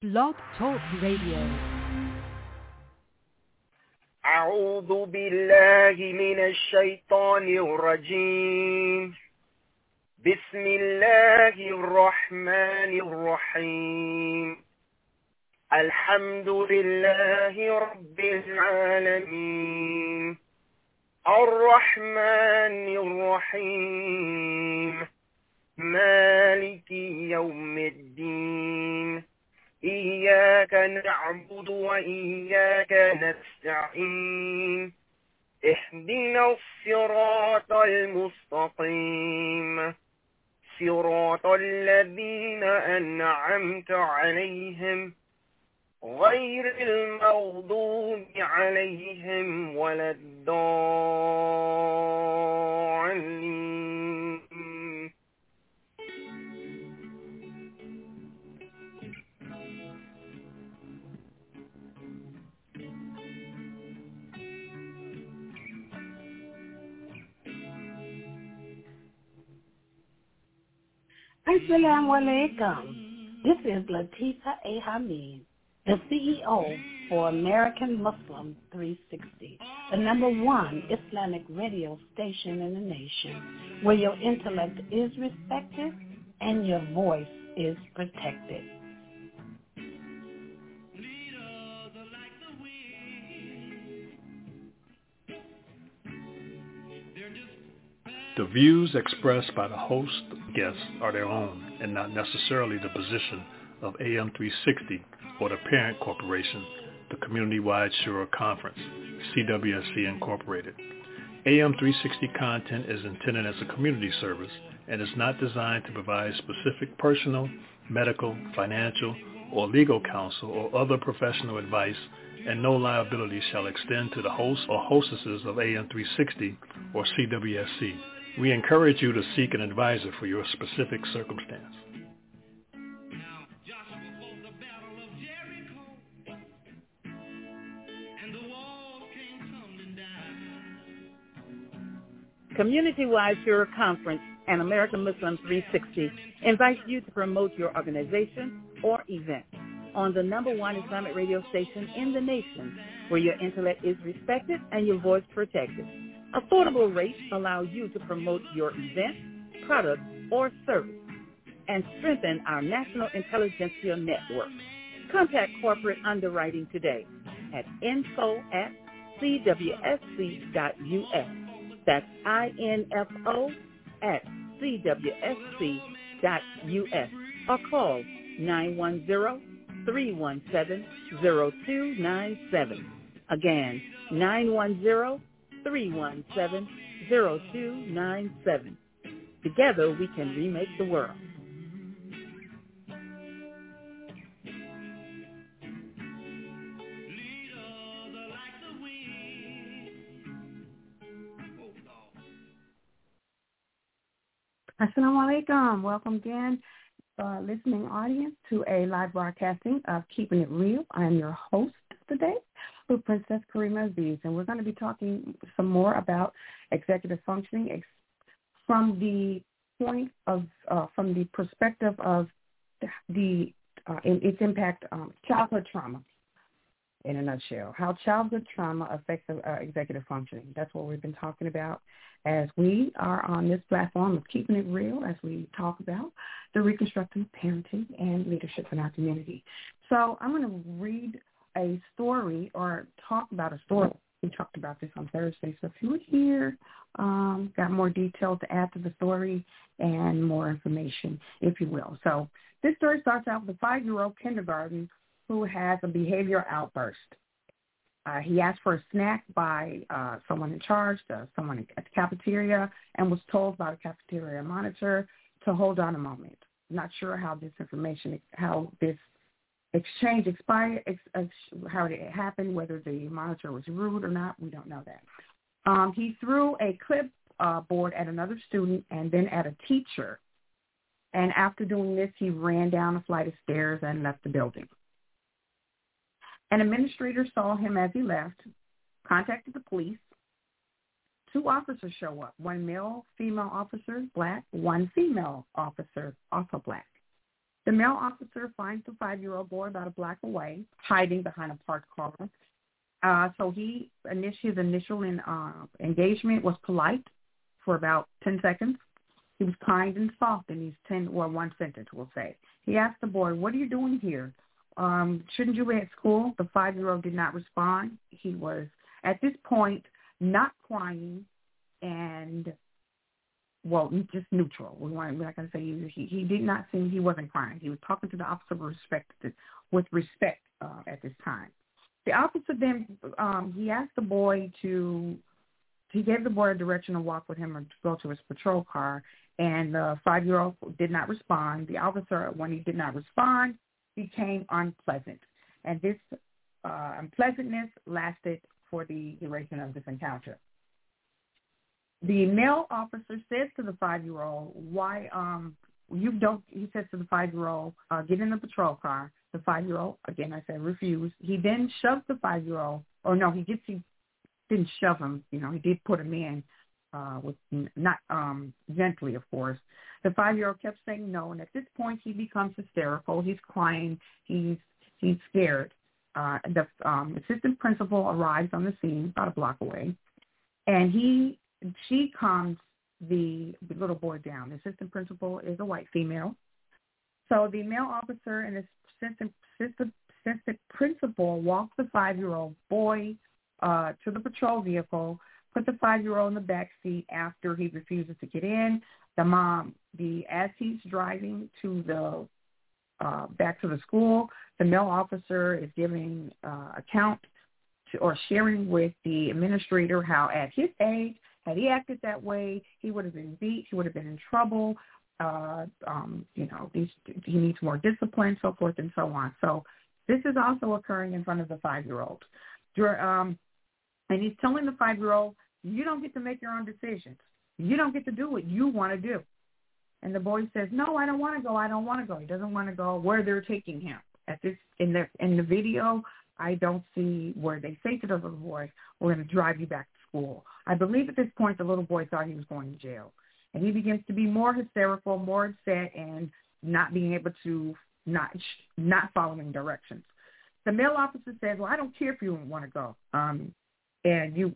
Blog Talk Radio. أعوذ بالله من الشيطان الرجيم. بسم الله الرحمن الرحيم. الحمد لله رب العالمين الرحمن الرحيم مالك يوم الدين إياك نعبد وإياك نستعين اهدنا الصراط المستقيم صراط الذين أنعمت عليهم غير المغضوب عليهم ولا الضالين. Assalamu alaikum. This is Latifa A. Hamid, the CEO for American Muslim 360, the #1 Islamic radio station in the nation, where your intellect is respected and your voice is protected. The views expressed by the host and guests are their own and not necessarily the position of AM 360 or the parent corporation, the Community-Wide Shura Conference, CWSC Incorporated. AM 360 content is intended as a community service and is not designed to provide specific personal, medical, financial, or legal counsel or other professional advice, and no liability shall extend to the hosts or hostesses of AM 360 or CWSC. We encourage you to seek an advisor for your specific circumstance. Community-Wide Shura Conference and American Muslim 360 invites you to promote your organization or event on the #1 Islamic radio station in the nation, where your intellect is respected and your voice protected. Affordable rates allow you to promote your event, product, or service and strengthen our national intelligentsia network. Contact corporate underwriting today at info@cwsc.us. That's info@cwsc.us, or call 910-317-0297. Again, 910-317-0297. Together we can remake the world. Assalamu alaikum. Welcome again, listening audience, to a live broadcasting of Keeping It Real. I am your host today, Princess Karima Aziz, and we're going to be talking some more about executive functioning from the point of, from the perspective of its impact on childhood trauma. In a nutshell, how childhood trauma affects executive functioning. That's what we've been talking about as we are on this platform of Keeping It Real, as we talk about the reconstructing parenting and leadership in our community. So I'm going to read a story or talk about a story. We talked about this on Thursday. So if you were here, got more detail to add to the story and more information, if you will. So this story starts out with a 5-year-old kindergarten who has a behavioral outburst. He asked for a snack by someone in charge, someone at the cafeteria, and was told by the cafeteria monitor to hold on a moment. Not sure how this exchange expired, how it happened, whether the monitor was rude or not. We don't know that. He threw a clipboard at another student and then at a teacher. And after doing this, he ran down a flight of stairs and left the building. An administrator saw him as he left, contacted the police. 2 officers show up, 1 male, female officer, black, 1 female officer, also black. The male officer finds the 5-year-old boy about a block away, hiding behind a parked car. So his initial engagement was polite for about 10 seconds. He was kind and soft in one sentence, we'll say. He asked the boy, "What are you doing here? Shouldn't you be at school?" The 5-year-old did not respond. He was, at this point, not crying and, just neutral. We're not going to say he did not seem, he wasn't crying. He was talking to the officer with respect at this time. The officer then, he asked the boy he gave the boy a direction to walk with him or to go to his patrol car, and the 5-year-old did not respond. The officer, when he did not respond, became unpleasant. And this unpleasantness lasted for the duration of this encounter. The male officer says to the 5-year-old, he says to the 5-year-old, get in the patrol car. The 5-year-old, again, I said refused. He then shoved the 5-year-old, he didn't shove him, he did put him in, not gently, of course. The 5-year-old kept saying no, and at this point he becomes hysterical. He's crying. He's scared. The assistant principal arrives on the scene about a block away, and she calms the little boy down. The assistant principal is a white female. So the male officer and the assistant principal walk the 5-year-old boy to the patrol vehicle, put the 5-year-old in the back seat after he refuses to get in. As he's driving to the back to the school, the male officer is giving account or sharing with the administrator how at his age, had he acted that way, he would have been beat, he would have been in trouble. He needs more discipline, so forth and so on. So this is also occurring in front of the 5-year-old. And he's telling the 5-year-old, you don't get to make your own decisions. You don't get to do what you want to do. And the boy says, no, I don't want to go. I don't want to go. He doesn't want to go where they're taking him. In the video, I don't see where they say to the little boy, we're going to drive you back to school. I believe at this point the little boy thought he was going to jail. And he begins to be more hysterical, more upset, and not being able to, not following directions. The male officer says, well, I don't care if you want to go. You're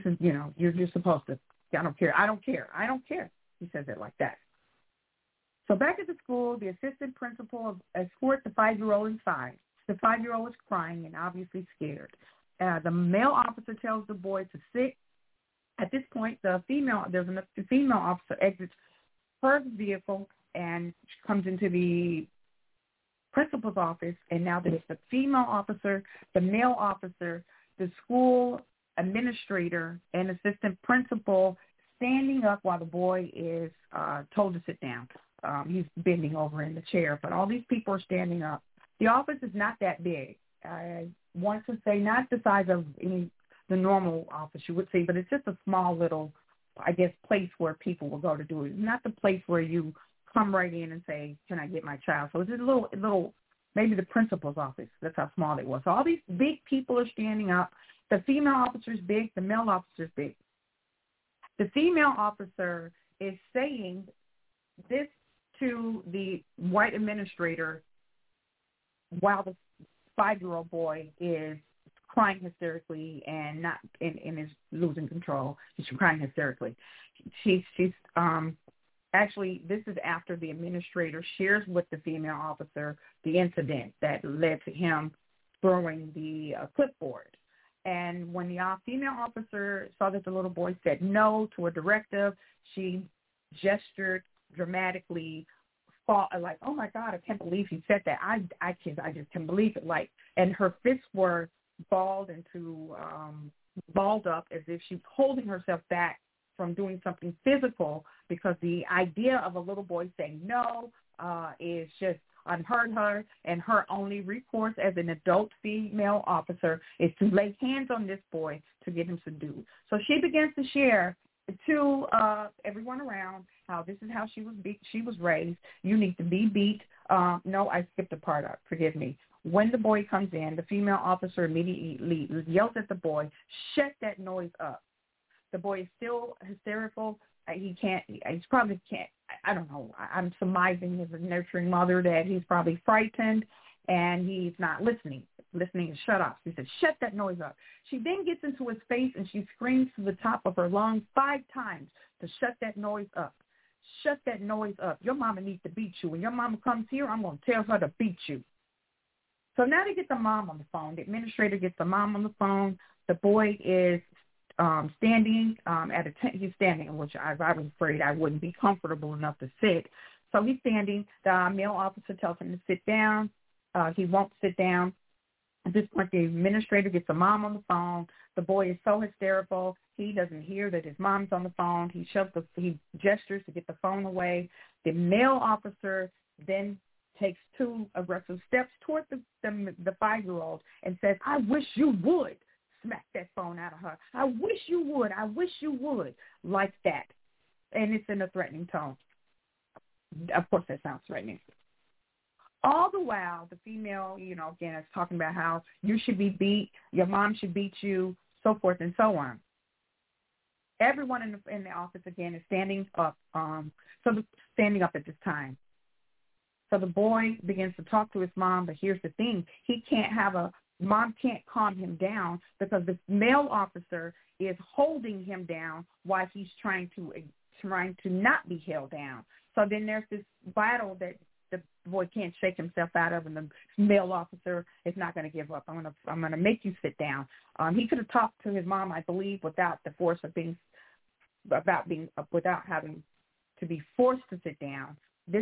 supposed to, I don't care. He says it like that. So back at the school, the assistant principal escorts the 5-year-old inside. The 5-year-old was crying and obviously scared. The male officer tells the boy to sit. At this point, the female officer exits her vehicle and comes into the principal's office, and now there's the female officer, the male officer, the school administrator, and assistant principal standing up while the boy is told to sit down. He's bending over in the chair, but all these people are standing up. The office is not that big. I want to say not the size of the normal office you would see, but it's just a small little, place where people will go to do it. It's not the place where you come right in and say, can I get my child? So it's just a little, maybe the principal's office. That's how small it was. So all these big people are standing up. The female officer's big. The male officer's big. The female officer is saying this to the white administrator while the 5-year-old boy is crying hysterically and is losing control. She's crying hysterically. She's actually, this is after the administrator shares with the female officer the incident that led to him throwing the clipboard. And when the female officer saw that the little boy said no to a directive, she gestured dramatically, like, oh my God, I can't believe he said that. I just can't believe it. Like, and her fists were balled up as if she's holding herself back from doing something physical, because the idea of a little boy saying no is just unheard her, and her only recourse as an adult female officer is to lay hands on this boy to get him subdued. So she begins to share to everyone around how this is how she was raised. You need to be beat. No, I skipped a part up. Forgive me. When the boy comes in, the female officer immediately yells at the boy, shut that noise up. The boy is still hysterical, He probably can't. I don't know. I'm surmising as a nurturing mother that he's probably frightened and he's not listening. Listening is shut up. She said, shut that noise up. She then gets into his face and she screams to the top of her lungs 5 times to shut that noise up. Shut that noise up. Your mama needs to beat you. When your mama comes here, I'm going to tell her to beat you. So now they get the mom on the phone. The administrator gets the mom on the phone. The boy is standing he's standing, which I was afraid I wouldn't be comfortable enough to sit. So he's standing. The male officer tells him to sit down. He won't sit down. At this point, the administrator gets the mom on the phone. The boy is so hysterical. He doesn't hear that his mom's on the phone. He gestures to get the phone away. The male officer then takes 2 aggressive steps toward the 5-year-old and says, I wish you would smack that phone out of her. I wish you would. I wish you would. Like that. And it's in a threatening tone. Of course, that sounds threatening. All the while, the female, again, is talking about how you should be beat, your mom should beat you, so forth and so on. Everyone in the office, again, is standing up. Standing up at this time. So the boy begins to talk to his mom, but here's the thing. Mom can't calm him down because the male officer is holding him down while he's trying to not be held down. So then there's this battle that the boy can't shake himself out of, and the male officer is not going to give up. I'm going to make you sit down. He could have talked to his mom, I believe, without the force of without having to be forced to sit down. This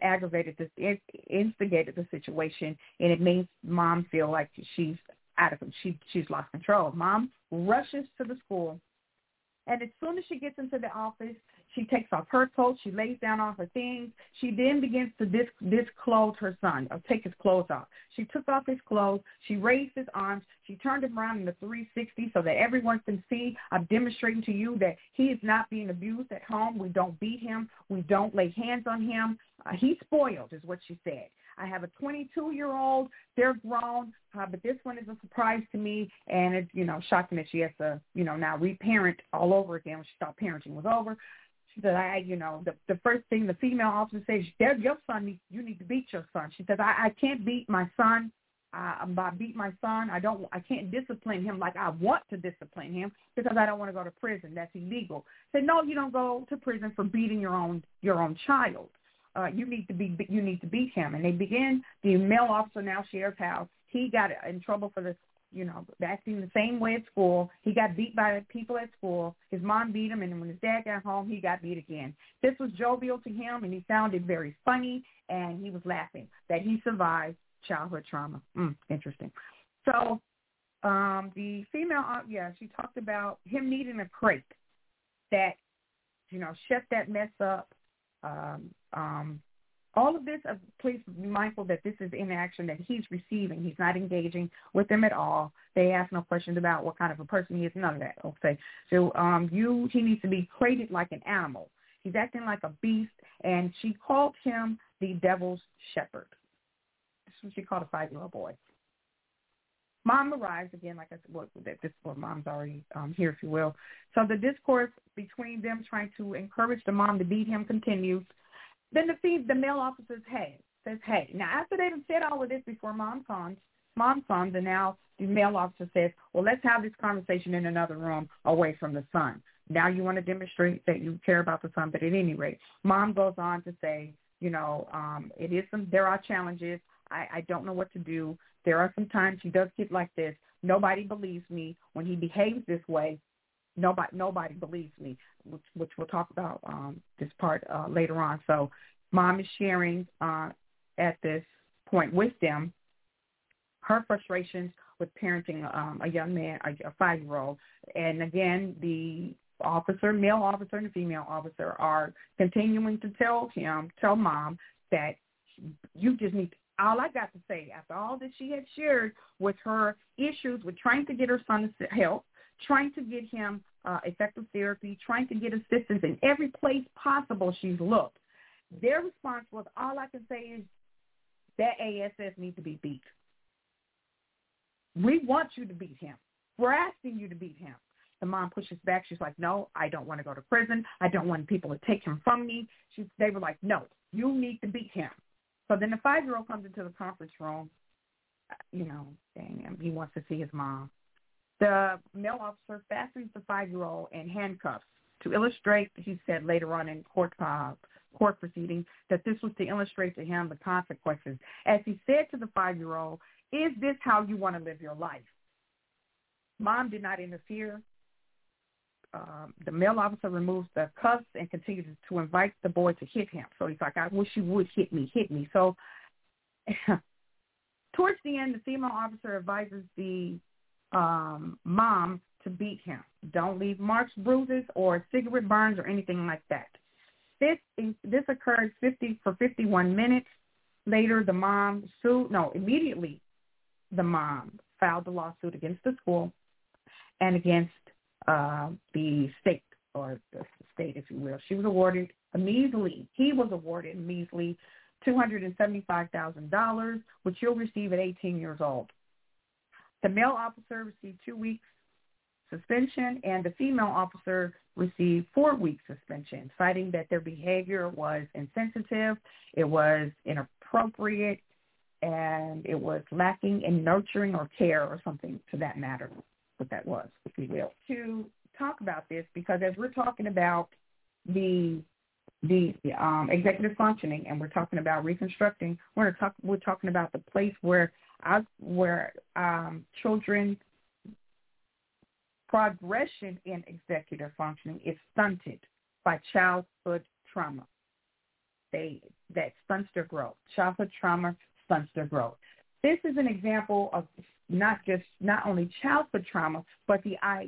instigated the situation, and it makes mom feel like she's she's lost control. Mom rushes to the school, and as soon as she gets into the office, she takes off her coat. She lays down all her things. She then begins to disclothe her son, or take his clothes off. She took off his clothes. She raised his arms. She turned him around in the 360 so that everyone can see. I'm demonstrating to you that he is not being abused at home. We don't beat him. We don't lay hands on him. He's spoiled, is what she said. I have a 22-year-old. They're grown, but this one is a surprise to me, and it's, shocking that she has to, now reparent all over again when she thought parenting was over. She said, the first thing the female officer says, your son, you need to beat your son. She said, I can't beat my son. I beat my son. I can't discipline him like I want to discipline him because I don't want to go to prison. That's illegal. She said, no, you don't go to prison for beating your own child. You need to beat him. And the male officer now shares how he got in trouble for this, acting the same way at school. He got beat by people at school. His mom beat him, and when his dad got home, he got beat again. This was jovial to him, and he sounded very funny, and he was laughing that he survived childhood trauma. Interesting. So the female, she talked about him needing a crate that, shut that mess up. All of this, please be mindful that this is inaction that he's receiving. He's not engaging with them at all. They ask no questions about what kind of a person he is, none of that. Okay. So he needs to be crated like an animal. He's acting like a beast, and she called him the devil's shepherd. This is what she called a 5-year-old boy. Mom arrives again, like I said, this is mom's already here, if you will. So the discourse between them trying to encourage the mom to beat him continues. Then the male officer says, hey. Now, after they've said all of this before mom comes, and now the male officer says, well, let's have this conversation in another room away from the son. Now you want to demonstrate that you care about the son, but at any rate, mom goes on to say, there are challenges. I don't know what to do. There are some times he does get like this. Nobody believes me when he behaves this way. Nobody believes me, which we'll talk about this part later on. So mom is sharing at this point with them her frustrations with parenting a young man, a 5-year-old. And again, the male officer and the female officer are continuing to tell mom that you just need to, all I got to say after all that she had shared with her issues with trying to get her son help, trying to get him effective therapy, trying to get assistance in every place possible she's looked. Their response was, all I can say is that ASS needs to be beat. We want you to beat him. We're asking you to beat him. The mom pushes back. She's like, no, I don't want to go to prison. I don't want people to take him from me. They were like, no, you need to beat him. So then the 5-year-old comes into the conference room. Dang him. He wants to see his mom. The male officer fastens the 5-year-old in handcuffs to illustrate, he said later on in court proceedings, that this was to illustrate to him the consequences. As he said to the 5-year-old, is this how you want to live your life? Mom did not interfere. The male officer removes the cuffs and continues to invite the boy to hit him. So he's like, I wish you would hit me. So towards the end, the female officer advises the mom to beat him. Don't leave marks, bruises, or cigarette burns or anything like that. This occurred 51 minutes. Later, immediately the mom filed the lawsuit against the school and against the state, or the state, if you will. He was awarded a measly $275,000, which you'll receive at 18 years old. The male officer received 2 weeks suspension, and the female officer received 4 weeks suspension, citing that their behavior was insensitive, it was inappropriate, and it was lacking in nurturing or care or something to that matter, what that was, if you will. To talk about this, because as we're talking about the executive functioning, and we're talking about reconstructing, we're talking about the place where children progression in executive functioning is stunted by childhood trauma. That stunts their growth. Childhood trauma stunts their growth. This is an example of not only childhood trauma, but I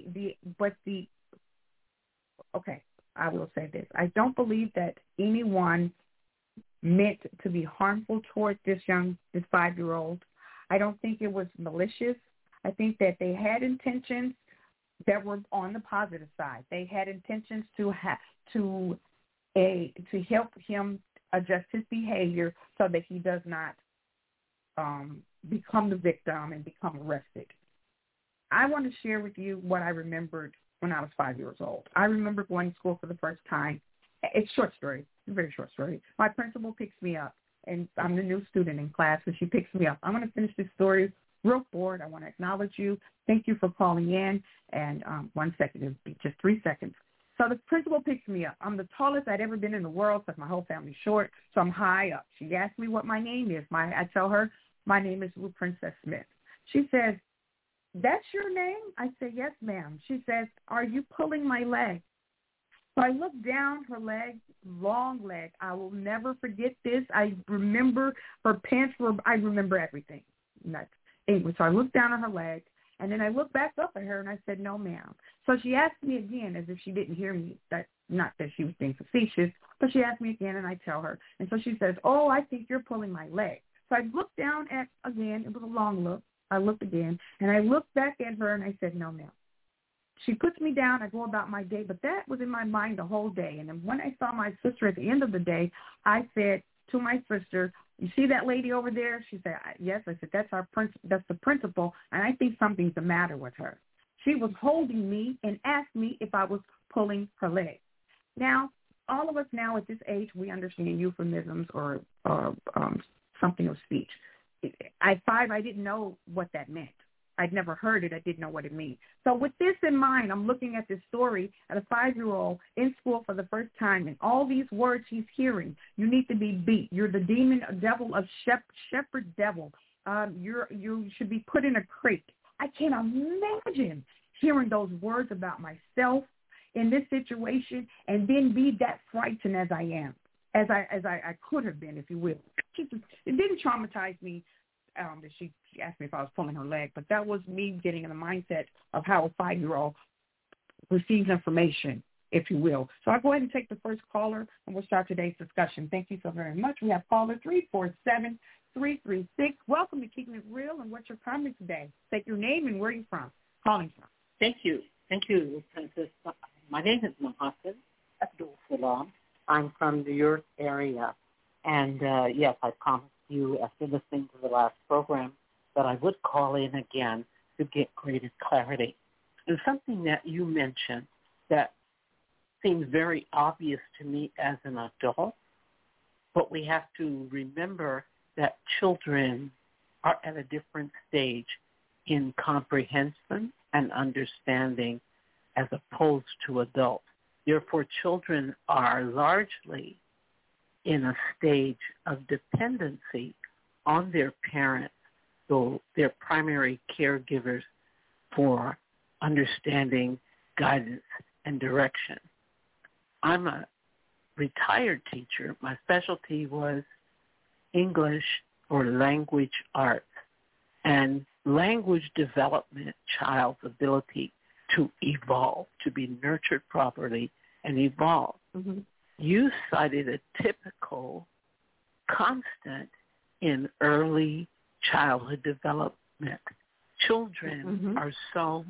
will say this. I don't believe that anyone meant to be harmful towards this 5-year-old. I don't think it was malicious. I think that they had intentions that were on the positive side. They had intentions to help him adjust his behavior so that he does not become the victim and become arrested. I want to share with you what I remembered when I was 5 years old. I remember going to school for the first time. It's a short story. It's a very short story. My principal picks me up, and I'm the new student in class, and she picks me up. I'm going to finish this story real forward. I want to acknowledge you. Thank you for calling in. And 1 second, it'll be just 3 seconds. So the principal picks me up. I'm the tallest I'd ever been in the world because my whole family's short, so I'm high up. She asked me what my name is. I tell her my name is Lou Princess Smith. She says, that's your name? I say, yes, ma'am. She says, are you pulling my leg? So I look down her leg, long leg. I will never forget this. I remember her pants I remember everything. Anyway, so I looked down at her leg, and then I looked back up at her, and I said, no, ma'am. So she asked me again, as if she didn't hear me, not that she was being facetious, but she asked me again, and I tell her. And so she says, oh, I think you're pulling my leg. So I looked down again. It was a long look. I looked again, and I looked back at her, and I said, no, ma'am. She puts me down. I go about my day, but that was in my mind the whole day. And then when I saw my sister at the end of the day, I said to my sister, you see that lady over there? She said, yes. I said, that's the principal, and I think something's the matter with her. She was holding me and asked me if I was pulling her leg. Now, all of us now at this age, we understand euphemisms or something of speech. At 5, I didn't know what that meant. I'd never heard it. I didn't know what it means. So with this in mind, I'm looking at this story at a 5-year-old in school for the first time, and all these words he's hearing. You need to be beat. You're the demon devil of shepherd devil. You should be put in a crate. I can't imagine hearing those words about myself in this situation and then be that frightened as I am, as I could have been, if you will. It didn't traumatize me. That she asked me if I was pulling her leg, but that was me getting in the mindset of how a 5-year-old receives information, if you will. So I'll go ahead and take the first caller, and we'll start today's discussion. Thank you so very much. We have caller 347-336. Welcome to Keeping It Real, and what's your comment today? State your name and where you're calling from. Thank you. Thank you, Princess. My name is Mohamed Abdul Salam. I'm from the York area, and yes, I promised you after listening to the last program that I would call in again to get greater clarity. And something that you mentioned that seems very obvious to me as an adult, but we have to remember that children are at a different stage in comprehension and understanding as opposed to adults. Therefore, children are largely in a stage of dependency on their parents, so their primary caregivers for understanding, guidance, and direction. I'm a retired teacher. My specialty was English or language arts and language development, child's ability to evolve, to be nurtured properly and evolve. Mm-hmm. You cited a typical constant in early childhood development. Children are so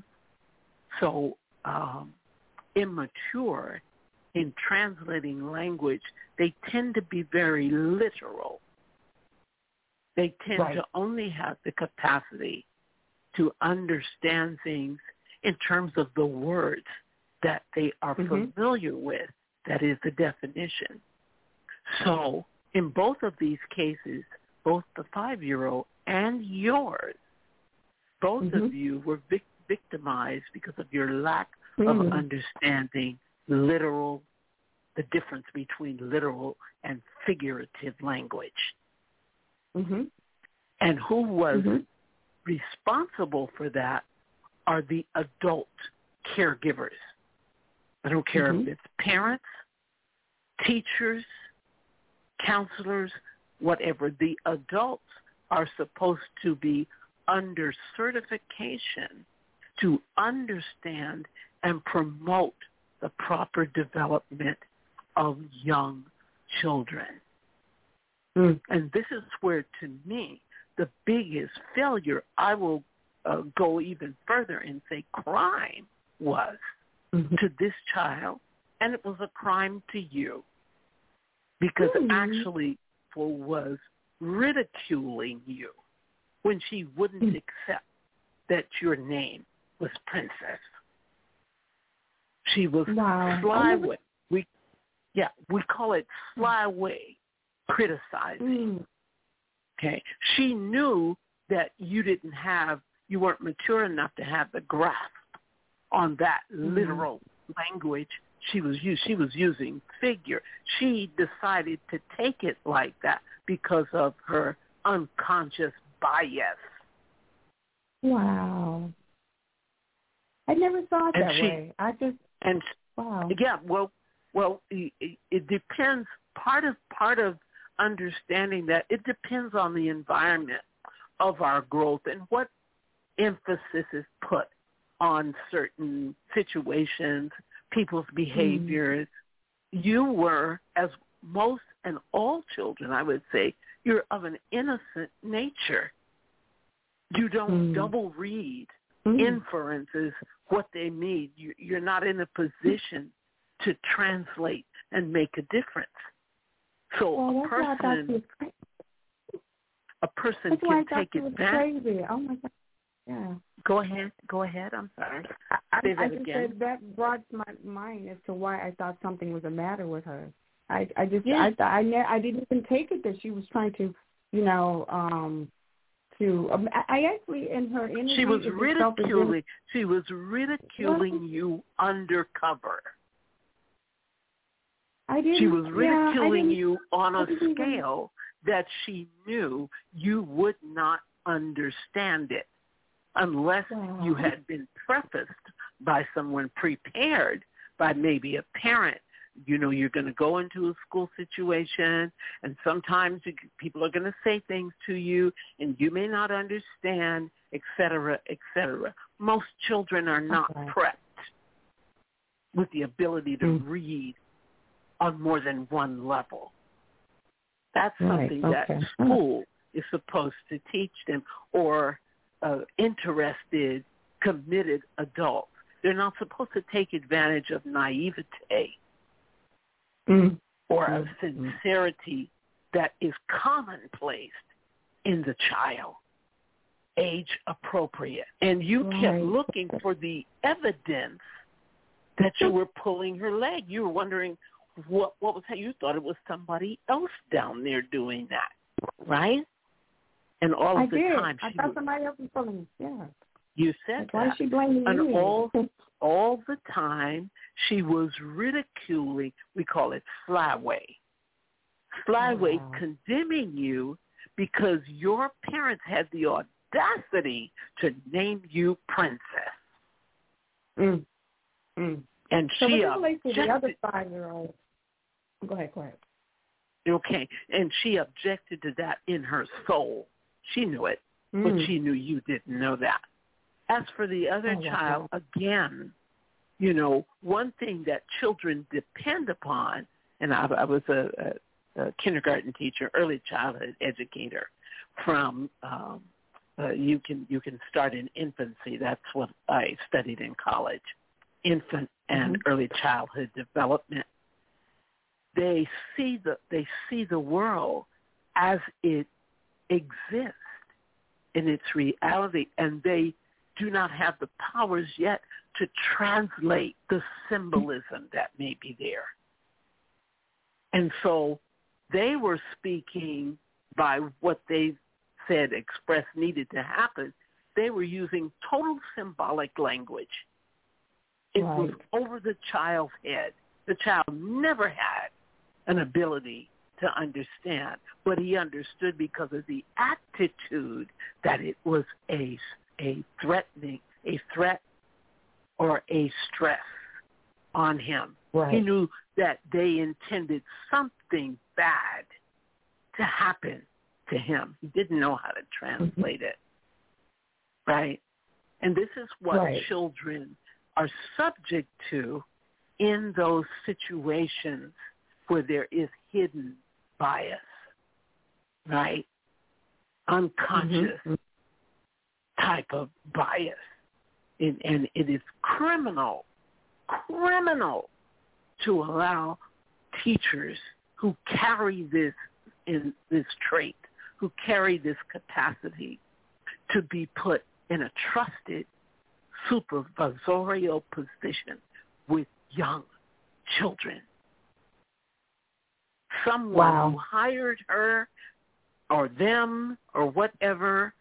immature in translating language. They tend to be very literal. They tend to only have the capacity to understand things in terms of the words that they are familiar with. That is the definition. So in both of these cases, both the 5-year-old and yours, both of you were victimized because of your lack of understanding the difference between literal and figurative language. And who was responsible for that are the adult caregivers. I don't care if it's parents, teachers, counselors, whatever. The adults are supposed to be under certification to understand and promote the proper development of young children. And this is where, to me, the biggest failure, I will go even further and say crime was to this child, and it was a crime to you because actually was ridiculing you when she wouldn't accept that your name was Princess. She was slyway. We call it slyway criticizing. Okay, she knew that you weren't mature enough to have the grasp on that literal language she was using figure. She decided to take it like that because of her unconscious bias. Wow. I never saw it that way. It depends. Part of understanding that it depends on the environment of our growth and what emphasis is put on certain situations, people's behaviors. You were, as most and all children, I would say, you're of an innocent nature. You don't double read inferences, what they mean. You're not in a position to translate and make a difference. So a person can take advantage. Crazy. Oh my God. Yeah. Go ahead. I'm sorry. I just said that brought to my mind as to why I thought something was the matter with her. I didn't even take it that she was trying to, I actually in her interview she was ridiculing you undercover. She was ridiculing you on a scale that she knew you would not understand it unless you had been prefaced by someone prepared, by maybe a parent. You're going to go into a school situation, and sometimes people are going to say things to you, and you may not understand, et cetera, et cetera. Most children are not prepped with the ability to read on more than one level. That's something that school is supposed to teach them, or interested, committed adults. They're not supposed to take advantage of naivete or of sincerity that is commonplace in the child. age appropriate. And you kept looking for the evidence that you were pulling her leg. You were wondering what was that. You thought it was somebody else down there doing that, right? And all of the time I thought somebody else was pulling me. Yeah. You said why that. Why is she blaming and you? all the time she was ridiculing, we call it flyway. Flyway, condemning you because your parents had the audacity to name you princess. And so she objected. The other 5-year-old. Go ahead. Okay, and she objected to that in her soul. She knew it, but she knew you didn't know that. As for the other child, again, you know, one thing that children depend upon, and I was a kindergarten teacher, early childhood educator. From you can start in infancy. That's what I studied in college. Infant and early childhood development. They see the world as it exists in its reality, and they do not have the powers yet to translate the symbolism that may be there. And so they were speaking by what they said expressed needed to happen. They were using total symbolic language. It was over the child's head. The child never had an ability to understand, but he understood because of the attitude that it was a threat or a stress on him. He knew that they intended something bad to happen to him. He didn't know how to translate it, right? And this is what children are subject to in those situations where there is hidden bias, right? Unconscious type of bias. And it is criminal to allow teachers who carry this trait, who carry this capacity, to be put in a trusted supervisorial position with young children. Someone who hired her or them or whatever,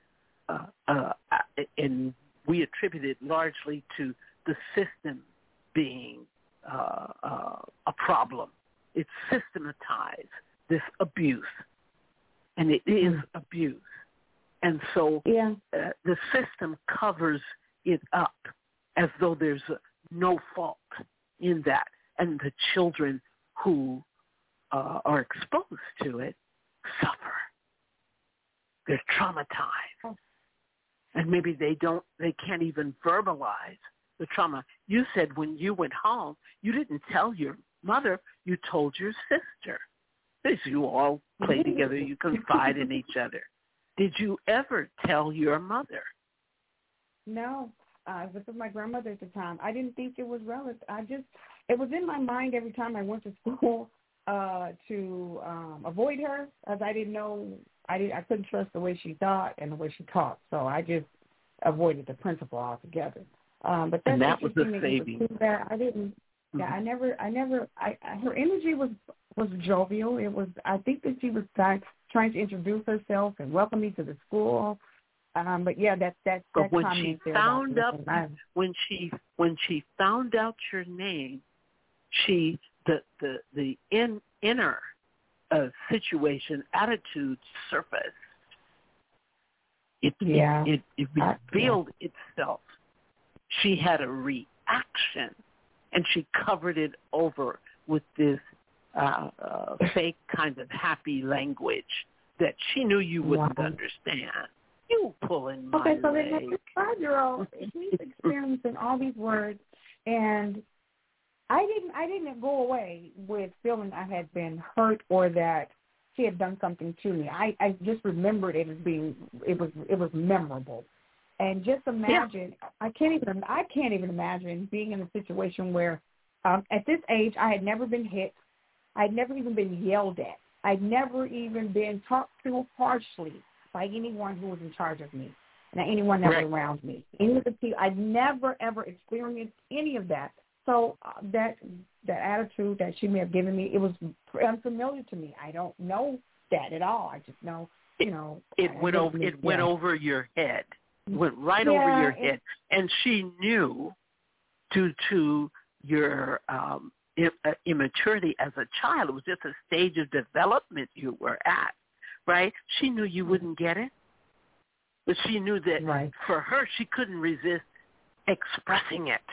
and we attribute it largely to the system being a problem. It systematized this abuse, and it is abuse. And so the system covers it up as though there's no fault in that. And the children who are exposed to it suffer. They're traumatized. And maybe they can't even verbalize the trauma. You said when you went home, you didn't tell your mother, you told your sister. Because you all play together, you confide in each other. Did you ever tell your mother? No. I was with my grandmother at the time. I didn't think it was relevant. It was in my mind every time I went to school to avoid her, as I didn't know. I couldn't trust the way she thought and the way she talked, so I just avoided the principal altogether. But that's and that was the saving. I didn't. Yeah, I never. Her energy was jovial. It was. I think that she was trying to introduce herself and welcome me to the school. But yeah, that. But when she found when she found out your name, the inner situation attitude surfaced. It revealed itself. She had a reaction, and she covered it over with this fake kind of happy language that she knew you wouldn't understand. You pulling my leg. So then this 5-year-old, he's experiencing all these words, and I didn't go away with feeling I had been hurt or that she had done something to me. I just remembered it as being it was memorable. And just imagine, I can't even imagine being in a situation where at this age I had never been hit. I'd never even been yelled at. I'd never even been talked to harshly by anyone who was in charge of me. and anyone that right. was around me. Any of the people, I'd never, ever experienced any of that. So that attitude that she may have given me, it was unfamiliar to me. I don't know that at all. I just know, It went over your head. Went right over your head. And she knew, due to your immaturity as a child, it was just a stage of development you were at, right? She knew you wouldn't get it. But she knew that for her, she couldn't resist expressing it.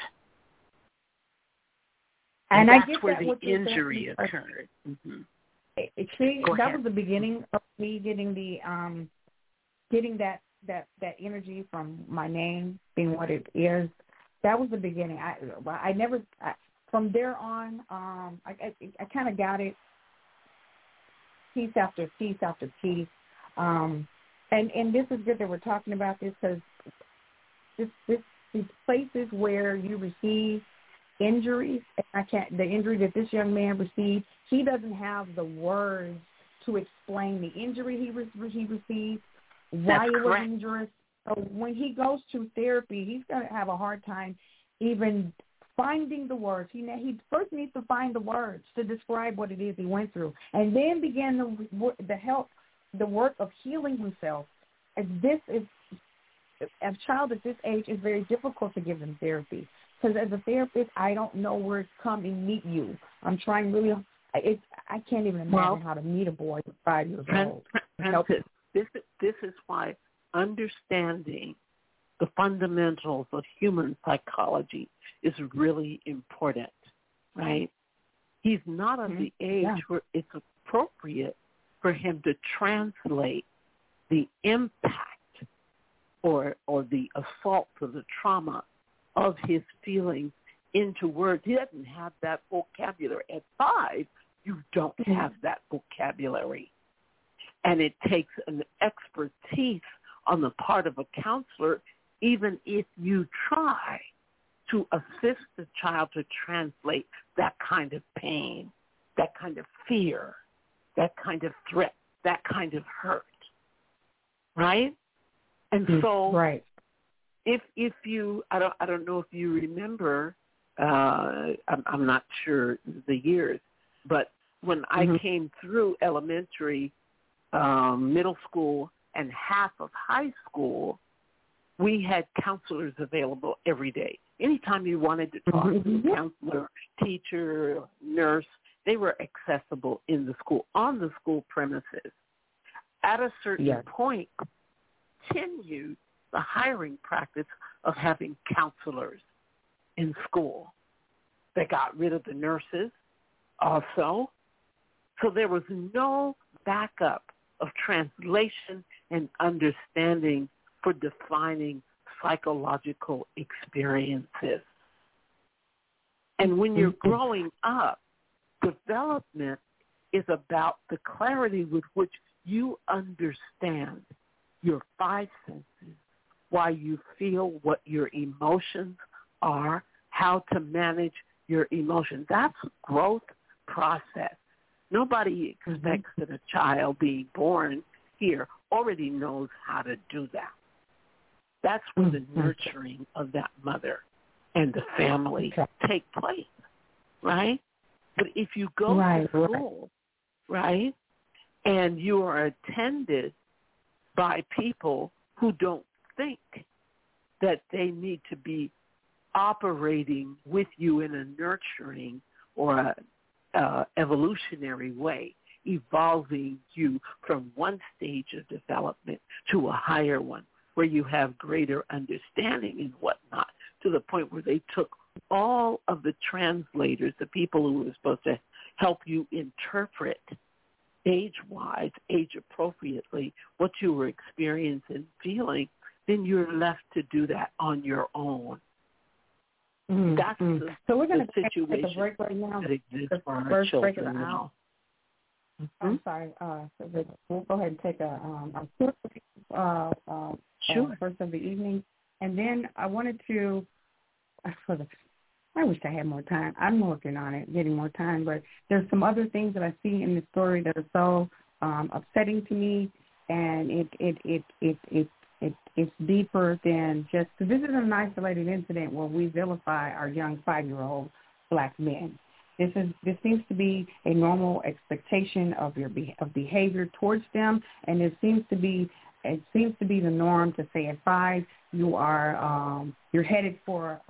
And that's where the injury occurred. Mm-hmm. That was the beginning of me getting getting that energy from my name being what it is. That was the beginning. I never. From there on, I kind of got it piece after piece after piece. And this is good that we're talking about this, because these places where you receive injuries, the injury that this young man received, he doesn't have the words to explain the injury he received, why it was injurious. So when he goes to therapy, he's going to have a hard time even finding the words. He first needs to find the words to describe what it is he went through, and then begin the work of healing himself. A child at this age, is very difficult to give them therapy, because as a therapist, I don't know where to come and meet you. I'm trying really. I can't even imagine how to meet a boy who's 5 years old. This is why understanding the fundamentals of human psychology is really important, right? He's not at the age where it's appropriate for him to translate the impact or the assault or the trauma of his feelings into words. He doesn't have that vocabulary. At 5, you don't have that vocabulary. And it takes an expertise on the part of a counselor, even if you try to assist the child to translate that kind of pain, that kind of fear, that kind of threat, that kind of hurt, right? And so if you, I don't know if you remember, I'm not sure the years, but when I came through elementary, middle school, and half of high school, we had counselors available every day. Anytime you wanted to talk to a counselor, teacher, nurse, they were accessible in the school, on the school premises. At a certain point, continued the hiring practice of having counselors in school. They got rid of the nurses also. So there was no backup of translation and understanding for defining psychological experiences. And when you're growing up, development is about the clarity with which you understand your 5 senses, why you feel, what your emotions are, how to manage your emotions. That's a growth process. Nobody expects that a child being born here already knows how to do that. That's where the nurturing of that mother and the family take place, right? But if you go to school, right, and you are attended by people who don't think that they need to be operating with you in a nurturing or a evolutionary way, evolving you from one stage of development to a higher one where you have greater understanding and whatnot, to the point where they took all of the translators, the people who were supposed to help you interpret age-wise, age-appropriately, what you were experiencing and feeling, then you're left to do that on your own. That's so we're going to situation take a break right now. That exists for our children now. I'm sorry. So we'll go ahead and take a first of the evening, and then I wanted to. I wish I had more time. I'm working on it, getting more time, but there's some other things that I see in the story that are so upsetting to me, and it it's deeper than just, because this isn't an isolated incident where we vilify our young 5-year-old black men. This seems to be a normal expectation of behavior towards them, and it seems to be the norm to say at 5 you are you're headed for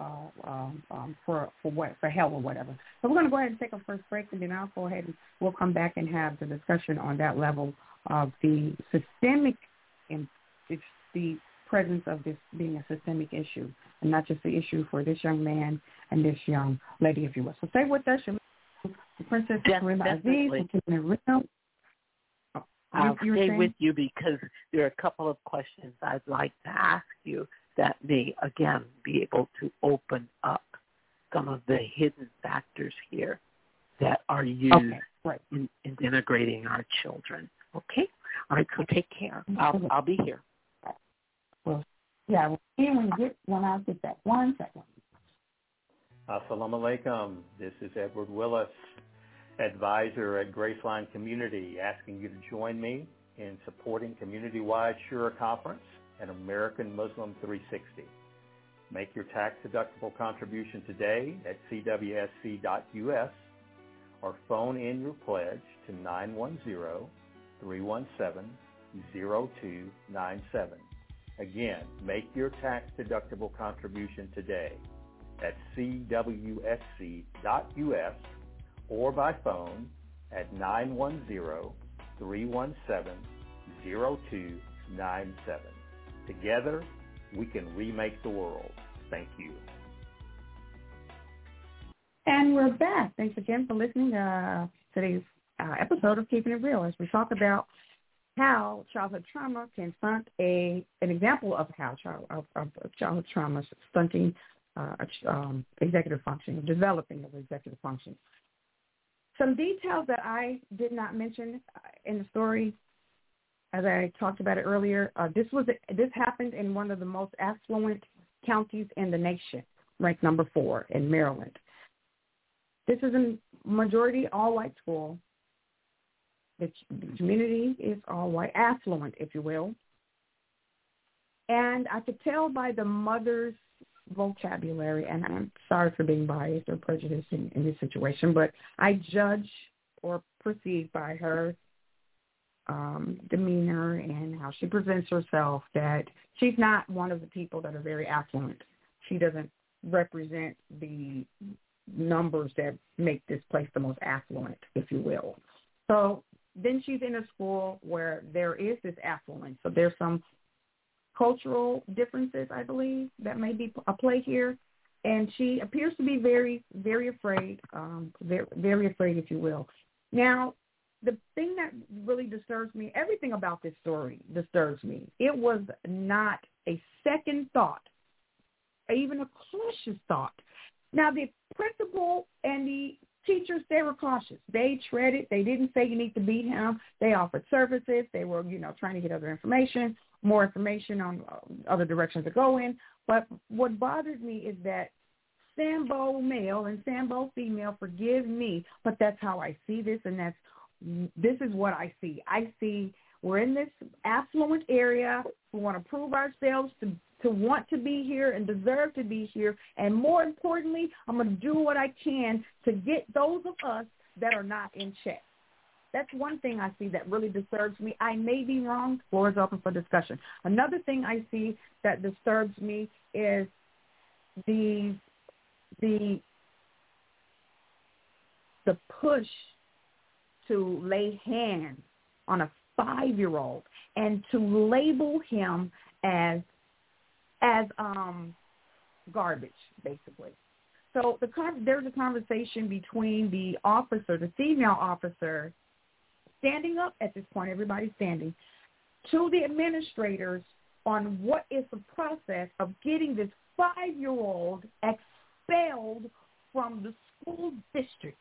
hell or whatever. So we're going to go ahead and take our first break, and then I'll go ahead and we'll come back and have the discussion on that level of the systemic, it's the presence of this being a systemic issue, and not just the issue for this young man and this young lady, if you will. So stay with us, Princess Karima Aziz. I'll stay with you because there are a couple of questions I'd like to ask you that may, again, be able to open up some of the hidden factors here that are used in integrating our children. Okay? All right, so take care. I'll be here. Well, yeah, when I get that 1 second. Assalamu alaikum. This is Edward Willis, advisor at Graceline Community, asking you to join me in supporting community-wide Shura Conference and American Muslim 360. Make your tax-deductible contribution today at cwsc.us or phone in your pledge to 910-317-0297. Again, make your tax-deductible contribution today at cwsc.us or by phone at 910-317-0297. Together, we can remake the world. Thank you. And we're back. Thanks again for listening to today's episode of Keeping It Real, as we talk about how childhood trauma can stunt an example of how childhood trauma stunting executive functioning, developing of executive functioning. Some details that I did not mention in the story, as I talked about it earlier, this happened in one of the most affluent counties in the nation, ranked number 4 in Maryland. This is a majority all-white school. The community is all-white, affluent, if you will. And I could tell by the mother's vocabulary, and I'm sorry for being biased or prejudiced in this situation, but I judge or perceive by her demeanor and how she presents herself that she's not one of the people that are very affluent. She doesn't represent the numbers that make this place the most affluent, if you will. So then she's in a school where there is this affluence. So there's some cultural differences, I believe, that may be a play here. And she appears to be very, very afraid, very afraid, if you will. Now, the thing that really disturbs me, everything about this story disturbs me. It was not a second thought, even a cautious thought. Now, the principal and the teachers, they were cautious. They treaded. They didn't say you need to beat him. They offered services. They were, trying to get other information, more information on other directions to go in. But what bothers me is that Sambo male and Sambo female, forgive me, but that's how I see this, and this is what I see. I see we're in this affluent area. We want to prove ourselves to want to be here and deserve to be here. And more importantly, I'm going to do what I can to get those of us that are not in check. That's one thing I see that really disturbs me. I may be wrong. The floor is open for discussion. Another thing I see that disturbs me is the push to lay hands on a 5-year-old and to label him as garbage, basically. So there's a conversation between the officer, the female officer, standing up at this point, everybody's standing, to the administrators on what is the process of getting this 5-year-old expelled from the school district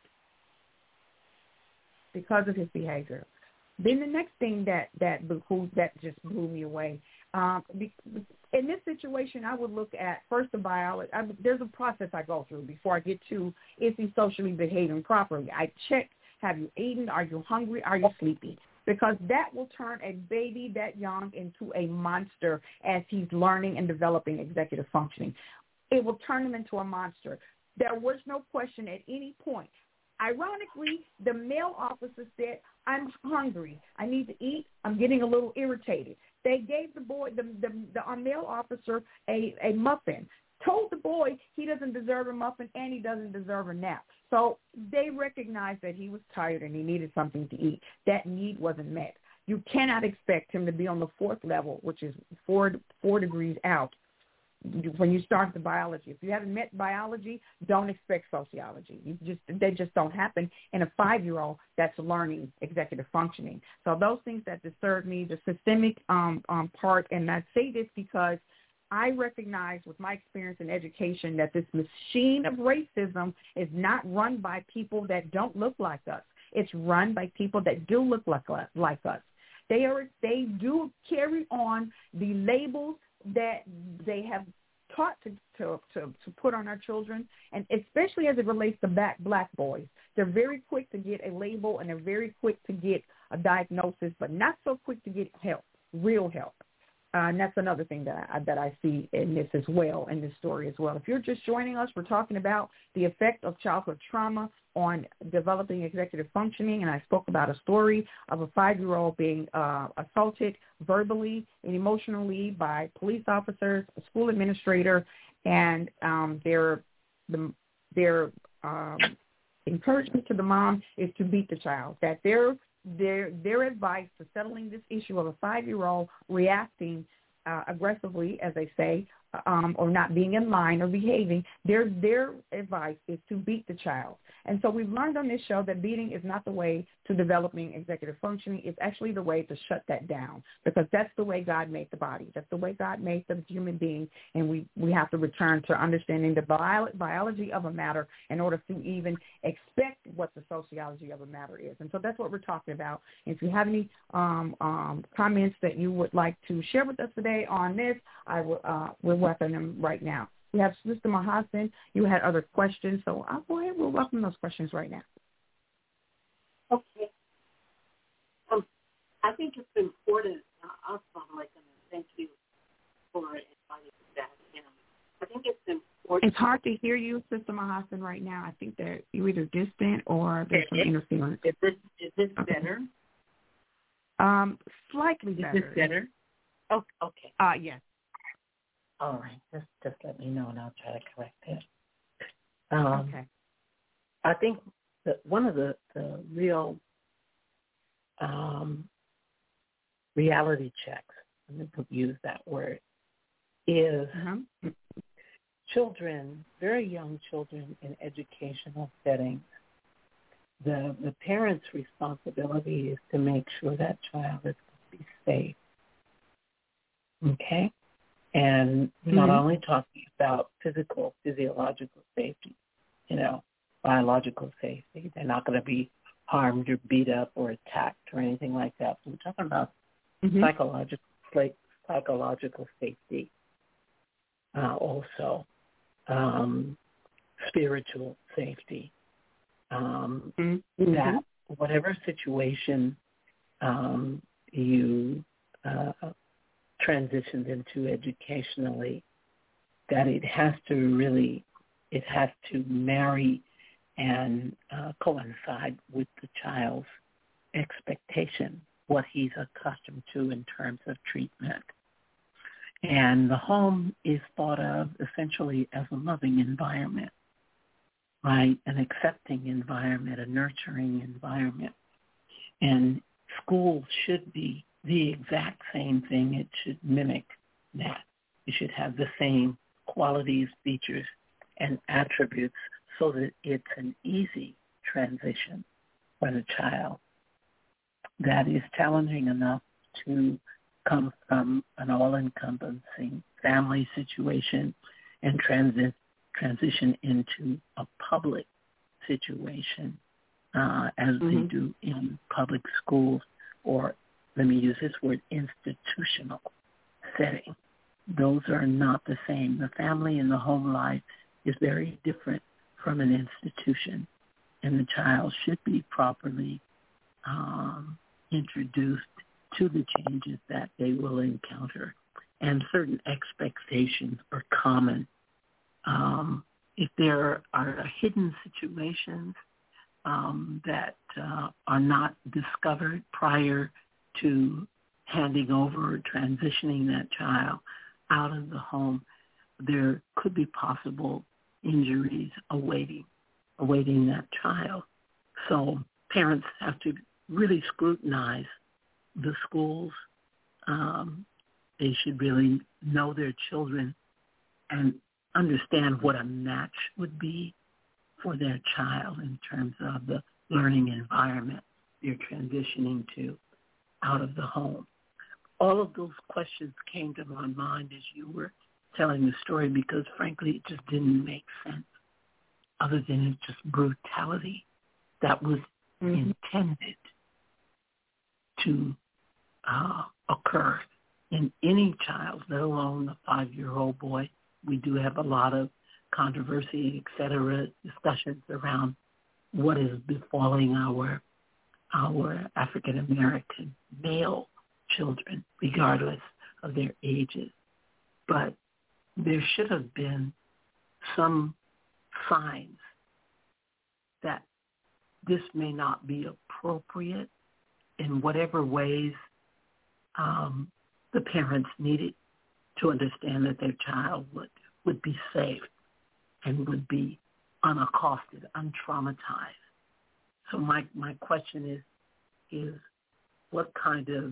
because of his behavior. Then the next thing that just blew me away, in this situation, I would look at, first of all, there's a process I go through before I get to, is he socially behaving properly? I check, have you eaten? Are you hungry? Are you sleepy? because that will turn a baby that young into a monster as he's learning and developing executive functioning. It will turn him into a monster. There was no question at any point. Ironically, the male officer said, I'm hungry. I need to eat. I'm getting a little irritated. They gave the boy, our male officer, a muffin, told the boy he doesn't deserve a muffin and he doesn't deserve a nap. So they recognized that he was tired and he needed something to eat. That need wasn't met. You cannot expect him to be on the fourth level, which is four degrees out, when you start the biology. If you haven't met biology, don't expect sociology. They just don't happen in a 5-year-old that's learning executive functioning. So those things that disturb me, the systemic part, and I say this because I recognize with my experience in education that this machine of racism is not run by people that don't look like us. It's run by people that do look like us. They do carry on the labels that they have taught to put on our children, and especially as it relates to black boys. They're very quick to get a label and they're very quick to get a diagnosis, but not so quick to get help, real help. And that's another thing that I see in this as well, in this story as well. If you're just joining us, we're talking about the effect of childhood trauma on developing executive functioning, and I spoke about a story of a 5-year-old being assaulted verbally and emotionally by police officers, a school administrator, and their encouragement to the mom is to beat the child. That their advice to settling this issue of a 5-year-old reacting aggressively, as they say, or not being in line or behaving, their advice is to beat the child. And so we've learned on this show that beating is not the way to developing executive functioning. It's actually the way to shut that down, because that's the way God made the body. That's the way God made the human being, and we have to return to understanding the biology of a matter in order to even expect what the sociology of a matter is. And so that's what we're talking about. And if you have any comments that you would like to share with us today on this, we'll welcome them right now. We have Sister Mahasin. You had other questions, so I'll go ahead. We'll welcome those questions right now. Okay. I think it's important. Thank you for inviting me back. I think it's important. It's hard to hear you, Sister Mahasin, right now. I think that you're either distant or there's some interference. Is this better? Slightly better. Is this better? Oh, okay. Yes. All right. Just let me know, and I'll try to correct it. Okay. I think that one of the real reality checks, let me use that word, is children, very young children in educational settings. The parent's responsibility is to make sure that child is going to be safe. Okay? And not only talking about physiological safety, biological safety. They're not going to be harmed or beat up or attacked or anything like that. So we're talking about psychological safety, also spiritual safety. That whatever situation you transitioned into educationally, that it has to marry and coincide with the child's expectation, what he's accustomed to in terms of treatment. And the home is thought of essentially as a loving environment, right? An accepting environment, a nurturing environment. And school should be the exact same thing. It should mimic that. It should have the same qualities, features, and attributes so that it's an easy transition for the child that is challenging enough to come from an all-encompassing family situation and transition into a public situation as they do in public schools, or let me use this word, institutional setting. Those are not the same. The family and the home life is very different from an institution, and the child should be properly introduced to the changes that they will encounter, and certain expectations are common. If there are hidden situations that are not discovered prior to handing over or transitioning that child out of the home, there could be possible injuries awaiting that child. So parents have to really scrutinize the schools. They should really know their children and understand what a match would be for their child in terms of the learning environment they're transitioning to out of the home. All of those questions came to my mind as you were telling the story because, frankly, it just didn't make sense other than it's just brutality that was intended to occur in any child, let alone a 5-year-old boy. We do have a lot of controversy, et cetera, discussions around what is befalling our African-American male children, regardless of their ages. But there should have been some signs that this may not be appropriate in whatever ways the parents needed to understand that their child would be safe and would be unaccosted, untraumatized. So my question is what kind of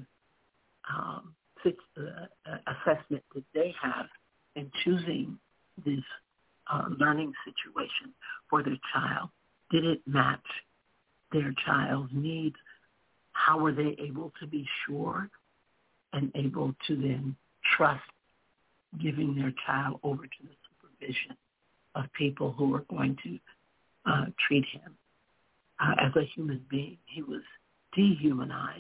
assessment did they have in choosing this learning situation for their child? Did it match their child's needs? How were they able to be sure and able to then trust giving their child over to the supervision of people who are going to treat him as a human being? He was dehumanized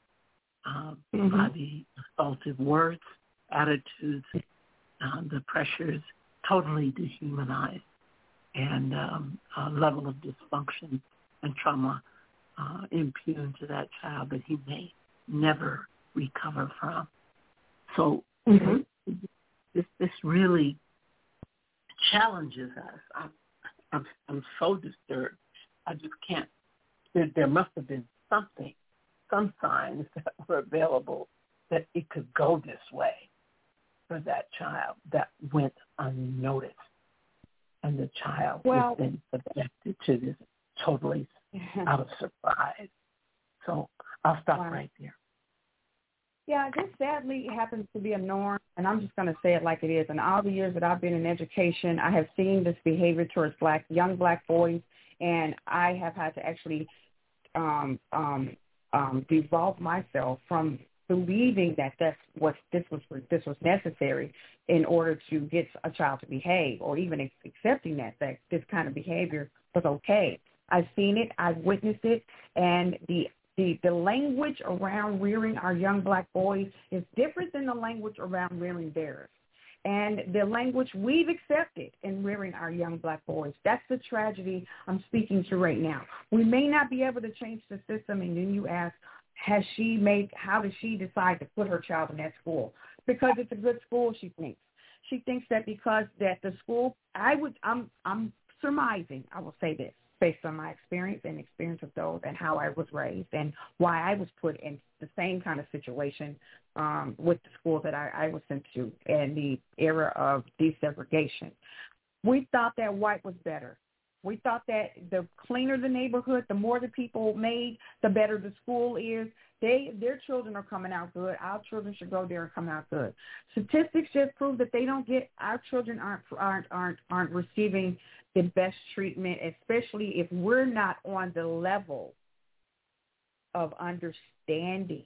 by the assaultive words, attitudes, the pressures, totally dehumanized, and a level of dysfunction and trauma impugned to that child that he may never recover from. So this really challenges us. I'm so disturbed. I just can't. There must have been something, some signs that were available that it could go this way for that child that went unnoticed. And the child was then subjected to this totally out of surprise. So I'll stop right there. Yeah, this sadly happens to be a norm, and I'm just going to say it like it is. In all the years that I've been in education, I have seen this behavior towards young black boys, and I have had to actually devolve myself from believing that this was necessary in order to get a child to behave, or even accepting that this kind of behavior was okay. I've seen it, I've witnessed it, and the language around rearing our young black boys is different than the language around rearing theirs. And the language we've accepted in rearing our young black boys, that's the tragedy I'm speaking to right now. We may not be able to change the system, and then you ask, how did she decide to put her child in that school? Because it's a good school, she thinks. She thinks that because that the school, I'm surmising, I will say this, based on my experience and experience of those and how I was raised and why I was put in the same kind of situation with the school that I was sent to in the era of desegregation. We thought that white was better. We thought that the cleaner the neighborhood, the more the people made, the better the school is. Their children are coming out good. Our children should go there and come out good. Statistics just prove that our children aren't receiving the best treatment, especially if we're not on the level of understanding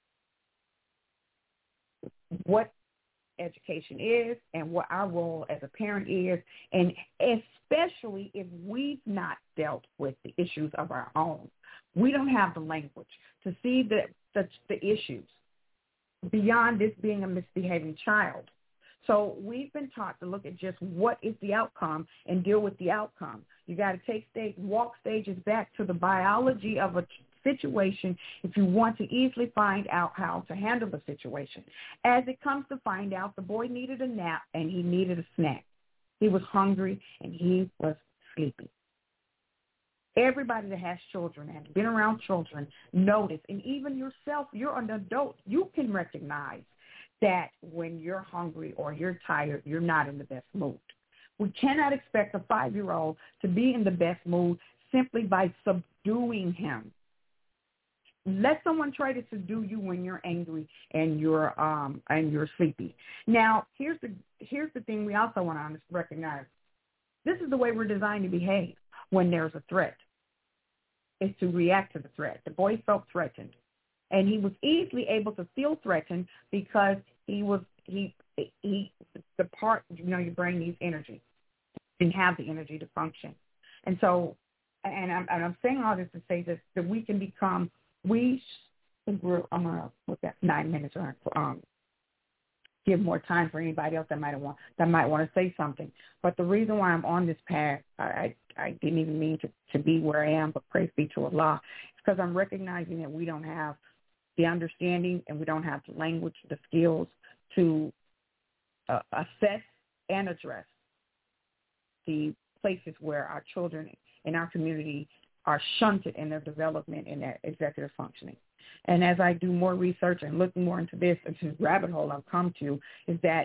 what education is and what our role as a parent is, and especially if we've not dealt with the issues of our own. We don't have the language to see the issues beyond this being a misbehaving child. So we've been taught to look at just what is the outcome and deal with the outcome. You got to walk stages back to the biology of a situation if you want to easily find out how to handle the situation. As it comes to find out, the boy needed a nap and he needed a snack. He was hungry and he was sleepy. Everybody that has children and been around children notice, and even yourself, you're an adult, you can recognize that when you're hungry or you're tired, you're not in the best mood. We cannot expect a 5-year-old to be in the best mood simply by subduing him. Let someone try to subdue you when you're angry and you're sleepy. Now, here's the thing we also want to recognize. This is the way we're designed to behave when there's a threat. Is to react to the threat. The boy felt threatened, and he was easily able to feel threatened because your brain needs energy. And have the energy to function. And so, and I'm saying all this to say this, that we can become, I'm going to look at 9 minutes or give more time for anybody else that might want to say something. But the reason why I'm on this path, I didn't even mean to be where I am, but praise be to Allah, it's because I'm recognizing that we don't have the understanding and we don't have the language, the skills to assess and address the places where our children in our community are shunted in their development and their executive functioning. And as I do more research and look more into this rabbit hole I've come to, is that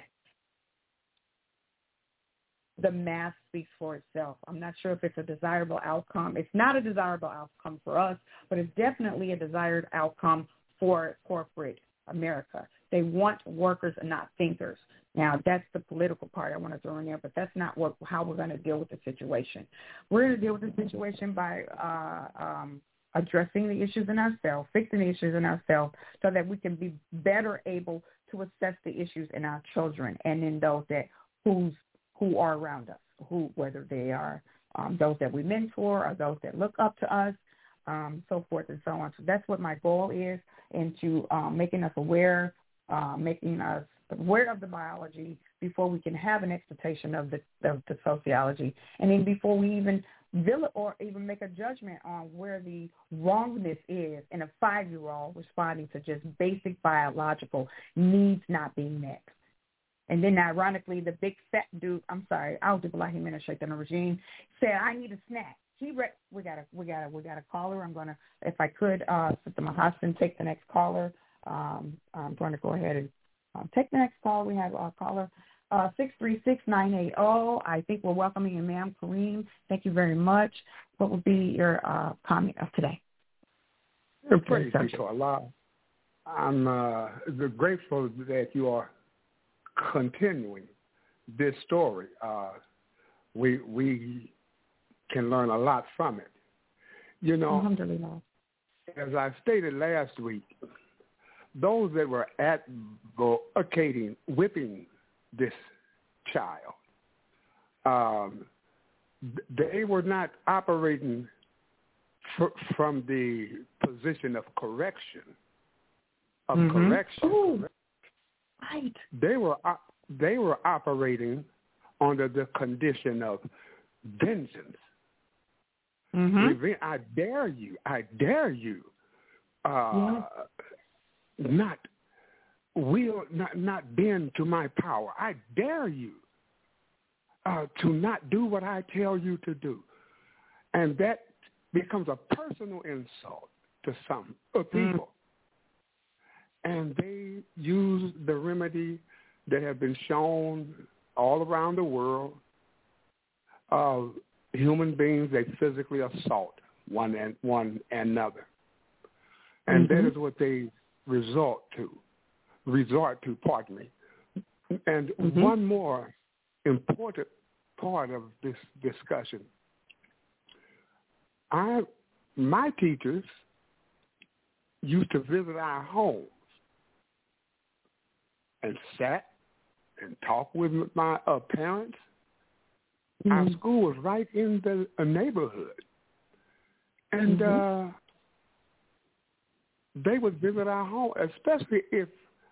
the math speaks for itself. I'm not sure if it's a desirable outcome. It's not a desirable outcome for us, but it's definitely a desired outcome for corporate America. They want workers and not thinkers. Now, that's the political part I want to throw in there, but that's not how we're going to deal with the situation. We're going to deal with the situation by addressing the issues in ourselves, fixing the issues in ourselves, so that we can be better able to assess the issues in our children and in those who are around us, whether they are those that we mentor or those that look up to us, so forth and so on. So that's what my goal is, into making us aware, making us aware of the biology before we can have an expectation of the sociology, and then before we even or even make a judgment on where the wrongness is in a 5-year-old responding to just basic biological needs not being met. And then ironically, the big fat dude, regime, said, "I need a snack." We got a caller. I'm gonna, if I could, Sister Mahassan, take the next caller. I'm going to go ahead and take the next call. We have a caller, 636-980. I think we're welcoming you, ma'am. Kareem, thank you very much. What would be your comment of today? Praise be to Allah. I'm grateful that you are continuing this story. We can learn a lot from it. You know, Alhamdulillah. As I stated last week, those that were advocating whipping this child, they were not operating from the position of correction. Ooh, right. They were operating under the condition of vengeance. I dare you. Not bend to my power. I dare you to not do what I tell you to do. And that becomes a personal insult to some people. And they use the remedy that have been shown all around the world of human beings. They physically assault one another. And that is what they resort to, pardon me. And one more important part of this discussion. My teachers used to visit our homes and sat and talked with my parents. Our school was right in the neighborhood. And they would visit our home, especially if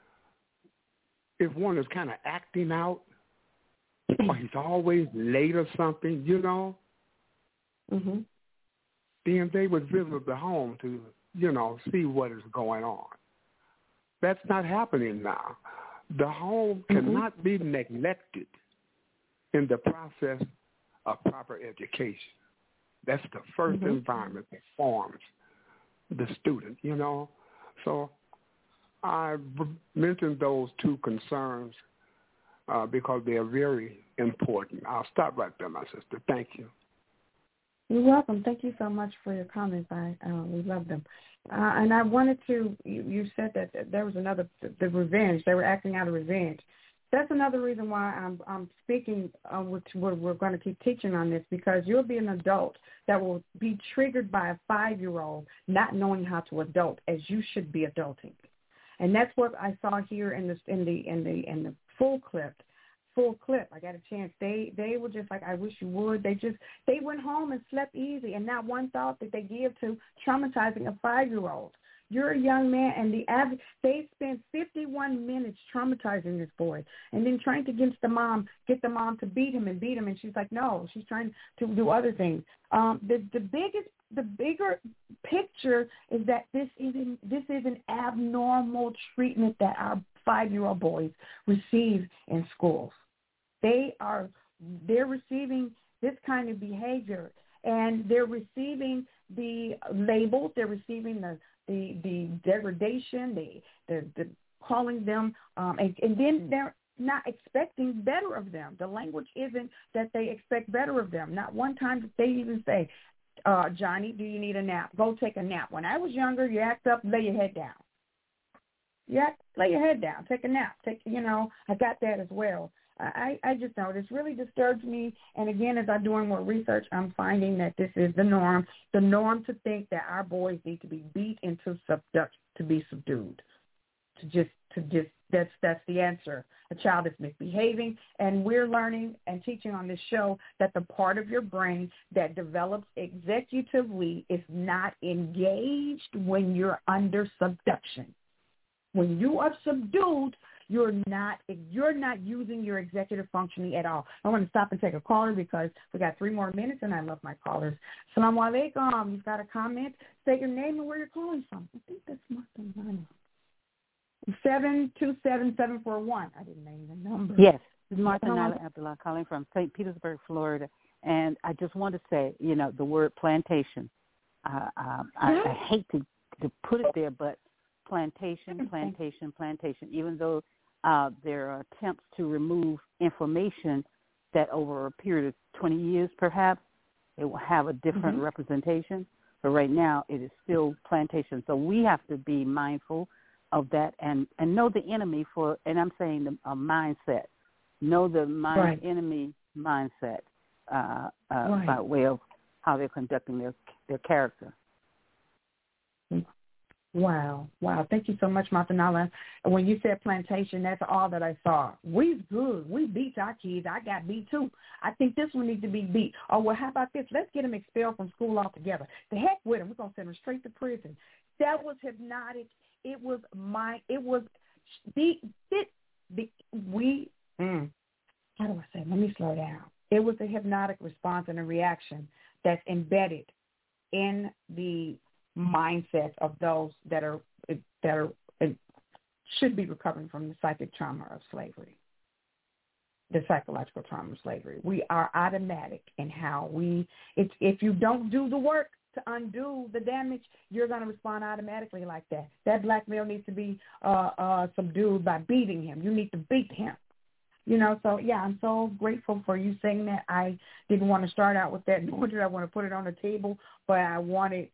one is kind of acting out or he's always late or something, you know. Then they would visit the home to see what is going on. That's not happening now. The home cannot be neglected in the process of proper education. That's the first environment that forms the student, So I mentioned those two concerns because they are very important. I'll stop right there, my sister. Thank you. You're welcome. Thank you so much for your comments. We love them. And I wanted to, you said that there was the revenge. They were acting out of revenge. That's another reason why I'm speaking, which we're going to keep teaching on this, because you'll be an adult that will be triggered by a 5-year-old not knowing how to adult as you should be adulting. And that's what I saw here in the full clip. I got a chance. They were just like, I wish you would. They went home and slept easy, and not one thought that they give to traumatizing a 5-year-old. You're a young man, and they spent 51 minutes traumatizing this boy, and then trying to get the mom to beat him, and she's like, no, she's trying to do other things. The bigger picture is that this is an abnormal treatment that our 5-year-old boys receive in schools. They're receiving this kind of behavior, and they're receiving the labels, they're receiving the degradation, the calling them, and then they're not expecting better of them. The language isn't that they expect better of them. Not one time did they even say, Johnny, do you need a nap? Go take a nap. When I was younger, you act up, lay your head down. Lay your head down, take a nap. I got that as well. I just know this really disturbs me. And again, as I'm doing more research, I'm finding that this is the norm. The norm to think that our boys need to be beat into to be subdued. That's the answer. A child is misbehaving, and we're learning and teaching on this show that the part of your brain that develops executively is not engaged when you're under subduction. When you are subdued, you're not using your executive functioning at all. I want to stop and take a caller because we got 3 more minutes, and I love my callers. Assalamu alaikum. You've got a comment? Say your name and where you're calling from. I think that's Martha. 727-741. I didn't name the number. Yes, this is Martha Nala Abdullah calling from St. Petersburg, Florida. And I just want to say, the word plantation. I hate to put it there, but plantation. Even though there are attempts to remove information that over a period of 20 years, perhaps, it will have a different representation. But right now, it is still plantation. So we have to be mindful of that and know the enemy and I'm saying a mindset. Know the enemy mindset by way of how they're conducting their character. Wow. Thank you so much, Matanala. When you said plantation, that's all that I saw. We's good. We beat our kids. I got beat too. I think this one needs to be beat. Oh, well, how about this? Let's get them expelled from school altogether. The heck with them. We're going to send them straight to prison. That was hypnotic. How do I say? Let me slow down. It was a hypnotic response and a reaction that's embedded in the mindset of those that should be recovering from the psychic trauma of slavery, the psychological trauma of slavery. We are automatic in how if you don't do the work to undo the damage, you're going to respond automatically like that. That black male needs to be subdued by beating him. You need to beat him. So, I'm so grateful for you saying that. I didn't want to start out with that, nor did I want to put it on the table, but I wanted,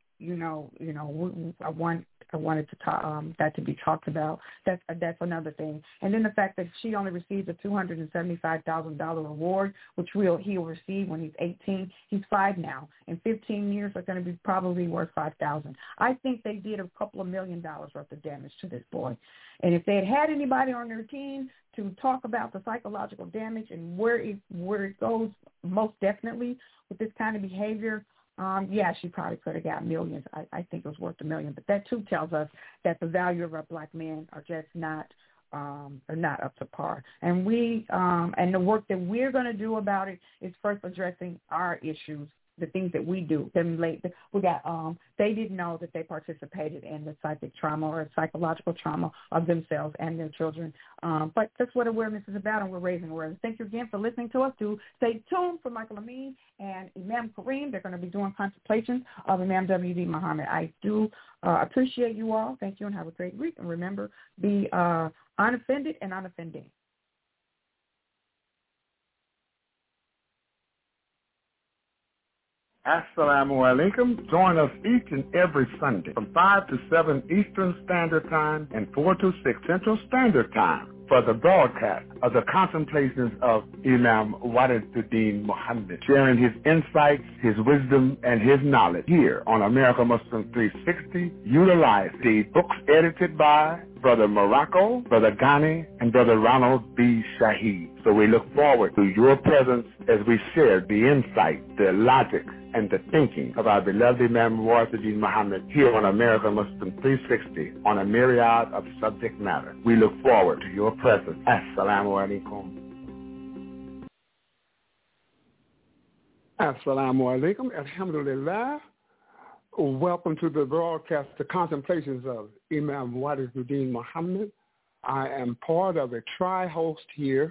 I wanted to talk, that to be talked about. That's another thing. And then the fact that she only received a $275,000 reward, which he'll receive when he's 18. He's 5 now. In 15 years, are going to be probably worth $5,000. I think they did a couple of $1 million worth of damage to this boy. And if they had anybody on their team to talk about the psychological damage and where it goes, most definitely with this kind of behavior, she probably could have got millions. I think it was worth $1 million. But that, too, tells us that the value of our black men are just not up to par. And and the work that we're going to do about it is first addressing our issues the things that we do. We got they didn't know that they participated in the psychic trauma or psychological trauma of themselves and their children. But that's what awareness is about, and we're raising awareness. Thank you again for listening to us. Do stay tuned for Michael Amin and Imam Kareem. They're going to be doing contemplations of Imam W.D. Muhammad. I do appreciate you all. Thank you, and have a great week. And remember, be unoffended and unoffending. Assalamu alaikum. Join us each and every Sunday from 5 to 7 Eastern Standard Time and 4 to 6 Central Standard Time for the broadcast of the contemplations of Imam Wariduddin Muhammad, sharing his insights, his wisdom, and his knowledge here on America Muslim 360. Utilize the books edited by Brother Morocco, Brother Ghani, and Brother Ronald B. Shaheed. So we look forward to your presence as we share the insight, the logic, and the thinking of our beloved Imam Wariduddin Muhammad here on America Muslim 360 on a myriad of subject matter. We look forward to your presence. Assalamu alaikum. Assalamu alaikum. Alhamdulillah. Welcome to the broadcast, The Contemplations of Imam Wariduddin Muhammad. I am part of a tri-host here.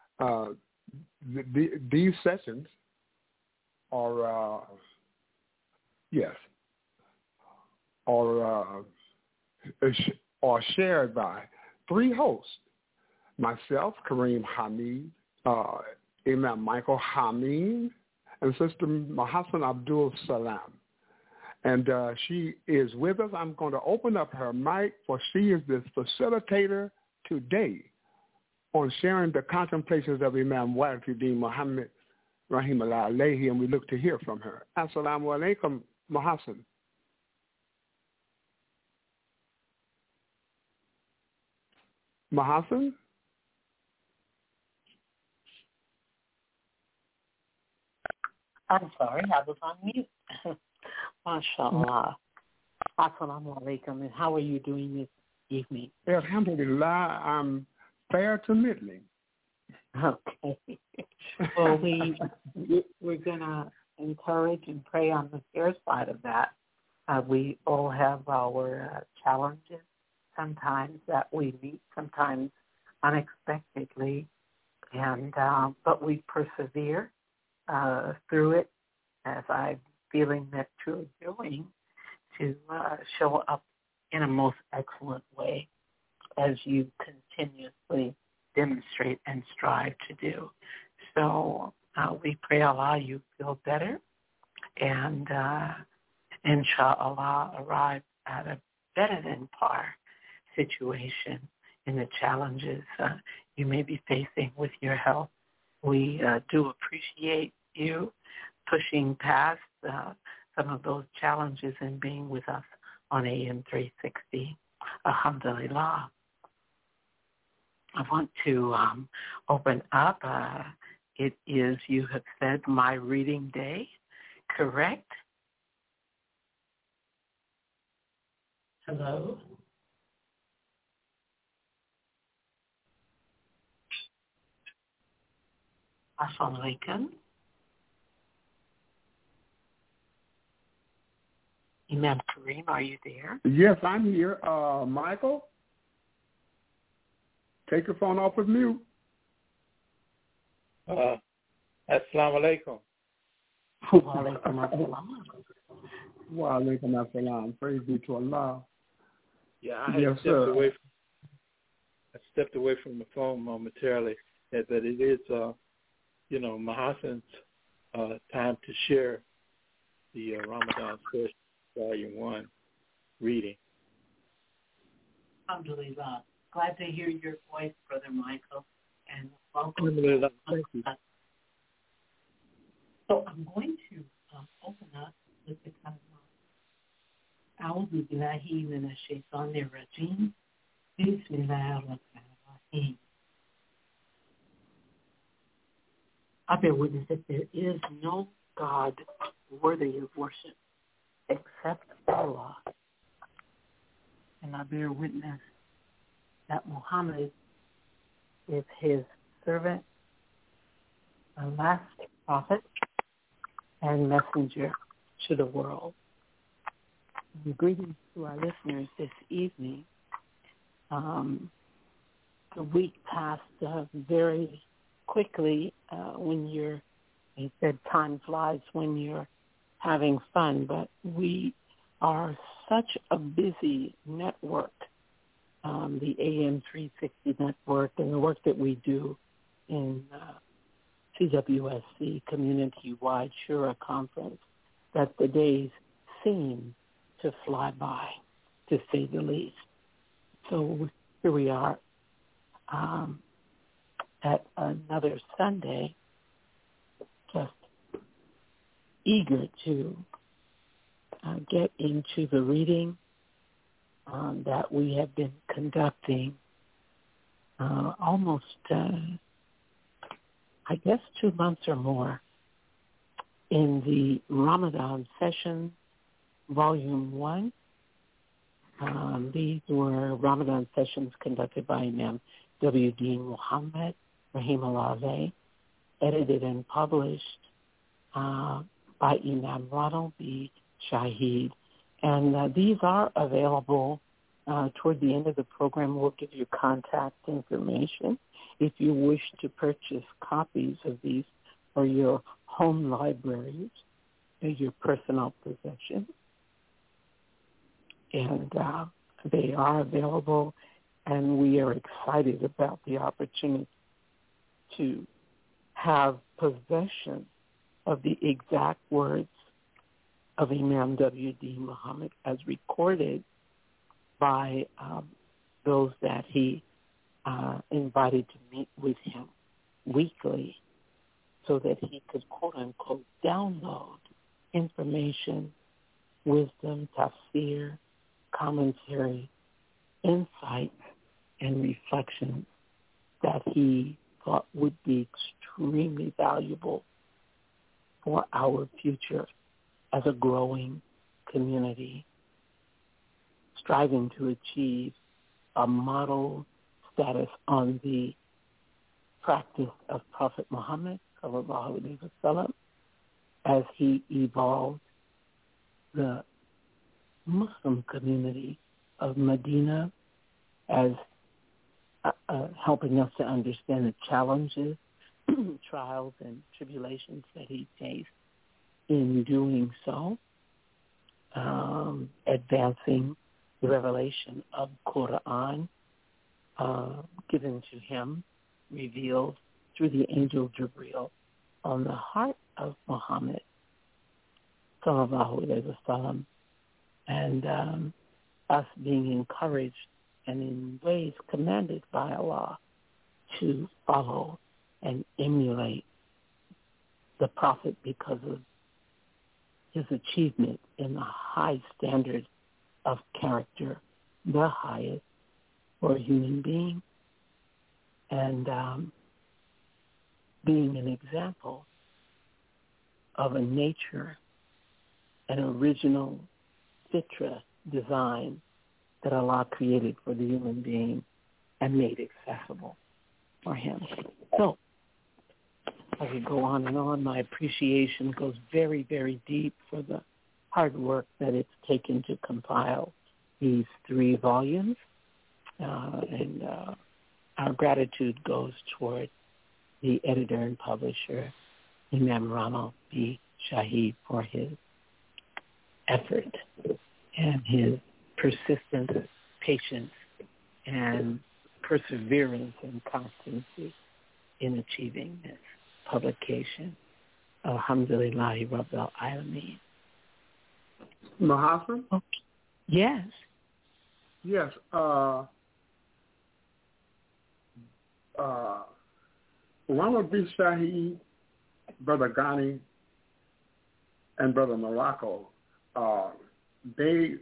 These sessions are shared by three hosts: myself, Kareem Hamid, Imam Michael Hamid, and Sister Mahassan Abdul Salam. And she is with us. I'm going to open up her mic, for she is the facilitator today on sharing the contemplations of Imam Wariduddin Muhammad, Rahimahullah alayhi, and we look to hear from her. Assalamu alaikum, Mahassan. Mahassan? I'm sorry, I was on mute. MashaAllah. Assalamu alaikum. And how are you doing this evening? Alhamdulillah, I'm fair to middling. Okay. Well, we're going to encourage and pray on the fair side of that. We all have our challenges sometimes that we meet, sometimes unexpectedly, and but we persevere through it, as I'm feeling that you're doing, to show up in a most excellent way as you continuously demonstrate and strive to do. So we pray Allah you feel better and inshallah arrive at a better than par situation in the challenges you may be facing with your health. We do appreciate you pushing past some of those challenges and being with us on AM 360. Alhamdulillah. I want to open up. It is, you have said, my reading day, correct? Hello? Assalamu alaikum. Imam Kareem, are you there? Yes, I'm here. Michael, take your phone off of mute. Assalamu alaikum. Wa alaikum assalam. Wa alaikum assalam. Praise be to Allah. Yeah, I stepped away from the phone momentarily, but it is, Mahassan's time to share the Ramadan First Volume 1 reading. Alhamdulillah. Glad to hear your voice, Brother Michael, and welcome. Alhamdulillah. Thank you. So I'm going to open up with the kind of A'udhu billahi minash shaitanir rajim. Bismillahir rahmanir rahim. I bear witness that there is no God worthy of worship except Allah. And I bear witness that Muhammad is his servant, the last prophet, and messenger to the world. And greetings to our listeners this evening. The week passed very quickly when they said time flies when you're having fun, but we are such a busy network, the AM 360 network, and the work that we do in CWSC, Community-Wide Shura Conference, that the days seem to fly by, to say the least. So here we are at another Sunday, just eager to get into the reading that we have been conducting almost, 2 months or more in the Ramadan session, Volume 1. These were Ramadan sessions conducted by Imam W. Dean Muhammad, Rahimahullah, edited and published by Imam Ronald B. Shahid. And these are available toward the end of the program. We'll give you contact information if you wish to purchase copies of these for your home libraries or your personal possession. And they are available, and we are excited about the opportunity to have possession of the exact words of Imam W. D. Muhammad as recorded by those that he invited to meet with him weekly so that he could, quote-unquote, download information, wisdom, tafsir, commentary, insight, and reflection that he thought would be extremely valuable for our future as a growing community, striving to achieve a model status on the practice of Prophet Muhammad, sallallahu alaihi wasallam, as he evolved the Muslim community of Medina, as helping us to understand the challenges, trials, and tribulations that he faced in doing so, advancing the revelation of Quran given to him, revealed through the angel Jibreel on the heart of Muhammad, sallallahu alaihi wasallam, and us being encouraged and in ways commanded by Allah to follow and emulate the Prophet because of his achievement in the high standard of character, the highest for a human being, and being an example of a nature, an original fitra design that Allah created for the human being and made accessible for him. So, as we go on and on, my appreciation goes very, very deep for the hard work that it's taken to compile these 3 volumes. And our gratitude goes toward the editor and publisher, Imam Ronald B. Shahid, for his effort and his persistence, patience, and perseverance and constancy in achieving this publication. Alhamdulillahi Rabbil Alameen. Mahassan? Okay. Yes. Yes. Ronald B. Shahid, Brother Ghani, and Brother Morocco, they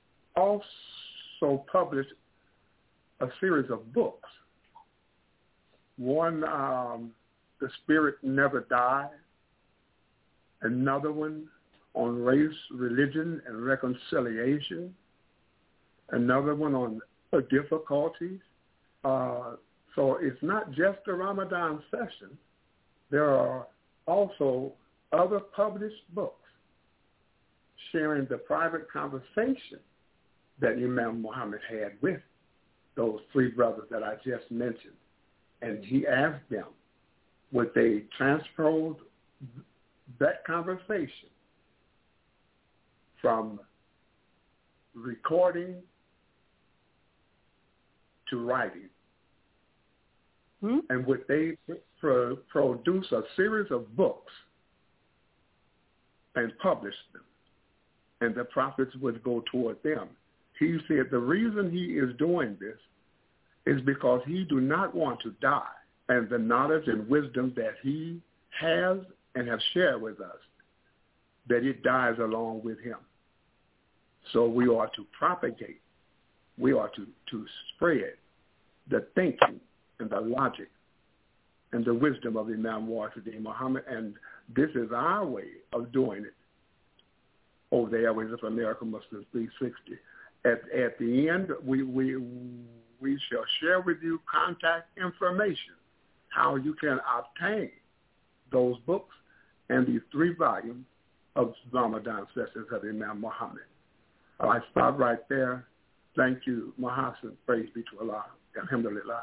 also published a series of books. One, The Spirit Never Dies. Another one on race, religion, and reconciliation. Another one on difficulties. So it's not just the Ramadan session. There are also other published books sharing the private conversation that Imam Muhammad had with those three brothers that I just mentioned. And he asked them, would they transpose that conversation from recording to writing? And would they produce a series of books and publish them? And the profits would go toward them. He said the reason he is doing this is because he do not want to die. And the knowledge and wisdom that he has and have shared with us, that it dies along with him. So we are to propagate. We are to spread the thinking and the logic and the wisdom of Imam Wahid Muhammad. And this is our way of doing it over the airways of American Muslims 360. At the end, we shall share with you contact information, how you can obtain those books and these 3 volumes of Ramadan Sessions of Imam Muhammad. I stop right there. Thank you, Muhassin. Praise be to Allah. Alhamdulillah.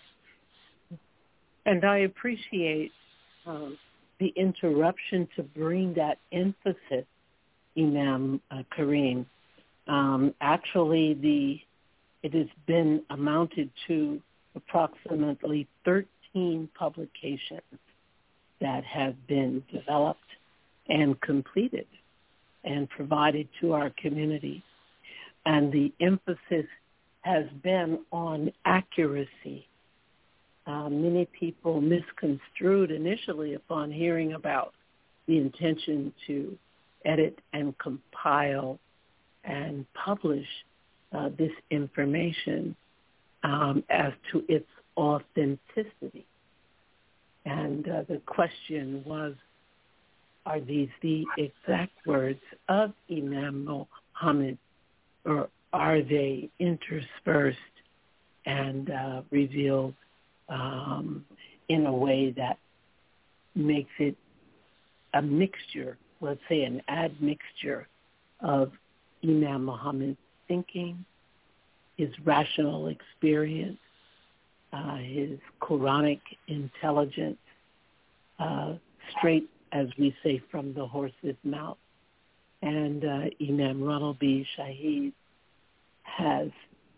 And I appreciate the interruption to bring that emphasis, Imam Kareem. Actually, it has been amounted to approximately 13 publications that have been developed and completed and provided to our community. And the emphasis has been on accuracy. Many people misconstrued initially upon hearing about the intention to edit and compile and publish this information as to its authenticity. And the question was, are these the exact words of Imam Muhammad, or are they interspersed and revealed in a way that makes it a mixture, let's say an admixture of Imam Muhammad's thinking, his rational experience, his Quranic intelligence, straight, as we say, from the horse's mouth. And Imam Ronald B. Shahid has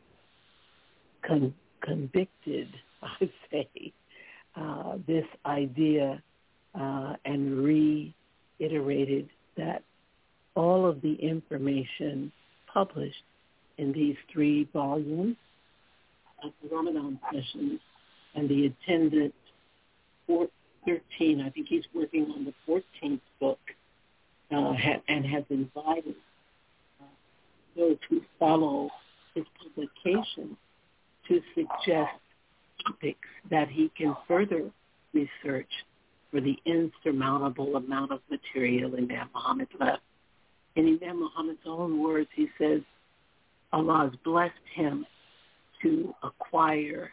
convicted, I say, this idea and reiterated that all of the information published in these 3 volumes of the Ramadan Sessions and the attendant 13, I think he's working on the 14th book, and has invited those who follow his publication to suggest topics that he can further research for the insurmountable amount of material Imam Muhammad left. In Imam Muhammad's own words, he says, Allah has blessed him to acquire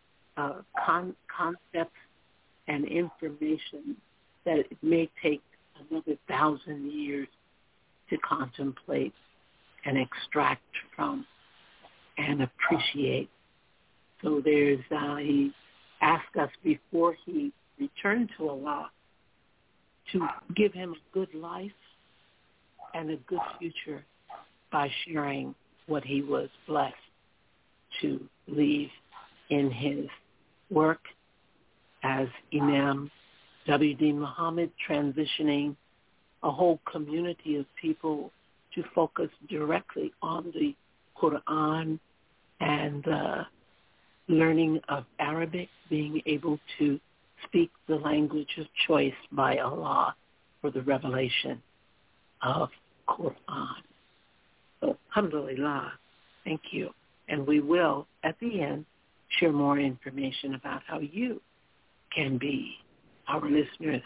concepts and information that it may take another 1,000 years to contemplate and extract from and appreciate. So there's, he asked us before he returned to Allah to give him a good life and a good future by sharing what he was blessed to leave in his work as Imam W.D. Muhammad, transitioning a whole community of people to focus directly on the Quran and learning of Arabic, being able to speak the language of choice by Allah for the revelation of Quran. So, alhamdulillah, thank you. And we will, at the end, share more information about how you can be, our listeners,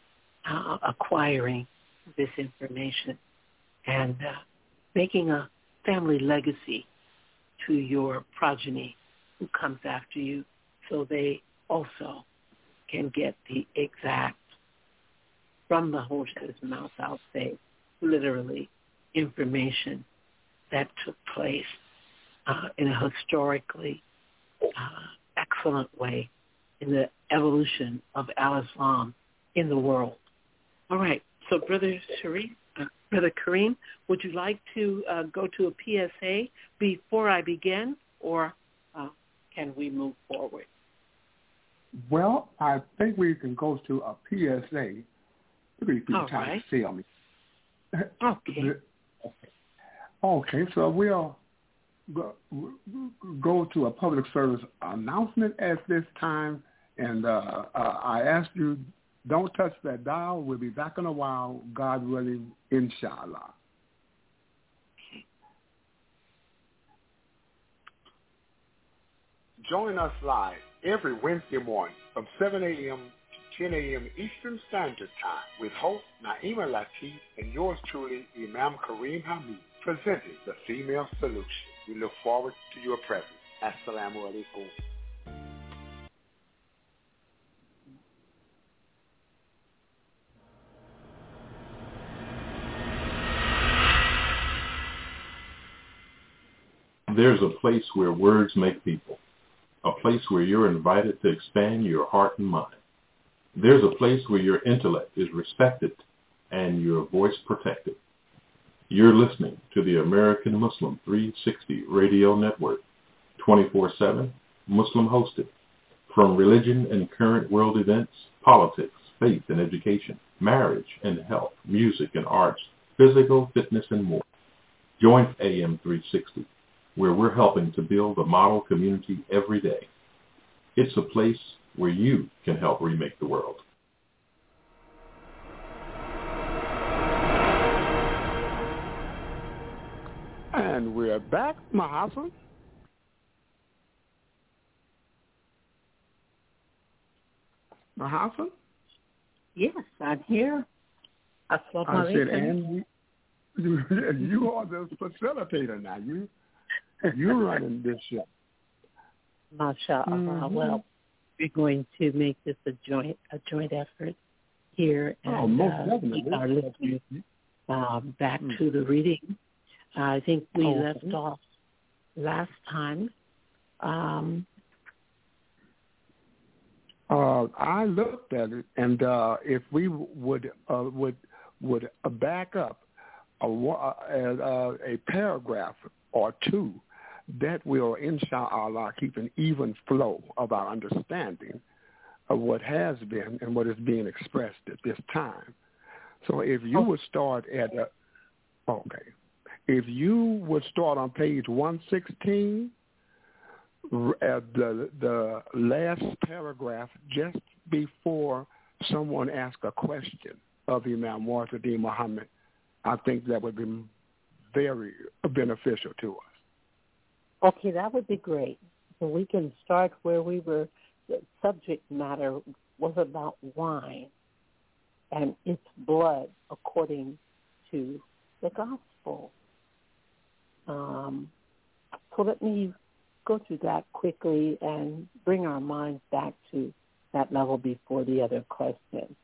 acquiring this information and making a family legacy to your progeny who comes after you, so they also can get the exact from the horse's mouth, I'll say, literally information that took place in a historically excellent way in the evolution of al-Islam in the world. All right. So, Brother Kareem, would you like to go to a PSA before I begin, or can we move forward? Well, I think we can go to a PSA. All right. To see me. Okay. Okay, so we'll go to a public service announcement at this time, and I ask you, don't touch that dial. We'll be back in a while, God willing, inshallah. Join us live every Wednesday morning from 7 a.m. to 10 a.m. Eastern Standard Time with host Naima Latif and yours truly, Imam Kareem Hamid, presenting The Female Solution. We look forward to your presence. Assalamu alaikum. There's a place where words make people, a place where you're invited to expand your heart and mind. There's a place where your intellect is respected and your voice protected. You're listening to the American Muslim 360 Radio Network, 24/7, Muslim hosted. From religion and current world events, politics, faith and education, marriage and health, music and arts, physical fitness and more. Join AM 360, where we're helping to build a model community every day. It's a place where you can help remake the world. And we're back, Mahassan. Mahassan? Yes, I'm here. Assalamu alaikum. I said, and you are the facilitator now. You're running this show. MashaAllah. Mm-hmm. Well, we're going to make this a joint effort here and keep our listeners back to the reading. I think we left off last time. I looked at it, and if we would back up a paragraph or two, that will, inshallah, keep an even flow of our understanding of what has been and what is being expressed at this time. So if you would start if you would start on page 116, at the last paragraph, just before someone asks a question of Imam Wahiduddin Muhammad, I think that would be very beneficial to us. Okay, that would be great. So we can start where we were. The subject matter was about wine and its blood according to the gospel. So let me go through that quickly and bring our minds back to that level before the other question.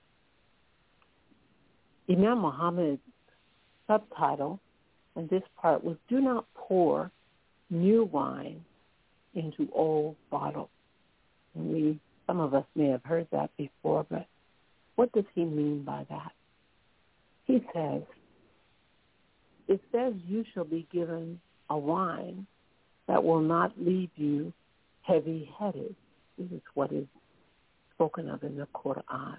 Imam Muhammad's subtitle, and this part was, "Do not pour new wine into old bottles." And some of us may have heard that before, but what does he mean by that? He says, it says you shall be given a wine that will not leave you heavy-headed. This is what is spoken of in the Quran.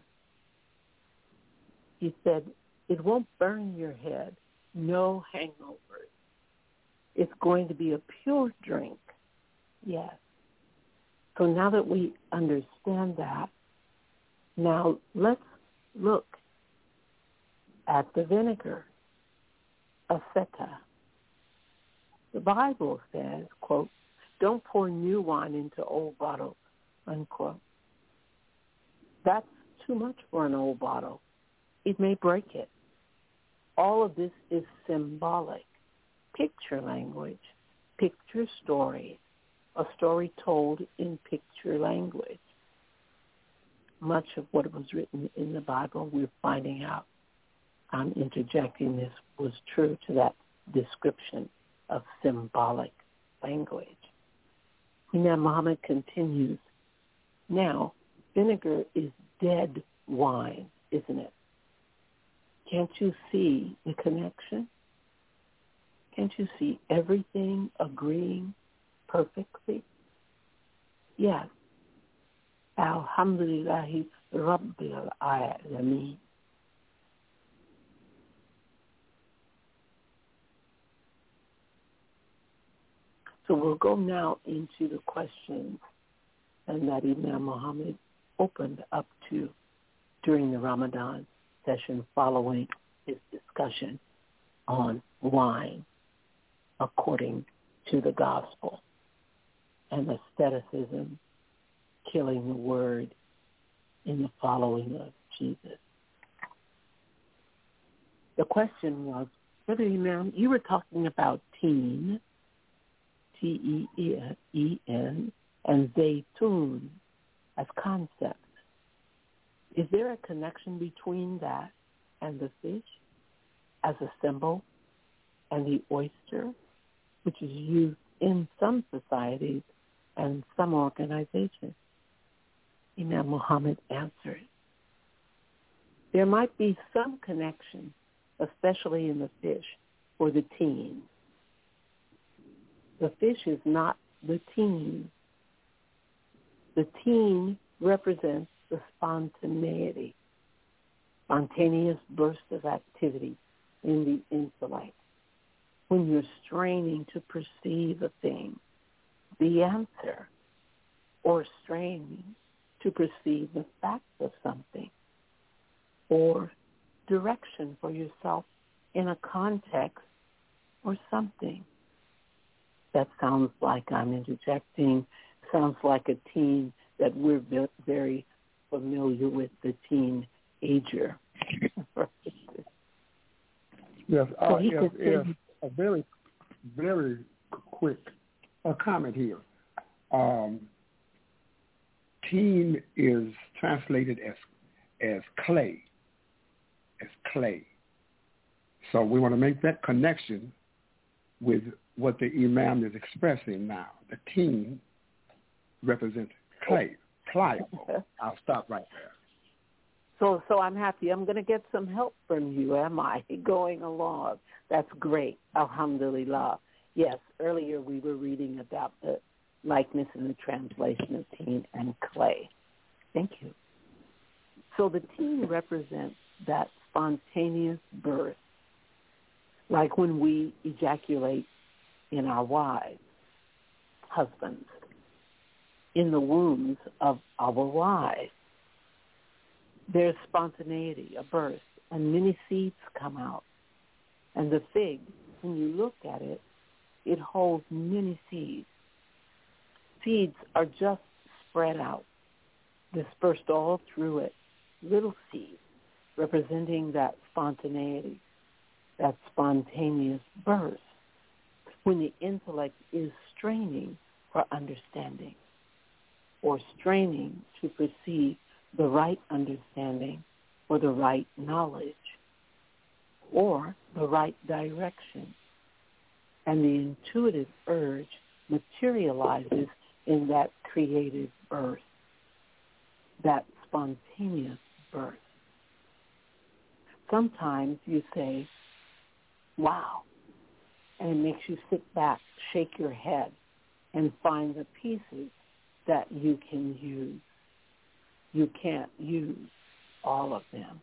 He said, it won't burn your head, no hangovers. It's going to be a pure drink. Yes. So now that we understand that, now let's look at the vinegar, aceta. The Bible says, quote, don't pour new wine into old bottles, unquote. That's too much for an old bottle. It may break it. All of this is symbolic. Picture language, picture stories, a story told in picture language. much of what was written in the Bible, we're finding out, I'm interjecting this, was true to that description of symbolic language. Imam Muhammad continues, now, vinegar is dead wine, isn't it? Can't you see the connection? Can't you see everything agreeing perfectly? Yes. Alhamdulillahi Rabbil Alameen. So we'll go now into the questions and that Imam Muhammad opened up to during the Ramadan session following his discussion on wine according to the gospel and asceticism, killing the word in the following of Jesus. The question was, Brother Imam, you were talking about teen, T-E-E-N, and zaytun as concepts. Is there a connection between that and the fish as a symbol and the oyster, which is used in some societies and some organizations? Imam Muhammad answered, there might be some connection, especially in the fish for the teen. The fish is not the teen. The teen represents the spontaneous burst of activity in the intellect. When you're straining to perceive a thing, the answer, or straining to perceive the fact of something, or direction for yourself in a context or something. That sounds like I'm interjecting, sounds like a teen that we're very familiar with, the teenager. Yes, yes, a very, very quick comment here. Teen is translated as clay, So we want to make that connection with what the Imam is expressing now. The teen represents clay, pliable. I'll stop right there. So I'm happy. I'm going to get some help from you, am I, going along? That's great. Alhamdulillah. Yes, earlier we were reading about the likeness in the translation of teen and clay. Thank you. So the teen represents that spontaneous birth, like when we ejaculate in our wives, husbands, in the wombs of our wives. There's spontaneity, a birth, and many seeds come out. And the fig, when you look at it, it holds many seeds. Seeds are just spread out, dispersed all through it, little seeds representing that spontaneity, that spontaneous birth, when the intellect is straining for understanding or straining to perceive the right understanding or the right knowledge or the right direction. And the intuitive urge materializes in that creative birth, that spontaneous birth. Sometimes you say, wow, and it makes you sit back, shake your head, and find the pieces that you can use. You can't use all of them.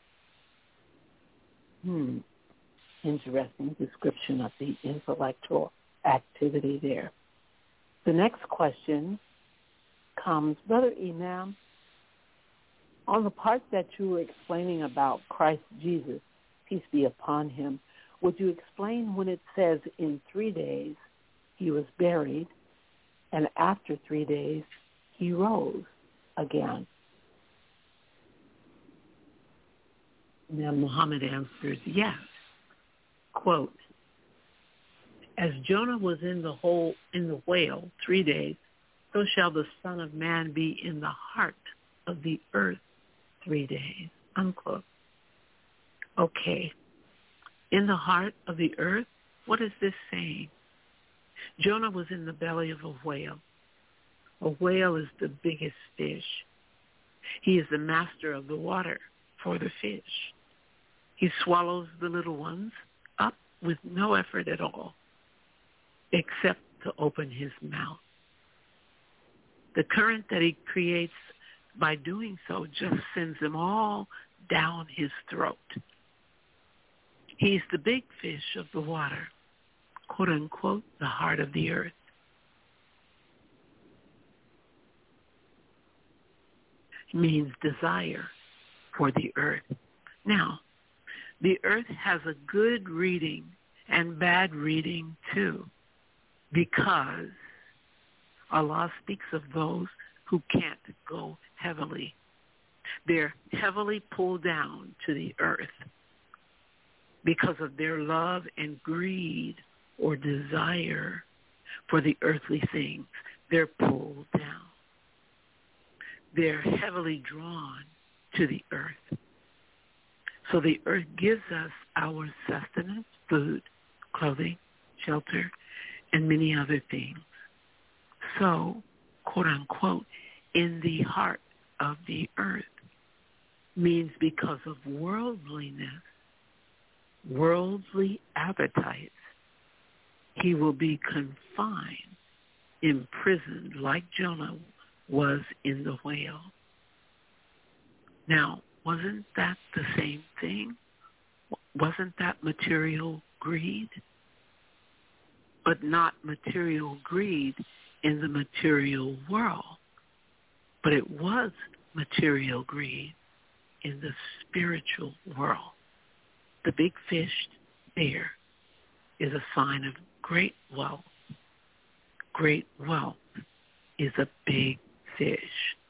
Interesting description of the intellectual activity there. The next question comes, Brother Imam, on the part that you were explaining about Christ Jesus, peace be upon him, would you explain when it says in 3 days he was buried and after 3 days he rose again? Now Muhammad answers, yes. Quote, as Jonah was in the whale 3 days, so shall the Son of Man be in the heart of the earth 3 days, unquote. Okay. In the heart of the earth, what is this saying? Jonah was in the belly of a whale. A whale is the biggest fish. He is the master of the water for the fish. He swallows the little ones up with no effort at all, except to open his mouth. The current that he creates by doing so just sends them all down his throat. He's the big fish of the water, quote unquote, the heart of the earth. It means desire for the earth. Now, the earth has a good reading and bad reading too, because Allah speaks of those who can't go heavily. They're heavily pulled down to the earth because of their love and greed or desire for the earthly things. They're pulled down. They're heavily drawn to the earth. So the earth gives us our sustenance, food, clothing, shelter, and many other things. So, quote unquote, in the heart of the earth means because of worldliness, worldly appetites, he will be confined, imprisoned like Jonah was in the whale. Now, wasn't that the same thing? Wasn't that material greed? But not material greed in the material world. But it was material greed in the spiritual world. The big fish there is a sign of great wealth. Great wealth is a big fish.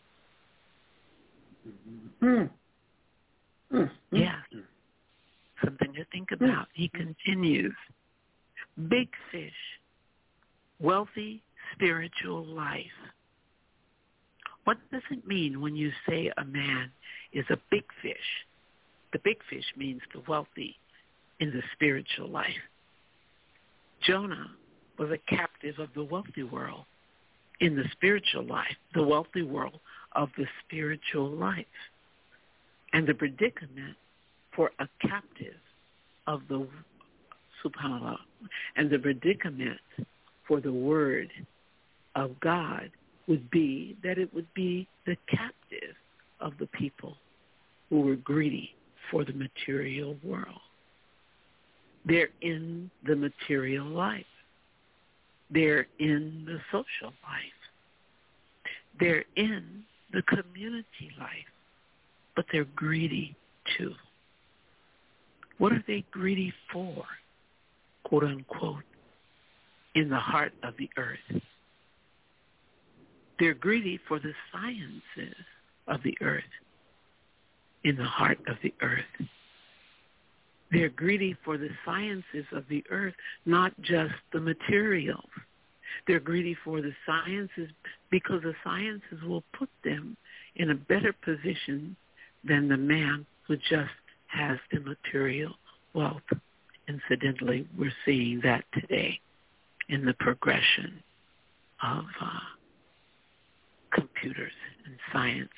Yes. Something to think about. He continues. Big fish, wealthy spiritual life. What does it mean when you say a man is a big fish? The big fish means the wealthy in the spiritual life. Jonah was a captive of the wealthy world in the spiritual life, the wealthy world of the spiritual life. And the predicament for a captive of the subhanAllah, and the predicament for the word of God would be that it would be the captive of the people who were greedy for the material world. They're in the material life. They're in the social life. They're in the community life, but they're greedy too. What are they greedy for, quote unquote, in the heart of the earth? They're greedy for the sciences of the earth, in the heart of the earth. They're greedy for the sciences of the earth, not just the materials. They're greedy for the sciences because the sciences will put them in a better position than the man who just has the material wealth. Incidentally, we're seeing that today in the progression of computers and science,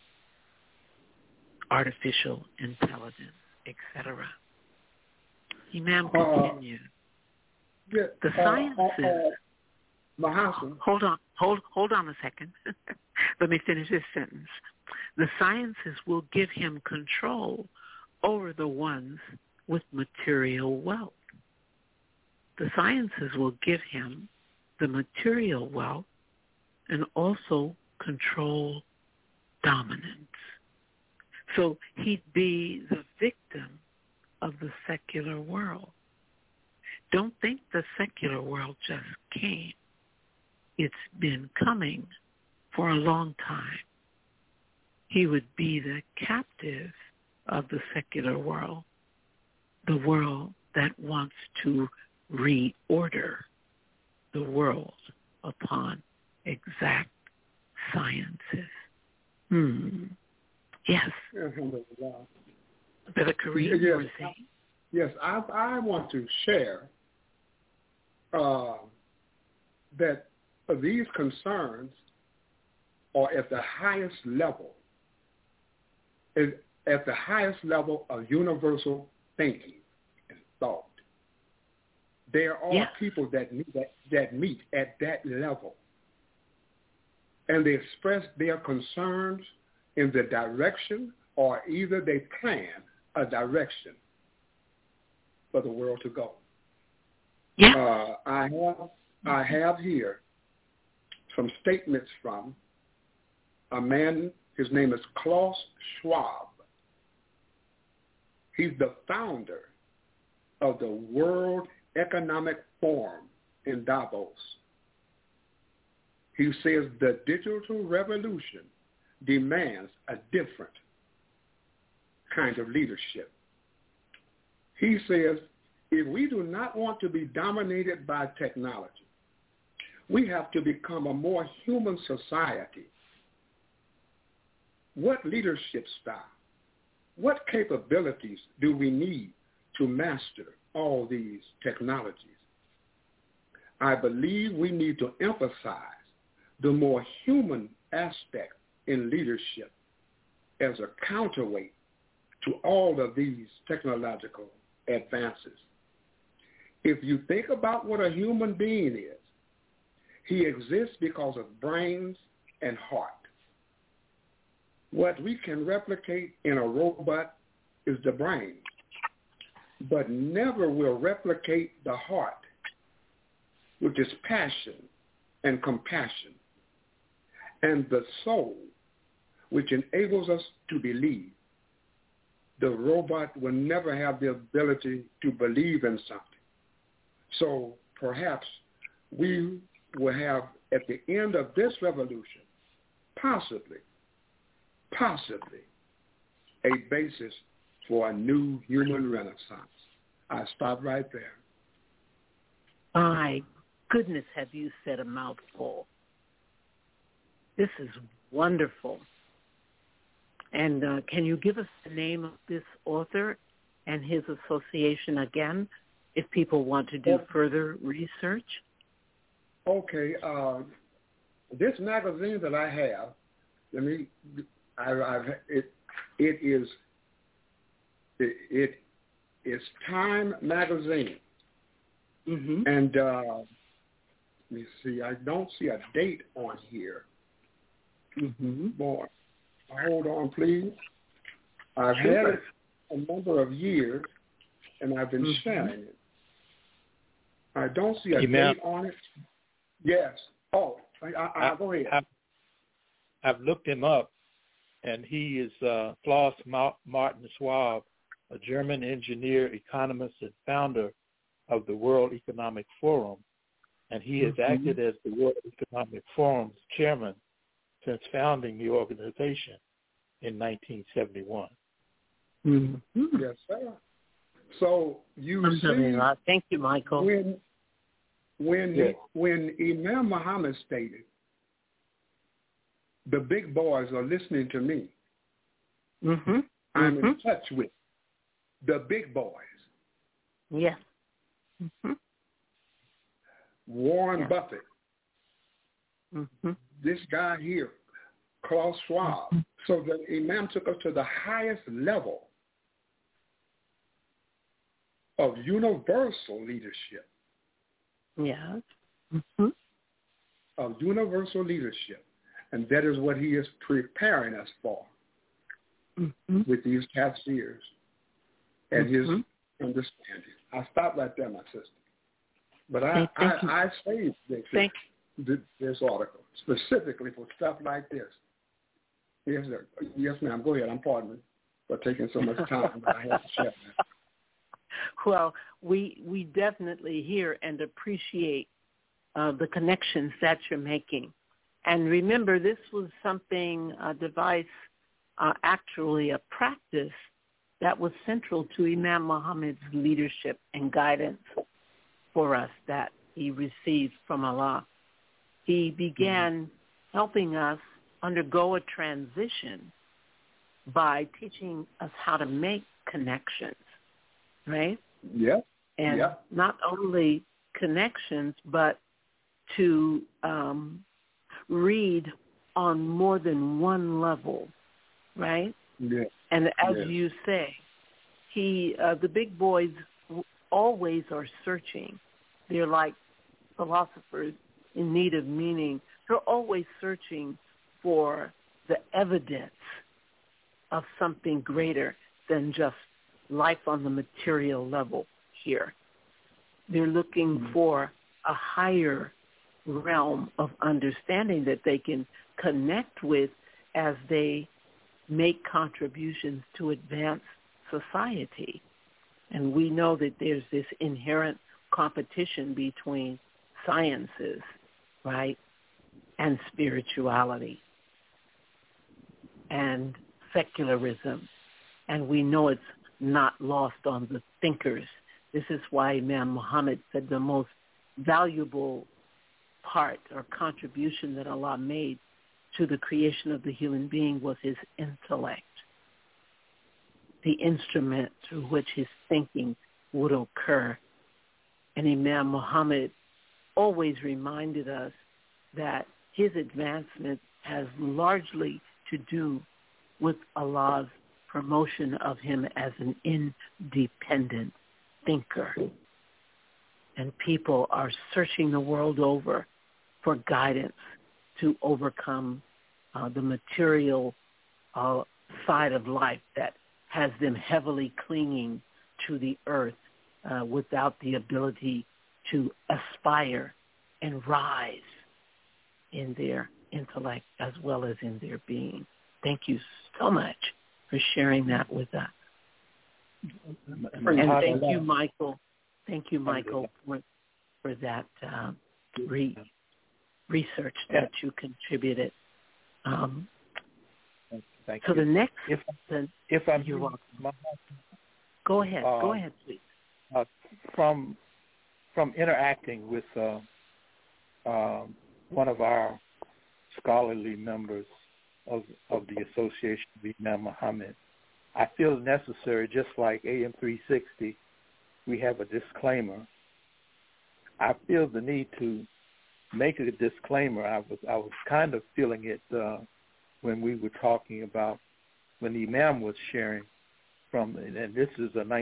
artificial intelligence, etc. Imam continued. The sciences. Hold on a second. Let me finish this sentence. The sciences will give him control over the ones with material wealth. The sciences will give him the material wealth and also control dominance. So he'd be the victim of the secular world. Don't think the secular world just came. It's been coming for a long time. He would be the captive of the secular world, the world that wants to reorder the world upon exact sciences. Yes. Brother Kareem, you were saying? Yes, I want to share that these concerns are at the highest level of universal thinking and thought. There are people that meet at that level, and they express their concerns in the direction, or either they plan a direction for the world to go. Yeah. I have here some statements from a man. His name is Klaus Schwab. He's the founder of the World Economic Forum in Davos. He says the digital revolution demands a different kind of leadership. He says, if we do not want to be dominated by technology, we have to become a more human society. What leadership style, what capabilities do we need to master all these technologies? I believe we need to emphasize the more human aspect in leadership as a counterweight to all of these technological advances. If you think about what a human being is, he exists because of brains and heart. What we can replicate in a robot is the brain, but never will replicate the heart, which is passion and compassion, and the soul, which enables us to believe. The robot will never have the ability to believe in something. So perhaps we will have, at the end of this revolution, possibly, a basis for a new human renaissance. I stop right there. My goodness, have you said a mouthful. This is wonderful. And can you give us the name of this author and his association again, if people want to do further research? Okay. This magazine that I have, it is Time Magazine. Mm-hmm. And let me see, I don't see a date on here. Mm-hmm. Boy, hold on, please. I've had it a number of years, and I've been sharing it. I don't see a date on it. Yes. Oh, I'll go ahead. I've looked him up, and he is Klaus Martin Schwab, a German engineer, economist, and founder of the World Economic Forum, and he has acted as the World Economic Forum's chairman since founding the organization in 1971. Mm-hmm. Yes, sir. So you see, thank you, Michael. When Imam Muhammad stated, the big boys are listening to me. Mm-hmm. I'm in touch with the big boys. Yes. Mm-hmm. Warren Buffett. Mm-hmm. This guy here, Klaus Schwab. Mm-hmm. So the Imam took us to the highest level of universal leadership. Yeah. Mm-hmm. Of universal leadership. And that is what he is preparing us for with these past years and his understanding. I'll stop right there, my sister. But I saved this article specifically for stuff like this. Yes, sir. Yes, ma'am. Go ahead. I'm pardoning for taking so much time, but I have to share that. Well, we definitely hear and appreciate the connections that you're making. And remember, this was something, a device, actually a practice that was central to Imam Muhammad's leadership and guidance for us that he received from Allah. He began helping us undergo a transition by teaching us how to make connections, right? Yeah. And not only connections, but to read on more than one level, right? Yeah. And as you say, the big boys always are searching. They're like philosophers in need of meaning. They're always searching for the evidence of something greater than just life on the material level here. They're looking for a higher realm of understanding that they can connect with as they make contributions to advance society. And we know that there's this inherent competition between sciences, right, and spirituality and secularism. And we know it's not lost on the thinkers. This is why Imam Muhammad said the most valuable part or contribution that Allah made to the creation of the human being was his intellect, the instrument through which his thinking would occur. And Imam Muhammad always reminded us that his advancement has largely to do with Allah's promotion of him as an independent thinker. And people are searching the world over for guidance to overcome the material side of life that has them heavily clinging to the earth without the ability to aspire and rise in their intellect as well as in their being. Thank you so much for sharing that with us. And thank you, Michael. Thank you, Michael, for that research that you contributed. Thank so you. The next, if I'm you're welcome. Go ahead. Go ahead, please. From interacting with one of our scholarly members of the Association of Imam Muhammad, I feel necessary, just like AM 360, we have a disclaimer. I feel the need to make a disclaimer. I was kind of feeling it when we were talking about when the Imam was sharing from, and this is a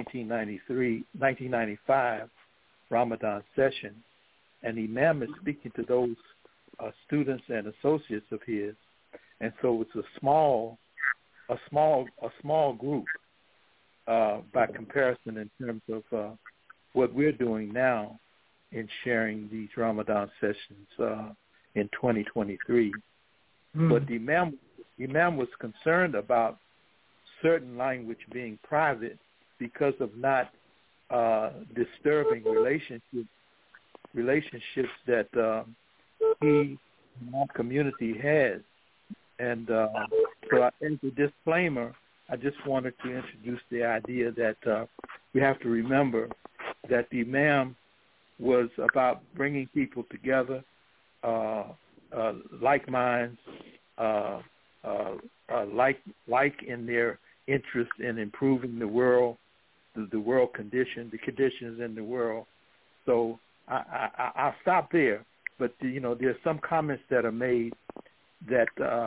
1995 Ramadan session, and the Imam is speaking to those students and associates of his, and so it's a small group by comparison in terms of what we're doing now in sharing these Ramadan sessions in 2023. But the Imam was concerned about certain language being private because of not disturbing relationships that he and our community has. And so as a disclaimer, I just wanted to introduce the idea that we have to remember that the Imam was about bringing people together, like minds, like in their interest in improving the world, the world condition, the conditions in the world. So I'll stop there. But there's some comments that are made that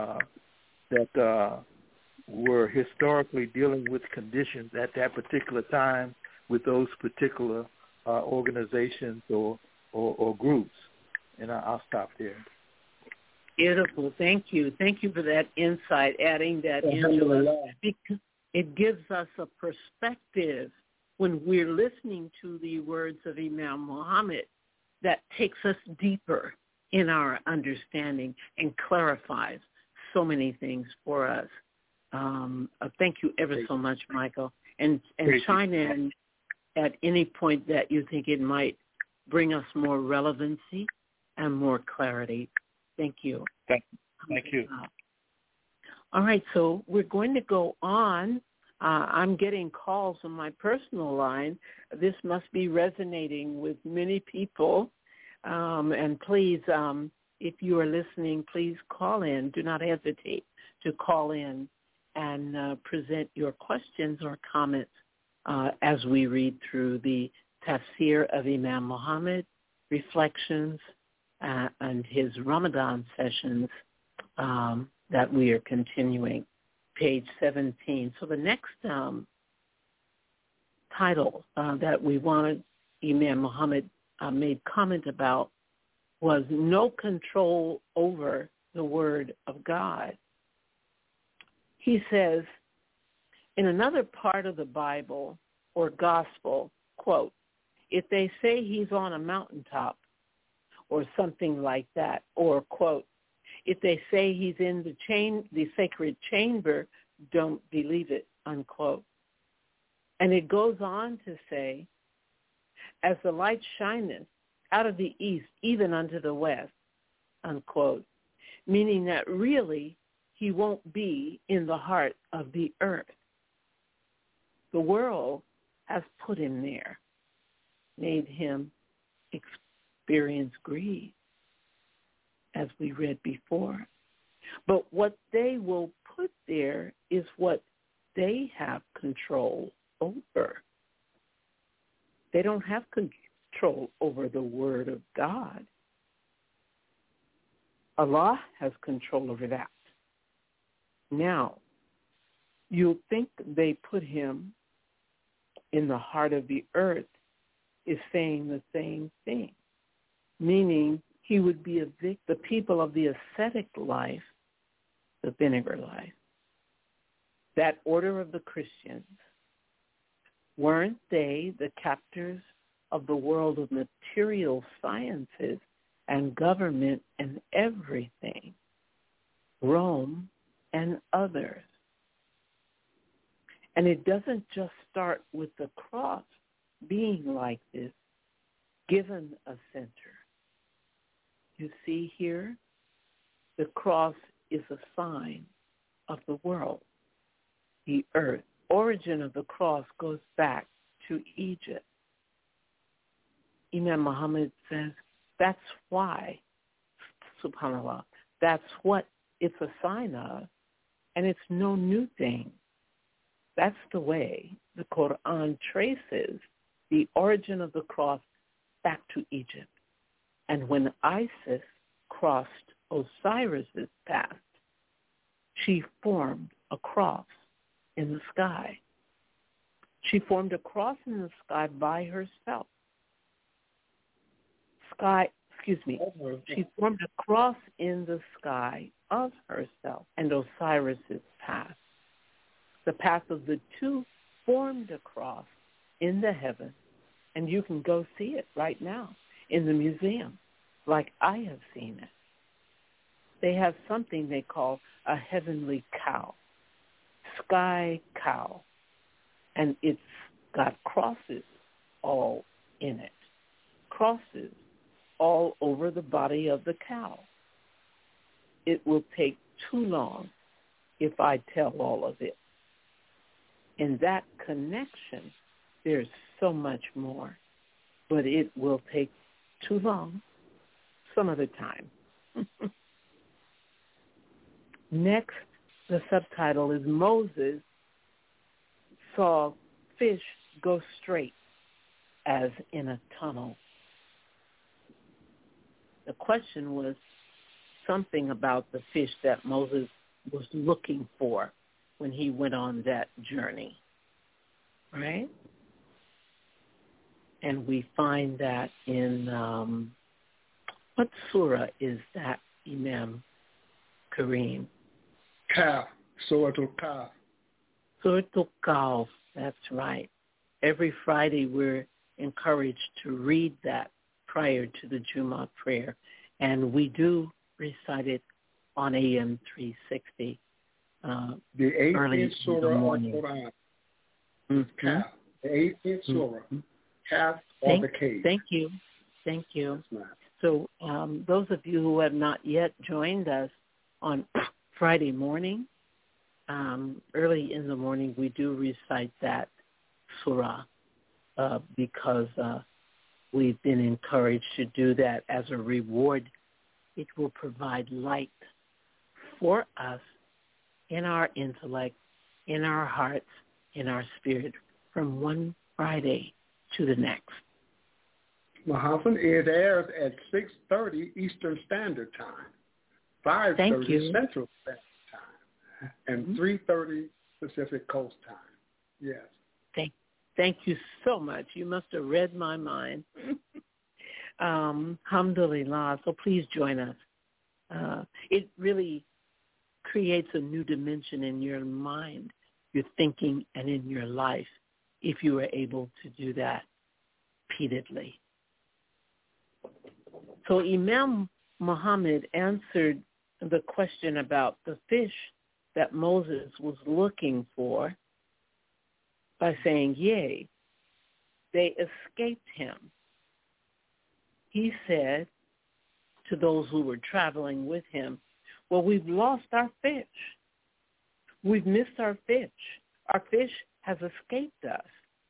were historically dealing with conditions at that particular time with those particular organizations or groups. And I'll stop there. Beautiful. Thank you. Thank you for that insight, adding that into us, because it gives us a perspective when we're listening to the words of Imam Muhammad that takes us deeper in our understanding and clarifies so many things for us. Thank you ever so much, Michael. And chime in at any point that you think it might bring us more relevancy and more clarity. Thank you. Thank you. All right, so we're going to go on. I'm getting calls on my personal line. This must be resonating with many people. And please if you are listening, please call in. Do not hesitate to call in and present your questions or comments as we read through the Tafsir of Imam Muhammad, Reflections, and his Ramadan sessions that we are continuing, page 17. So the next title that we wanted Imam Muhammad made comment about was No Control Over the Word of God. He says, in another part of the Bible or gospel, quote, if they say he's on a mountaintop or something like that, or, quote, if they say he's in the sacred chamber, don't believe it, unquote. And it goes on to say, as the light shineth out of the east, even unto the west, unquote, meaning that really he won't be in the heart of the earth. The world has put him there, made him experience greed, as we read before. But what they will put there is what they have control over. They don't have control over the Word of God. Allah has control over that. Now, you think they put him in the heart of the earth is saying the same thing, meaning he would be the people of the ascetic life, the vinegar life, that order of the Christians. Weren't they the captors of the world of material sciences and government and everything? Rome and others. And it doesn't just start with the cross being like this, given a center. You see here, the cross is a sign of the world, the earth. Origin of the cross goes back to Egypt. Imam Muhammad says that's why, subhanAllah, that's what it's a sign of, and it's no new thing. That's the way the Quran traces the origin of the cross back to Egypt. And when Isis crossed Osiris's path, she formed a cross in the sky. She formed a cross in the sky by herself. She formed a cross in the sky of herself and Osiris's path. The path of the two formed a cross in the heavens, and you can go see it right now in the museum, like I have seen it. They have something they call a heavenly cow, sky cow, and it's got crosses all in it, crosses all over the body of the cow. It will take too long if I tell all of it. In that connection, there's so much more, but it will take too long some other time. Next, the subtitle is Moses saw fish go straight as in a tunnel. The question was something about the fish that Moses was looking for when he went on that journey, right? And we find that in, what surah is that, Imam Kareem? Kaf, Surah Al-Kaf. Surah Al-Kaf, that's right. Every Friday we're encouraged to read that prior to the Jummah prayer, and we do recite it on AM 360 the 18th Surah of the Quran. Mm-hmm. Kaf, the 18th Surah. Kaf or the cave. Thank you. So those of you who have not yet joined us on Friday morning, early in the morning, we do recite that surah because we've been encouraged to do that as a reward it will provide light for us in our intellect, in our hearts, in our spirit, from one Friday to the next. Mahafan, it airs at 6:30 Eastern Standard Time, 5:30 Central Standard Time, and 3:30 Pacific Coast Time. Yes. Thank you so much. You must have read my mind. Alhamdulillah. So please join us. It really creates a new dimension in your mind, your thinking, and in your life if you are able to do that repeatedly. So Imam Muhammad answered the question about the fish that Moses was looking for by saying, yea, they escaped him. He said to those who were traveling with him, well, we've lost our fish. We've missed our fish. Our fish has escaped us.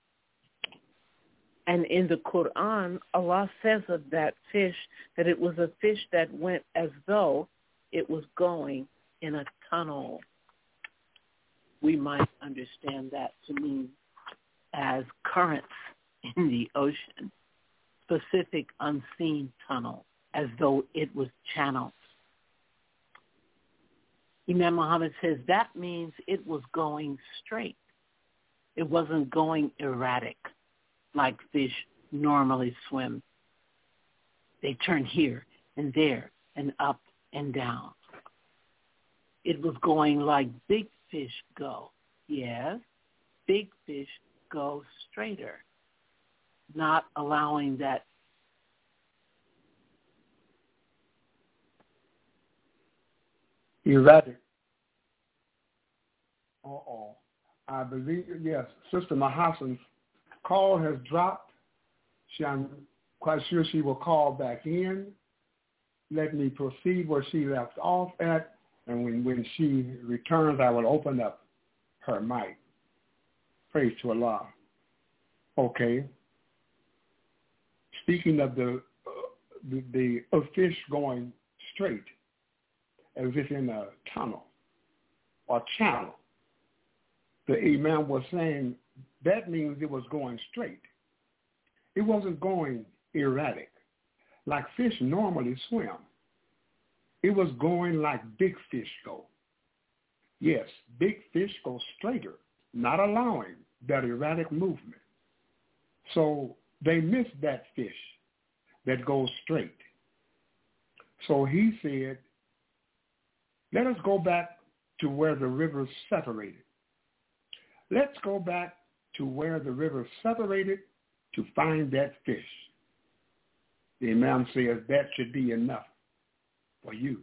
And in the Quran, Allah says of that fish that it was a fish that went as though it was going in a tunnel. We might understand that to mean as currents in the ocean, specific unseen tunnel, as though it was channeled. Imam Muhammad says that means it was going straight. It wasn't going erratic like fish normally swim. They turn here and there and up and down. It was going like big fish go. Yes, big fish go straighter, not allowing that erratic. I believe, yes, Sister Mahassan's call has dropped. I'm quite sure she will call back in. Let me proceed where she left off at, and when she returns, I will open up her mic. Praise to Allah. Okay. Speaking of the fish going straight, as if in a tunnel or channel, the Imam was saying that means it was going straight. It wasn't going erratic, like fish normally swim. It was going like big fish go. Yes, big fish go straighter, not allowing that erratic movement. So they missed that fish that goes straight. So he said, let us go back to where the rivers separated. Let's go back to where the river separated to find that fish. The Imam says that should be enough for you.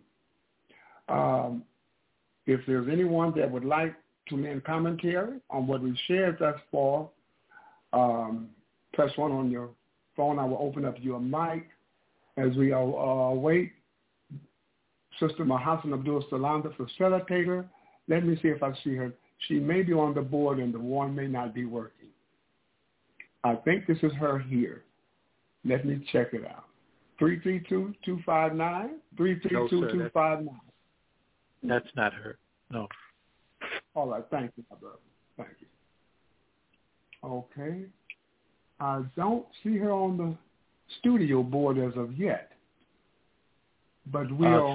If there's anyone that would like to make commentary on what we've shared thus far, press 1 on your phone. I will open up your mic as we wait. Sister Mahassan Abdul Salam, the facilitator. Let me see if I see her. She may be on the board and the one may not be working. I think this is her here. Let me check it out. 332-259? 332-259. That's not her. No. All right. Thank you, my brother. Thank you. Okay. I don't see her on the studio board as of yet. But we'll...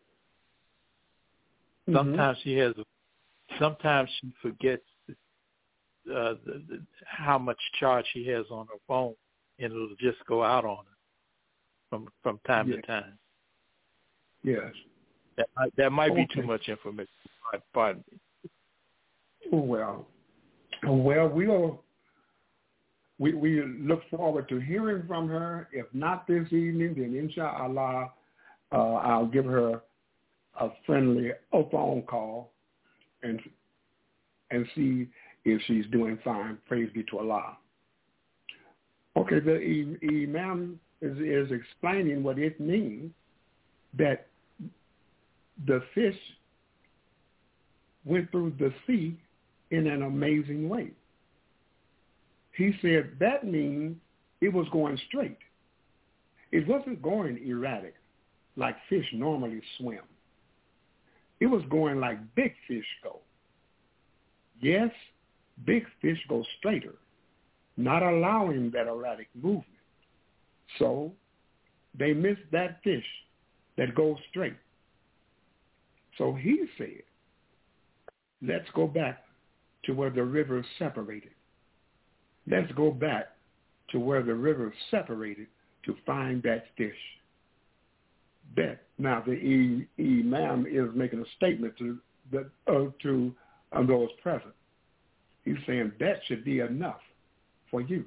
Sometimes she has... Sometimes she forgets how much charge she has on her phone, and it'll just go out on her from time to time. Yes. That might be too much information. Pardon me. Well, we look forward to hearing from her. If not this evening, then inshallah, I'll give her a friendly phone call and see if she's doing fine. Praise be to Allah. Okay, the Imam is explaining what it means that the fish went through the sea in an amazing way. He said that means it was going straight. It wasn't going erratic like fish normally swim. It was going like big fish go. Yes, big fish go straighter, not allowing that erratic movement. So they missed that fish that goes straight. So he said, let's go back to where the river separated. Let's go back to where the river separated to find that fish. That now the imam is making a statement to those present. He's saying that should be enough for you.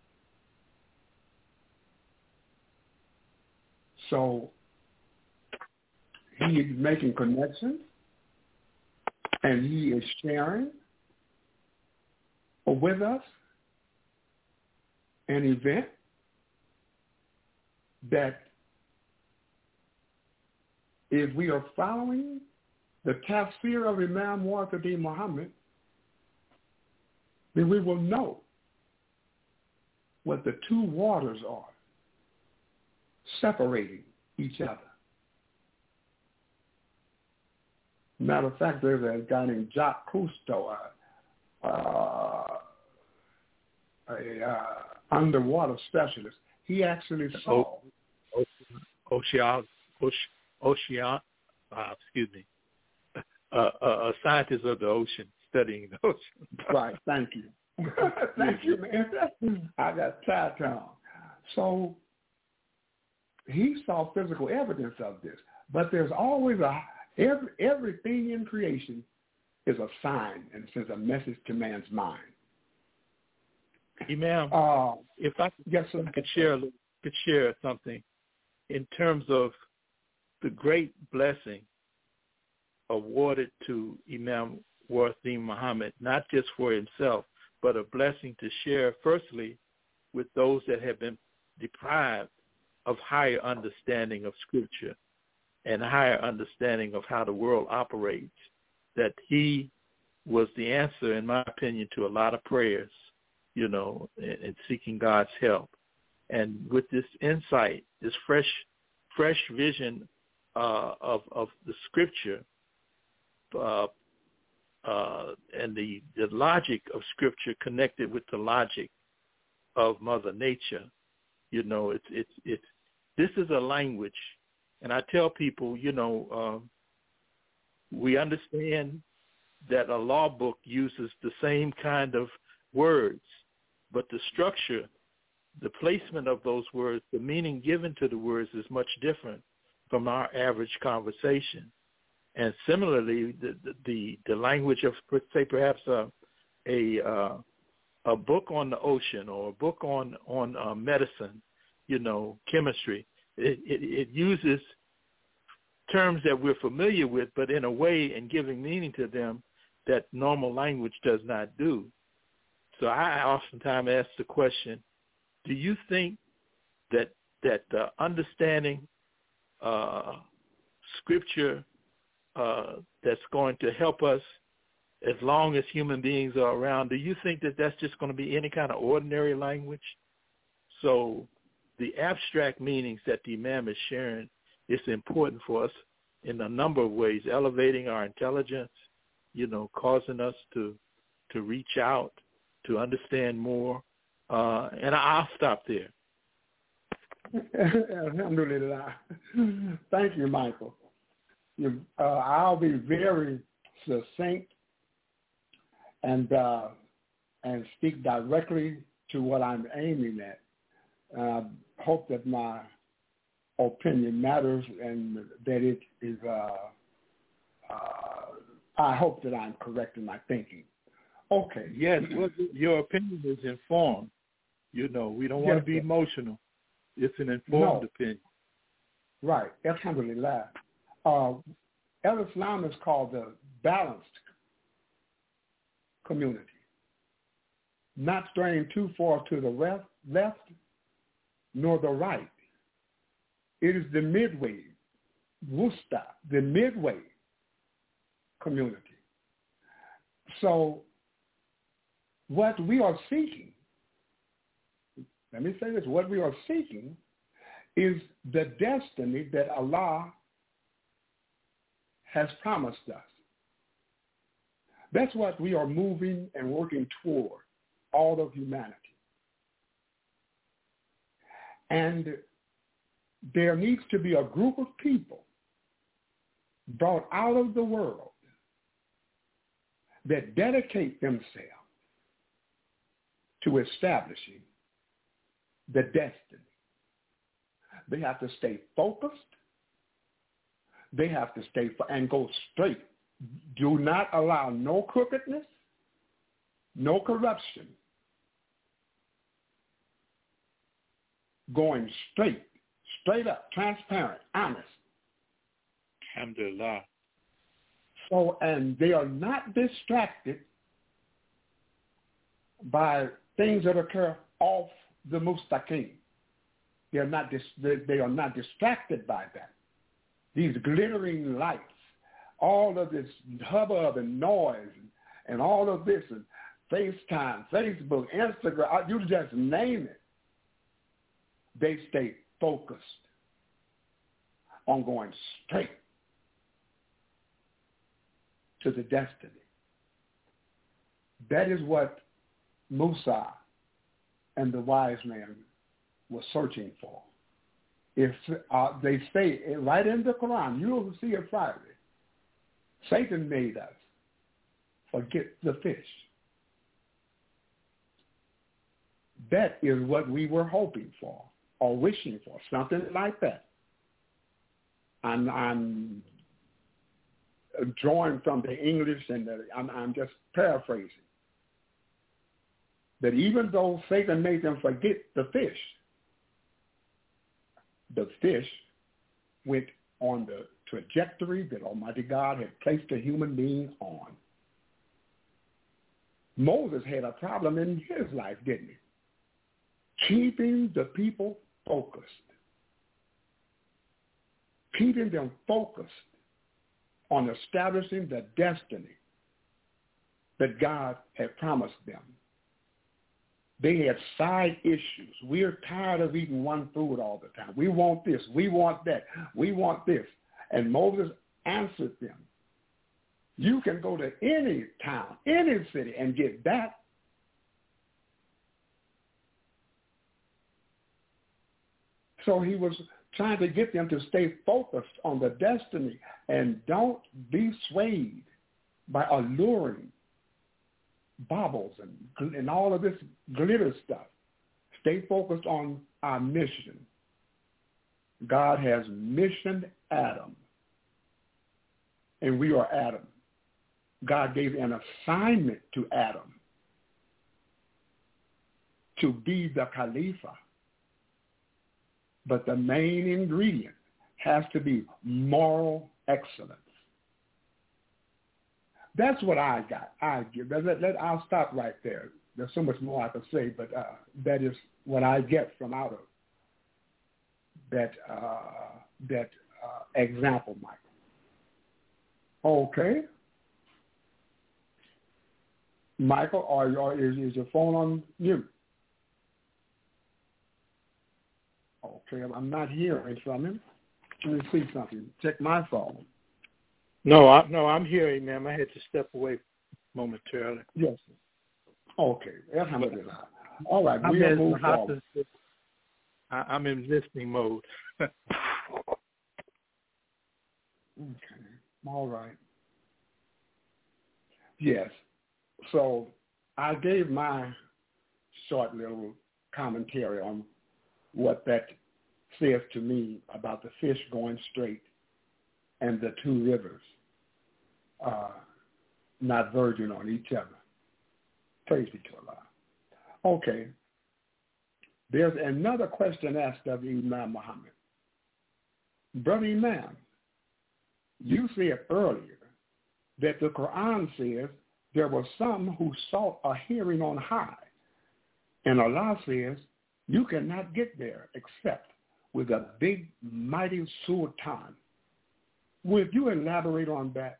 So he is making connections, and he is sharing with us an event that if we are following the tafsir of Imam Muwaffaq Muhammad, then we will know what the two waters are separating each other. Matter of fact, there's a guy named Jacques Cousteau, underwater specialist. He actually saw a scientist of the ocean studying the ocean. Right. Thank you. Thank you, man. I got tired on. So he saw physical evidence of this, but there's always everything in creation is a sign and sends a message to man's mind. Imam, if I could share something in terms of the great blessing awarded to Imam Muwaffaq Muhammad, not just for himself, but a blessing to share firstly with those that have been deprived of higher understanding of Scripture and higher understanding of how the world operates, that he was the answer, in my opinion, to a lot of prayers, and seeking God's help. And with this insight, this fresh vision of the Scripture and the logic of Scripture connected with the logic of Mother Nature, this is a language. And I tell people, we understand that a law book uses the same kind of words, but the structure, the placement of those words, the meaning given to the words is much different from our average conversation. And similarly, the language of, say, perhaps a book on the ocean or a book on medicine, chemistry, it uses terms that we're familiar with, but in a way and giving meaning to them that normal language does not do. So I oftentimes ask the question, do you think that understanding Scripture that's going to help us as long as human beings are around, do you think that that's just going to be any kind of ordinary language? So the abstract meanings that the Imam is sharing is important for us in a number of ways, elevating our intelligence, causing us to reach out, to understand more. And I'll stop there. Alhamdulillah. Thank you, Michael. I'll be very succinct and speak directly to what I'm aiming at. Hope that my opinion matters and that it is, I hope that I'm correct in my thinking. Okay. Yes, well, your opinion is informed. We don't want to be emotional. It's an informed opinion. Right. Alhamdulillah. Islam is called the balanced community. Not straying too far to the left nor the right. It is the midway, wusta, the midway community. So what we are seeking, let me say this, what we are seeking is the destiny that Allah has promised us. That's what we are moving and working toward, all of humanity. And there needs to be a group of people brought out of the world that dedicate themselves to establishing the destiny. They have to stay focused. They have to stay and go straight. Do not allow no crookedness, no corruption. Going straight up, transparent, honest. Alhamdulillah. So, and they are not distracted by things that occur off the mustaqim. They are not distracted by that. These glittering lights, all of this hubbub and noise and all of this, and FaceTime, Facebook, Instagram, you just name it. They stay focused on going straight to the destiny. That is what Musa and the wise man were searching for. If they say right in the Quran, you will see it Friday. Satan made us forget the fish. That is what we were hoping for or wishing for, something like that. I'm drawing from the English, and I'm just paraphrasing. That even though Satan made them forget the fish went on the trajectory that Almighty God had placed a human being on. Moses had a problem in his life, didn't he? Keeping the people focused. Keeping them focused on establishing the destiny that God had promised them. They had side issues. We're tired of eating one food all the time. We want this. We want that. We want this. And Moses answered them. You can go to any town, any city, and get that. So he was trying to get them to stay focused on the destiny and don't be swayed by alluring baubles and all of this glitter stuff. Stay focused on our mission. God has missioned Adam, and we are Adam. God gave an assignment to Adam to be the Khalifa. But the main ingredient has to be moral excellence. That's what I got. I'll stop right there. There's so much more I could say, but that is what I get from out of that example, Michael. Okay. Michael, is your phone on mute? Okay, I'm not hearing from him. Let me see something. Check my phone. No, I'm hearing, ma'am. I had to step away momentarily. Yes. Okay. Alhamdulillah. All right, we'll move forward. I'm in listening mode. Okay. All right. Yes. So I gave my short little commentary on what that says to me about the fish going straight and the two rivers not verging on each other. Praise be to Allah. Okay. There's another question asked of Imam Muhammad. Brother Imam, you said earlier that the Quran says there were some who sought a hearing on high. And Allah says you cannot get there except with a big, mighty sultan. Would you elaborate on that,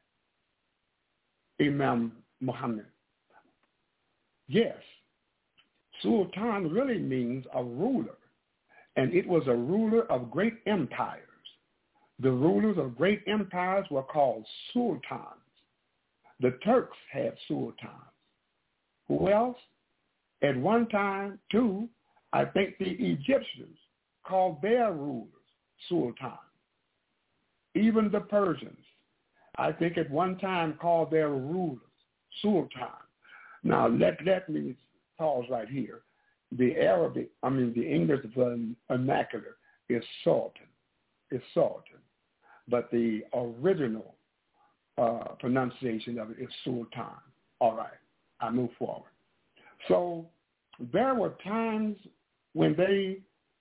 Imam Muhammad? Yes. Sultan really means a ruler. and it was a ruler of great empires. The rulers of great empires were called sultans. The Turks had sultans. Who else? At one time, too, I think the Egyptians called their rulers sultans. Even the Persians, I think at one time called their rulers sultan. Now, let me pause right here. The English vernacular is sultan. It's sultan. But the original pronunciation of it is sultan. All right, I move forward. So there were times when they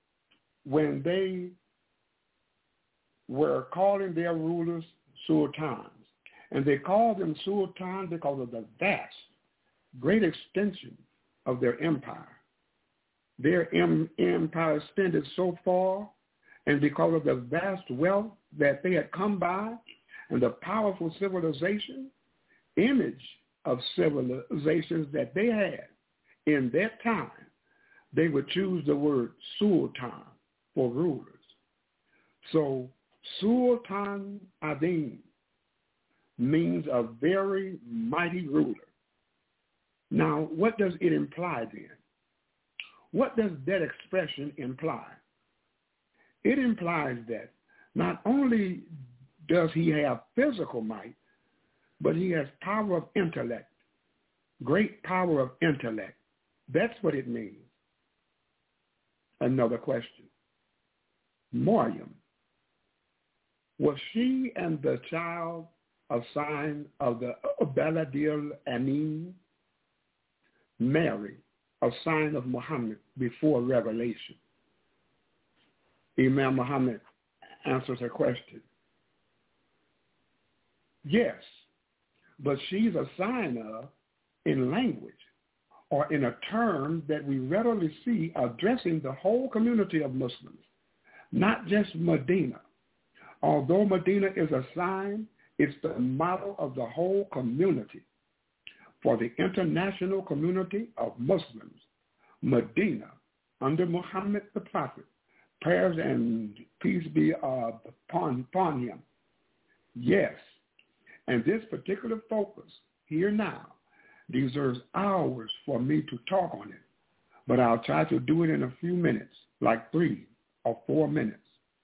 were calling their rulers sultans. And they called them sultans because of the vast, great extension of their empire. Their empire extended so far, and because of the vast wealth that they had come by and the powerful civilization, image of civilizations that they had in that time, they would choose the word sultan for rulers. So Sultan Adin means a very mighty ruler. Now, what does it imply then? What does that expression imply? It implies that not only does he have physical might, but he has power of intellect, great power of intellect. That's what it means. Another question. Maryam, was she and the child a sign of the Baladil Amin? Mary, a sign of Muhammad before revelation? Imam Muhammad answers her question. Yes, but she's a sign of in language or in a term that we readily see addressing the whole community of Muslims, not just Medina. Although Medina is a sign, it's the model of the whole community. For the international community of Muslims, Medina, under Muhammad the Prophet, prayers and peace be upon him. Yes, and this particular focus here now deserves hours for me to talk on it, but I'll try to do it in a few minutes, like 3 or 4 minutes.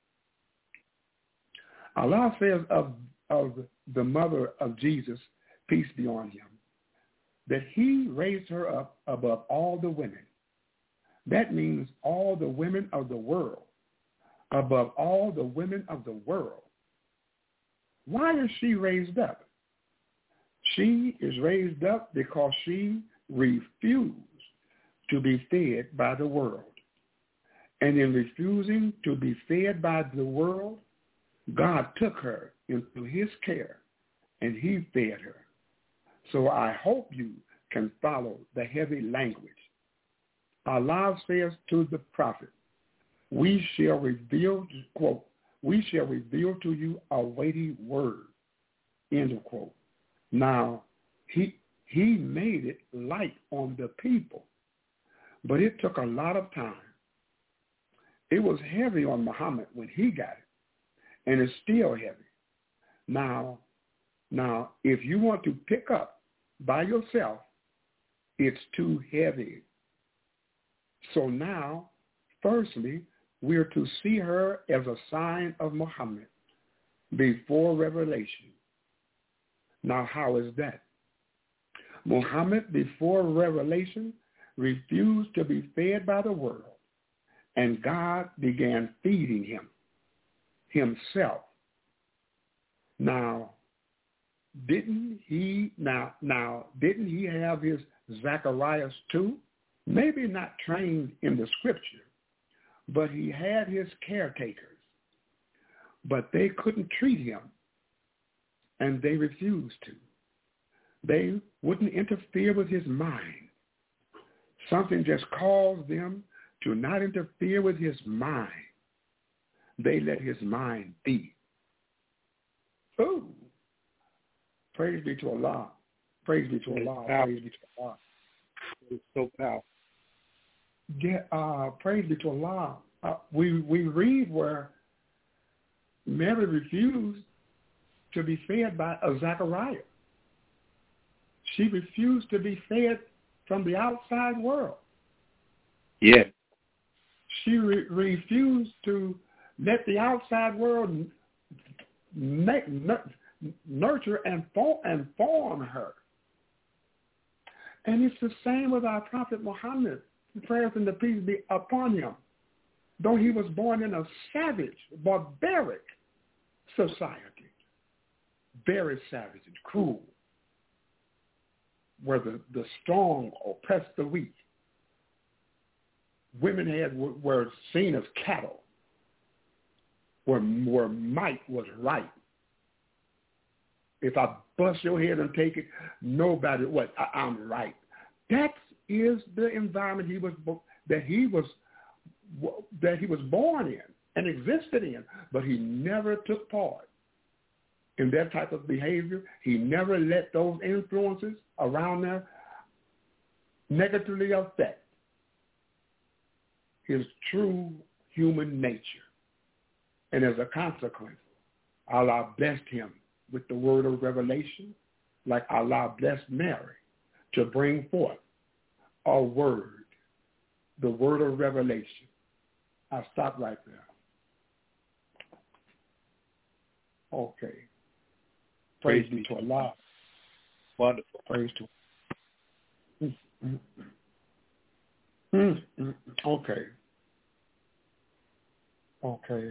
Allah says of the mother of Jesus, peace be on him, that he raised her up above all the women. That means all the women of the world, above all the women of the world. Why is she raised up? She is raised up because she refused to be fed by the world. And in refusing to be fed by the world, God took her into his care and he fed her. So I hope you can follow the heavy language. Allah says to the prophet, we shall reveal, quote, we shall reveal to you a weighty word, end of quote. Now, he made it light on the people, but it took a lot of time. It was heavy on Muhammad when he got it, and it's still heavy. Now, if you want to pick up by yourself, it's too heavy. So now, firstly, we're to see her as a sign of Muhammad before revelation. Now, how is that? Muhammad, before revelation, refused to be fed by the world, and God began feeding him himself. Now, didn't he have his Zacharias too? Maybe not trained in the scripture, but he had his caretakers. But they couldn't treat him, and they refused to. They wouldn't interfere with his mind. Something just caused them to not interfere with his mind. They let his mind be. Oh, praise be to Allah. Praise be to Allah. Praise be to Allah. It's so powerful. Praise be to Allah. we read where Mary refused to be fed by Zachariah. She refused to be fed from the outside world. Yeah. She refused to let the outside world nurture and form her. And it's the same with our prophet Muhammad. The prayers and the peace be upon him. Though he was born in a savage, barbaric society, very savage and cruel, where the strong oppressed the weak. Women were seen as cattle, where might was right. If I bust your head and take it, nobody, I'm right. That is the environment he was born in and existed in, but he never took part in that type of behavior. He never let those influences around there negatively affect his true human nature. And as a consequence, Allah blessed him with the word of revelation, like Allah blessed Mary to bring forth a word, the word of revelation. I'll stop right there. Okay. Praise be to Allah. Wonderful. Praise to Okay. Okay.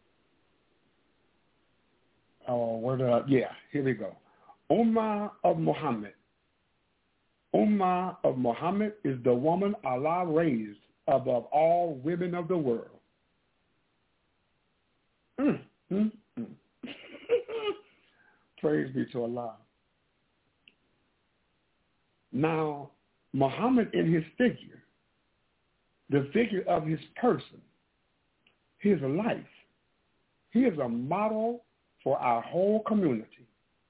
Here we go. Ummah of Muhammad. Ummah of Muhammad is the woman Allah raised above all women of the world. Praise be to Allah. Now, Muhammad in his figure, the figure of his person, his life, he is a model for our whole community.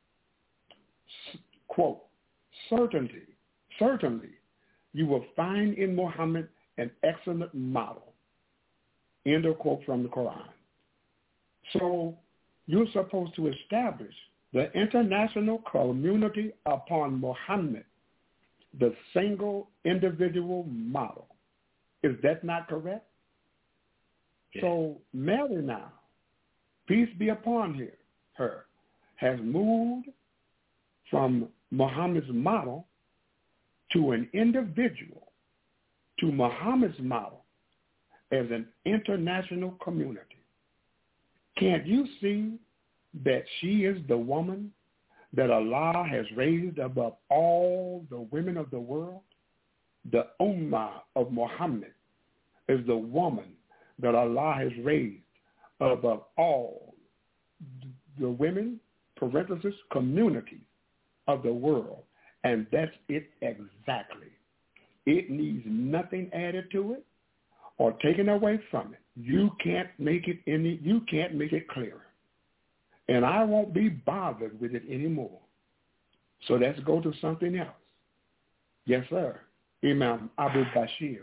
Quote, certainly, you will find in Muhammad an excellent model. End of quote from the Quran. So you're supposed to establish the international community upon Muhammad, the single individual model. Is that not correct? Yeah. So Mary now, peace be upon her, has moved from Muhammad's model to an individual, to Muhammad's model as an international community. Can't you see that she is the woman that Allah has raised above all the women of the world? The Ummah of Muhammad is the woman that Allah has raised above all the women, parenthesis, communities of the world. And that's it exactly. It needs nothing added to it or taken away from it. You can't make it clearer. And I won't be bothered with it anymore. So let's go to something else. Yes, sir. Imam Abu Bashir.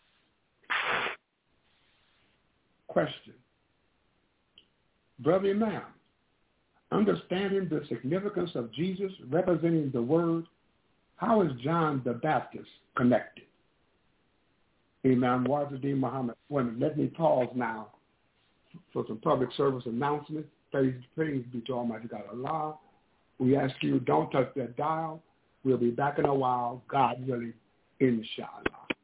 Question. Brother Imam, understanding the significance of Jesus representing the Word, how is John the Baptist connected? Imam Waziruddin Muhammad. Let me pause now for some public service announcements. Praise be to Almighty God Allah. We ask you, don't touch that dial. We'll be back in a while, God willing, inshallah.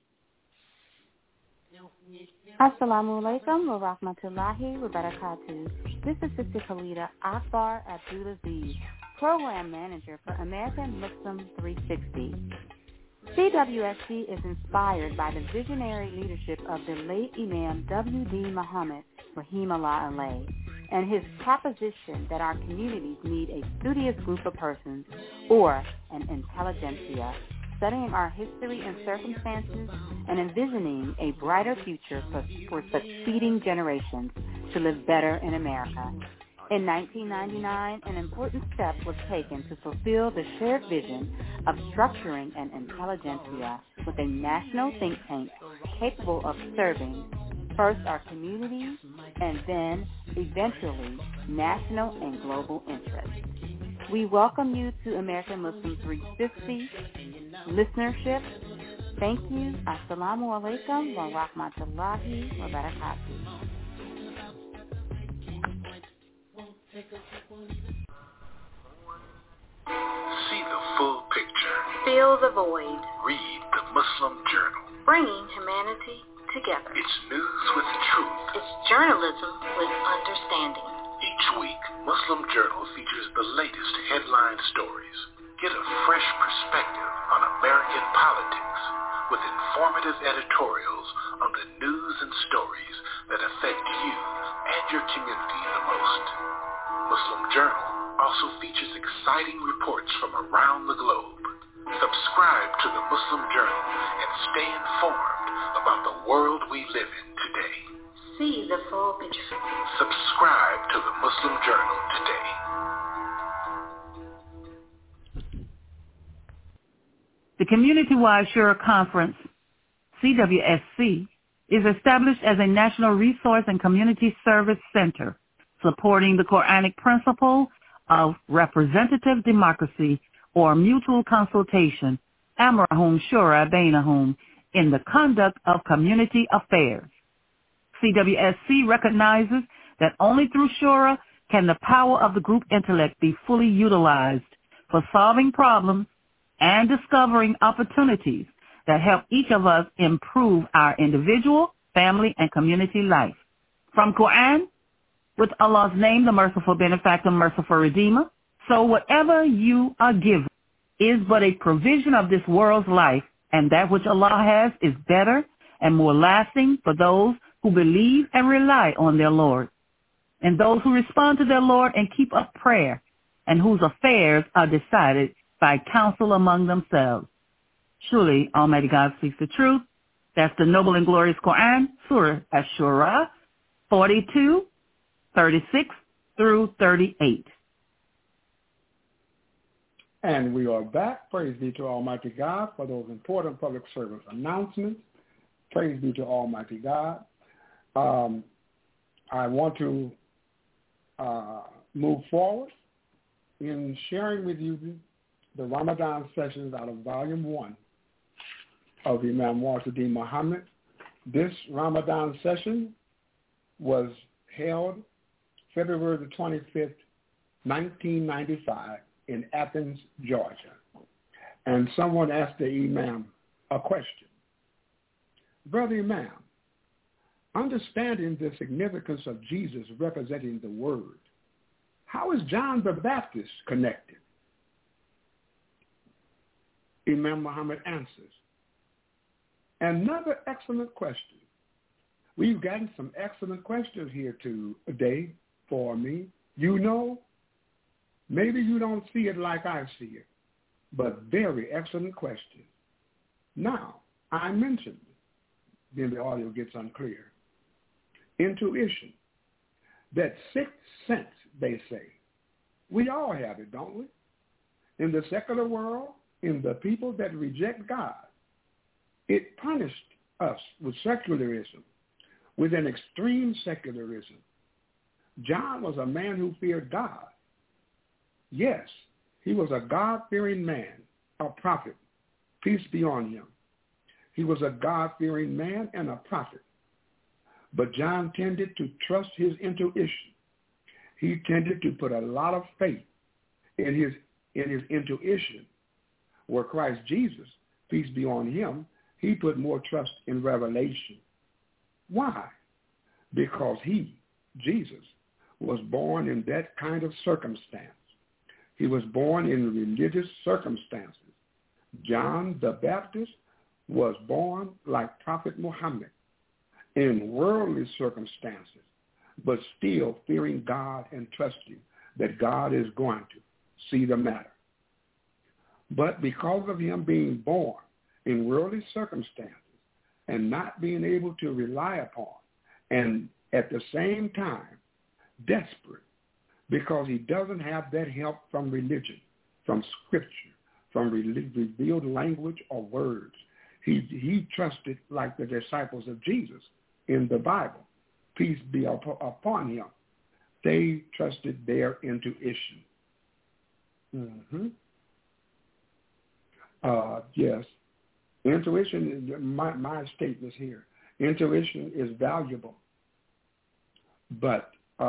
Assalamu alaikum wa rahmatullahi wa barakatuh. This is Sister Khalida Akbar Abdulaziz, Program Manager for American Muslim 360. CWSC is inspired by the visionary leadership of the late Imam W.D. Muhammad, Rahimahullah alayh, and his proposition that our communities need a studious group of persons, or an intelligentsia, studying our history and circumstances and envisioning a brighter future for succeeding generations to live better in America. In 1999, an important step was taken to fulfill the shared vision of structuring an intelligentsia with a national think tank capable of serving first our communities, and then, eventually, national and global interests. We welcome you to American Muslim 360 listenership. Thank you. Assalamu alaikum wa rahmatullahi wa barakatuh. See the full picture. Fill the void. Read the Muslim Journal. Bringing humanity together. It's news with truth. It's journalism with understanding. Each week, Muslim Journal features the latest headline stories. Get a fresh perspective on American politics with informative editorials on the news and stories that affect you and your community the most. Muslim Journal also features exciting reports from around the globe. Subscribe to the Muslim Journal and stay informed about the world we live in today. See the full picture. Subscribe to the Muslim Journal today. The Community-Wide Shura Conference, CWSC, is established as a national resource and community service center supporting the Quranic principle of representative democracy or mutual consultation, amrahum shura bainahum, in the conduct of community affairs. CWSC recognizes that only through shura can the power of the group intellect be fully utilized for solving problems and discovering opportunities that help each of us improve our individual, family, and community life. From Quran, with Allah's name, the merciful benefactor, merciful redeemer, so whatever you are given is but a provision of this world's life, and that which Allah has is better and more lasting for those who believe and rely on their Lord, and those who respond to their Lord and keep up prayer, and whose affairs are decided by counsel among themselves. Surely Almighty God speaks the truth. That's the noble and glorious Quran, Surah Ash-Shura, 42, 36 through 38. And we are back. Praise be to Almighty God for those important public service announcements. Praise be to Almighty God. I want to move forward in sharing with you the Ramadan sessions out of Volume 1 of Imam Wasiddin Muhammad. This Ramadan session was held February the 25th, 1995 in Athens, Georgia. And someone asked the Imam a question. Brother Imam, understanding the significance of Jesus representing the Word, how is John the Baptist connected? Imam Muhammad answers, another excellent question. We've gotten some excellent questions here today for me. You know, maybe you don't see it like I see it, but very excellent question. Now, I mentioned, then the audio gets unclear, intuition, that sixth sense, they say. We all have it, don't we? In the secular world, in the people that reject God, it punished us with secularism, with an extreme secularism. John was a man who feared God. Yes, he was a God-fearing man, a prophet. Peace be on him. He was a God-fearing man and a prophet. But John tended to trust his intuition. He tended to put a lot of faith in his intuition. Where Christ Jesus, peace be on him, he put more trust in revelation. Why? Because he, Jesus, was born in that kind of circumstance. He was born in religious circumstances. John the Baptist was born like Prophet Muhammad in worldly circumstances, but still fearing God and trusting that God is going to see the matter. But because of him being born in worldly circumstances and not being able to rely upon, and at the same time desperate, because he doesn't have that help from religion, from scripture, from revealed language or words. He trusted, like the disciples of Jesus, in the Bible, peace be upon him. They trusted their intuition. Yes. Intuition, my statement here, intuition is valuable, but,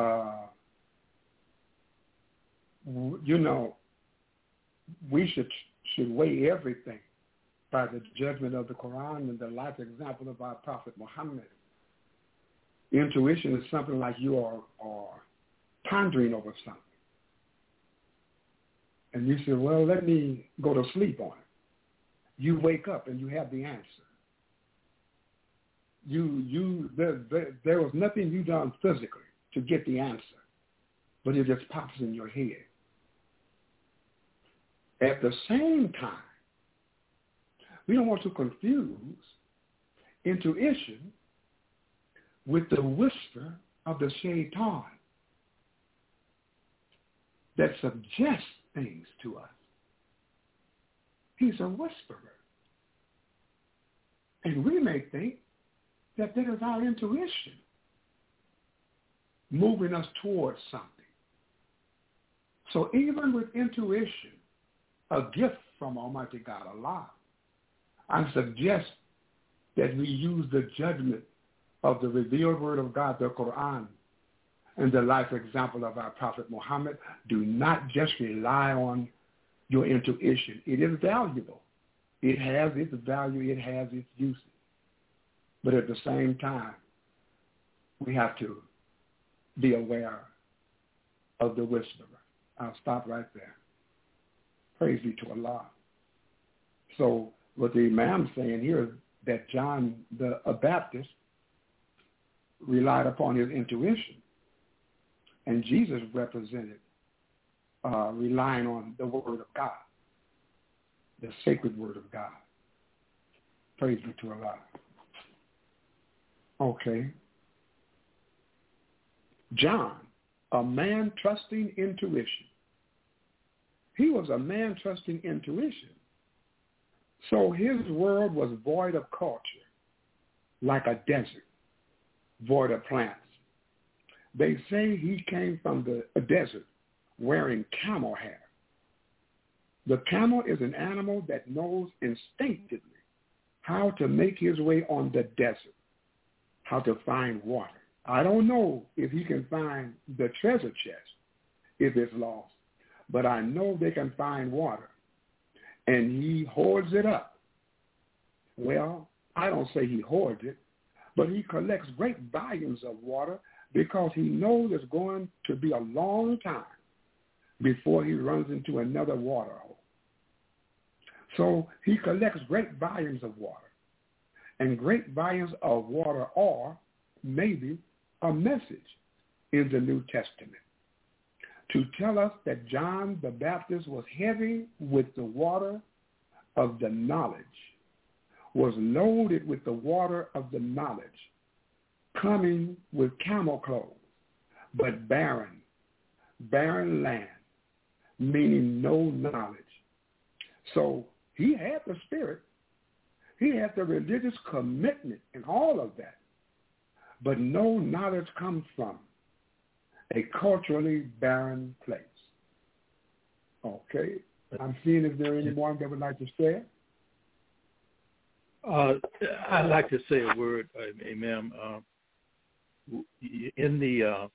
we should weigh everything by the judgment of the Quran and the life example of our Prophet Muhammad. Intuition is something like you are pondering over something. And you say, well, let me go to sleep on it. You wake up and you have the answer. There was nothing you done physically to get the answer, but it just pops in your head. At the same time, we don't want to confuse intuition with the whisper of the shaitan that suggests things to us. He's a whisperer. And we may think that is our intuition moving us towards something. So even with intuition, a gift from Almighty God, Allah, I suggest that we use the judgment of the revealed word of God, the Quran, and the life example of our Prophet Muhammad. Do not just rely on your intuition. It is valuable. It has its value. It has its uses. But at the same time, we have to be aware of the whisperer. I'll stop right there. Praise be to Allah. So what the Imam is saying here is that John the Baptist relied upon his intuition, and Jesus represented relying on the word of God, the sacred word of God. Praise be to Allah. Okay. John, a man trusting intuition. He was a man trusting intuition. So his world was void of culture, like a desert, void of plants. They say he came from a desert wearing camel hair. The camel is an animal that knows instinctively how to make his way on the desert, how to find water. I don't know if he can find the treasure chest if it's lost, but I know they can find water, and he hoards it up. Well, I don't say he hoards it, but he collects great volumes of water because he knows it's going to be a long time before he runs into another water hole. So he collects great volumes of water, and great volumes of water are maybe a message in the New Testament to tell us that John the Baptist was heavy with the water of the knowledge, was loaded with the water of the knowledge, coming with camel clothes, but barren land, meaning no knowledge. So he had the spirit. He had the religious commitment and all of that. But no knowledge comes from a culturally barren place. Okay. I'm seeing if there anyone that would like to say it. I'd like to say a word, Imam. In the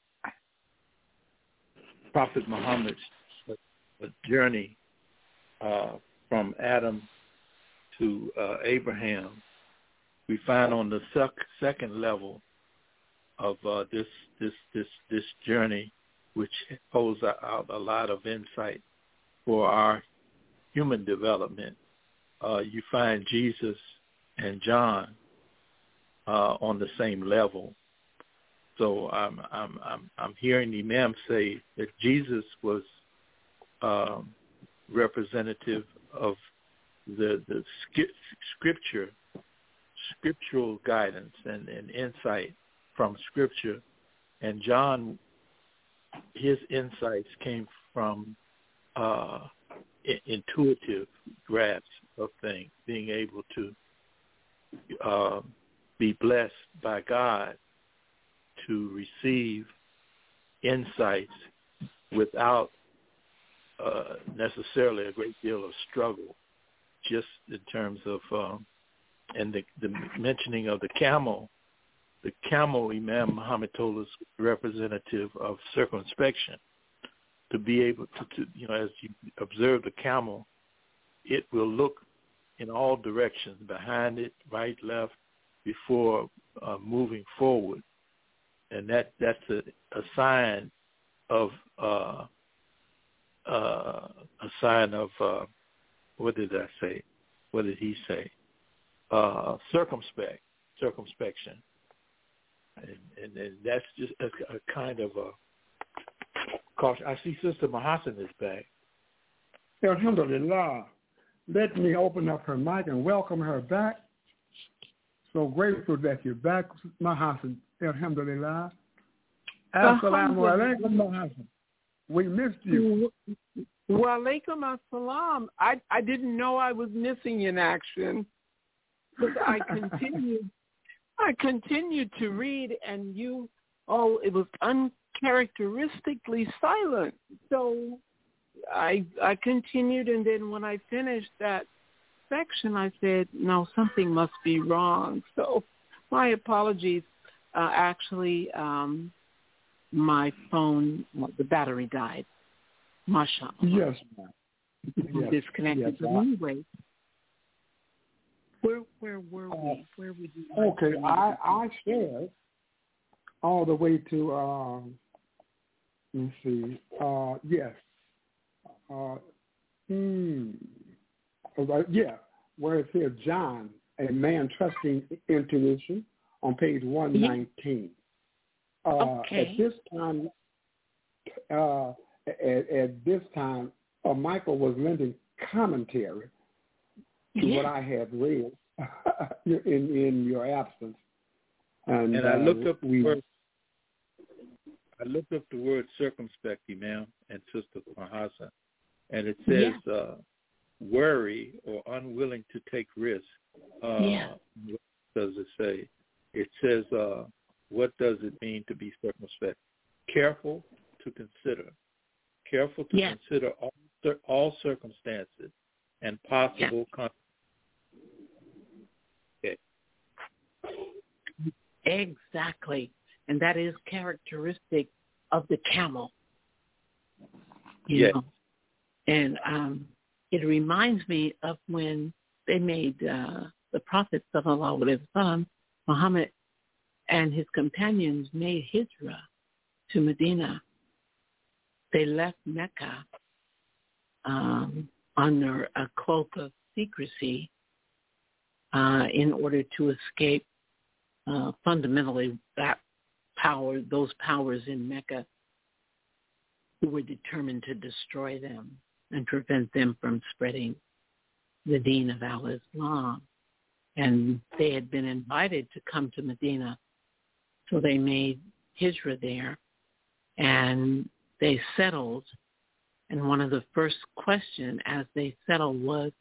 Prophet Muhammad's journey from Adam to Abraham, we find on the second level of this journey, which holds out a lot of insight for our human development. You find Jesus and John on the same level. So I'm hearing the Imam say that Jesus was representative of the scriptural guidance and insight from Scripture, and John, his insights came from intuitive grasp of things, being able to be blessed by God to receive insights without necessarily a great deal of struggle, just in terms of, and the mentioning of the camel, Imam Muhammad told us, representative of circumspection, to be able to as you observe the camel, it will look in all directions, behind it, right, left, before moving forward. And that's a sign of what did I say? What did he say? Circumspection. And that's just a kind of a caution. I see Sister Mahasan is back. Alhamdulillah. Let me open up her mic and welcome her back. So grateful that you're back, Mahasan. Alhamdulillah. Assalamu alaikum, Mahasan. We missed you. Wa alaikum assalam. I didn't know I was missing in action, because I continued to read, and it was uncharacteristically silent. So I continued, and then when I finished that section, I said, no, something must be wrong. So my apologies. Actually, my phone, the battery died. MashaAllah. Yes, ma'am. Disconnected. Yes, anyway, where were we? Where would you? Okay, I shared all the way to let's see. Yes. Where it says John, a man trusting intuition, on page 119. Okay. At this time, Michael was lending commentary to what I had read in your absence, and I looked up the word. I looked up the word circumspect, Imam and Sister Mahasan, and it says worry or unwilling to take risk. What does it say? It says, what does it mean to be circumspect? Careful to consider. Careful to consider all circumstances and possible consequences. Okay. Exactly. And that is characteristic of the camel. You know? And it reminds me of when they made the Prophet sallallahu alaihi wasallam, Muhammad and his companions made hijrah to Medina. They left Mecca under a cloak of secrecy in order to escape fundamentally those powers in Mecca who were determined to destroy them and prevent them from spreading the deen of al-Islam. And they had been invited to come to Medina. So they made hijrah there, and they settled. And one of the first questions as they settled was,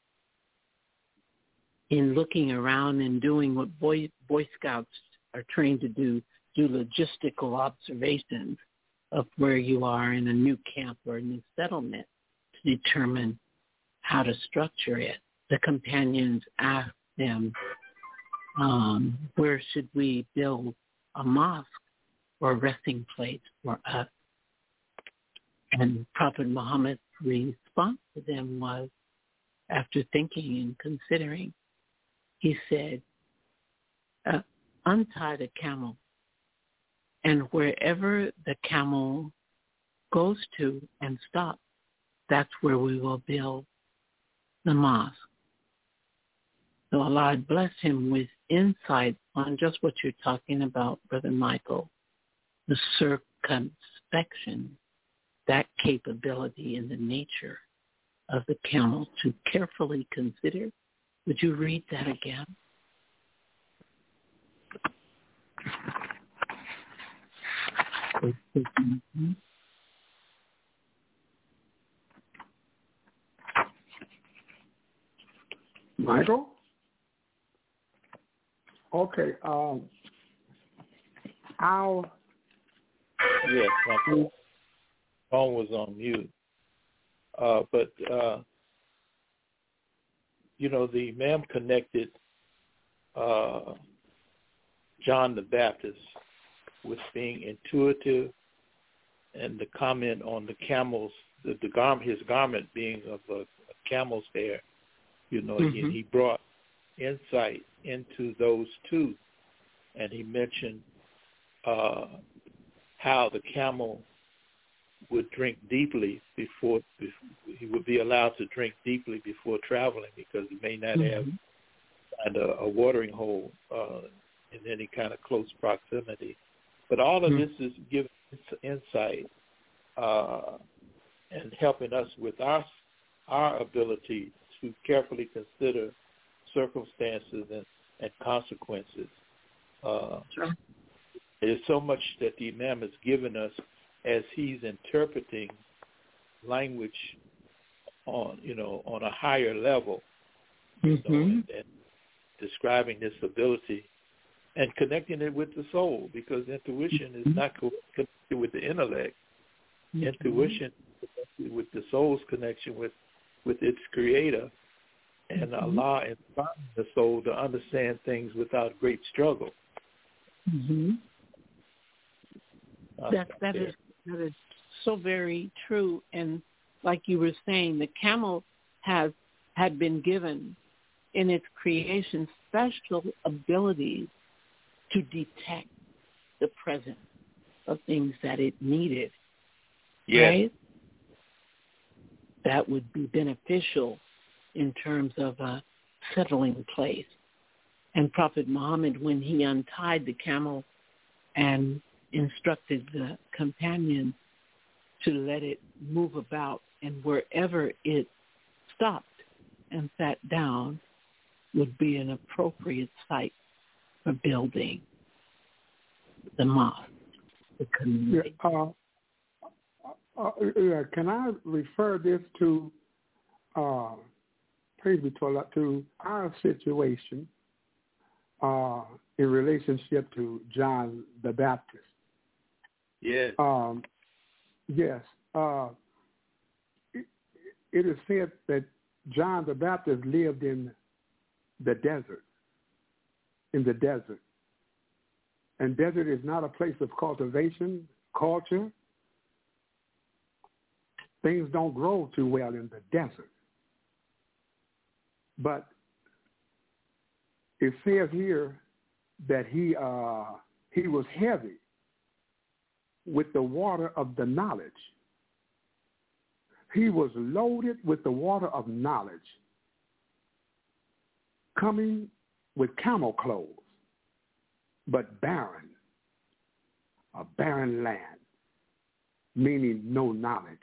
in looking around and doing what Boy Scouts are trained to do logistical observations of where you are in a new camp or a new settlement to determine how to structure it. The companions asked them, where should we build a mosque or a resting place for us? And Prophet Muhammad's response to them was, after thinking and considering, he said, untie the camel, and wherever the camel goes to and stops, that's where we will build the mosque. So Allah bless him with insight on just what you're talking about, Brother Michael, the circumspection, that capability in the nature of the camel to carefully consider. Would you read that again? Michael? Okay. Yes, my phone was on mute. But the Imam connected John the Baptist with being intuitive, and the comment on the camels, his garment being of a camel's hair. He brought insight into those two, and he mentioned how the camel would drink deeply before he would be allowed to drink deeply before traveling, because he may not have a watering hole in any kind of close proximity. But all of this is giving insight and helping us with our ability to carefully consider circumstances and consequences. There's so much that the Imam has given us as he's interpreting language on a higher level, and describing this ability and connecting it with the soul, because intuition is not connected with the intellect. Intuition is connected with the soul's connection with its creator, and Allah inspiring the soul to understand things without great struggle. That is so very true. And like you were saying, the camel had been given in its creation special abilities to detect the presence of things that it needed. Yes. Right? That would be beneficial in terms of a settling place. And Prophet Muhammad, when he untied the camel and instructed the companion to let it move about, and wherever it stopped and sat down would be an appropriate site for building the mosque, the community. Can I refer this to, praise be to Allah, to our situation in relationship to John the Baptist? Yes. Yes. It is said that John the Baptist lived in the desert. And desert is not a place of cultivation, culture. Things don't grow too well in the desert. But it says here that he was heavy with the water of the knowledge. He was loaded with the water of knowledge, coming with camel clothes, but barren, a barren land, meaning no knowledge.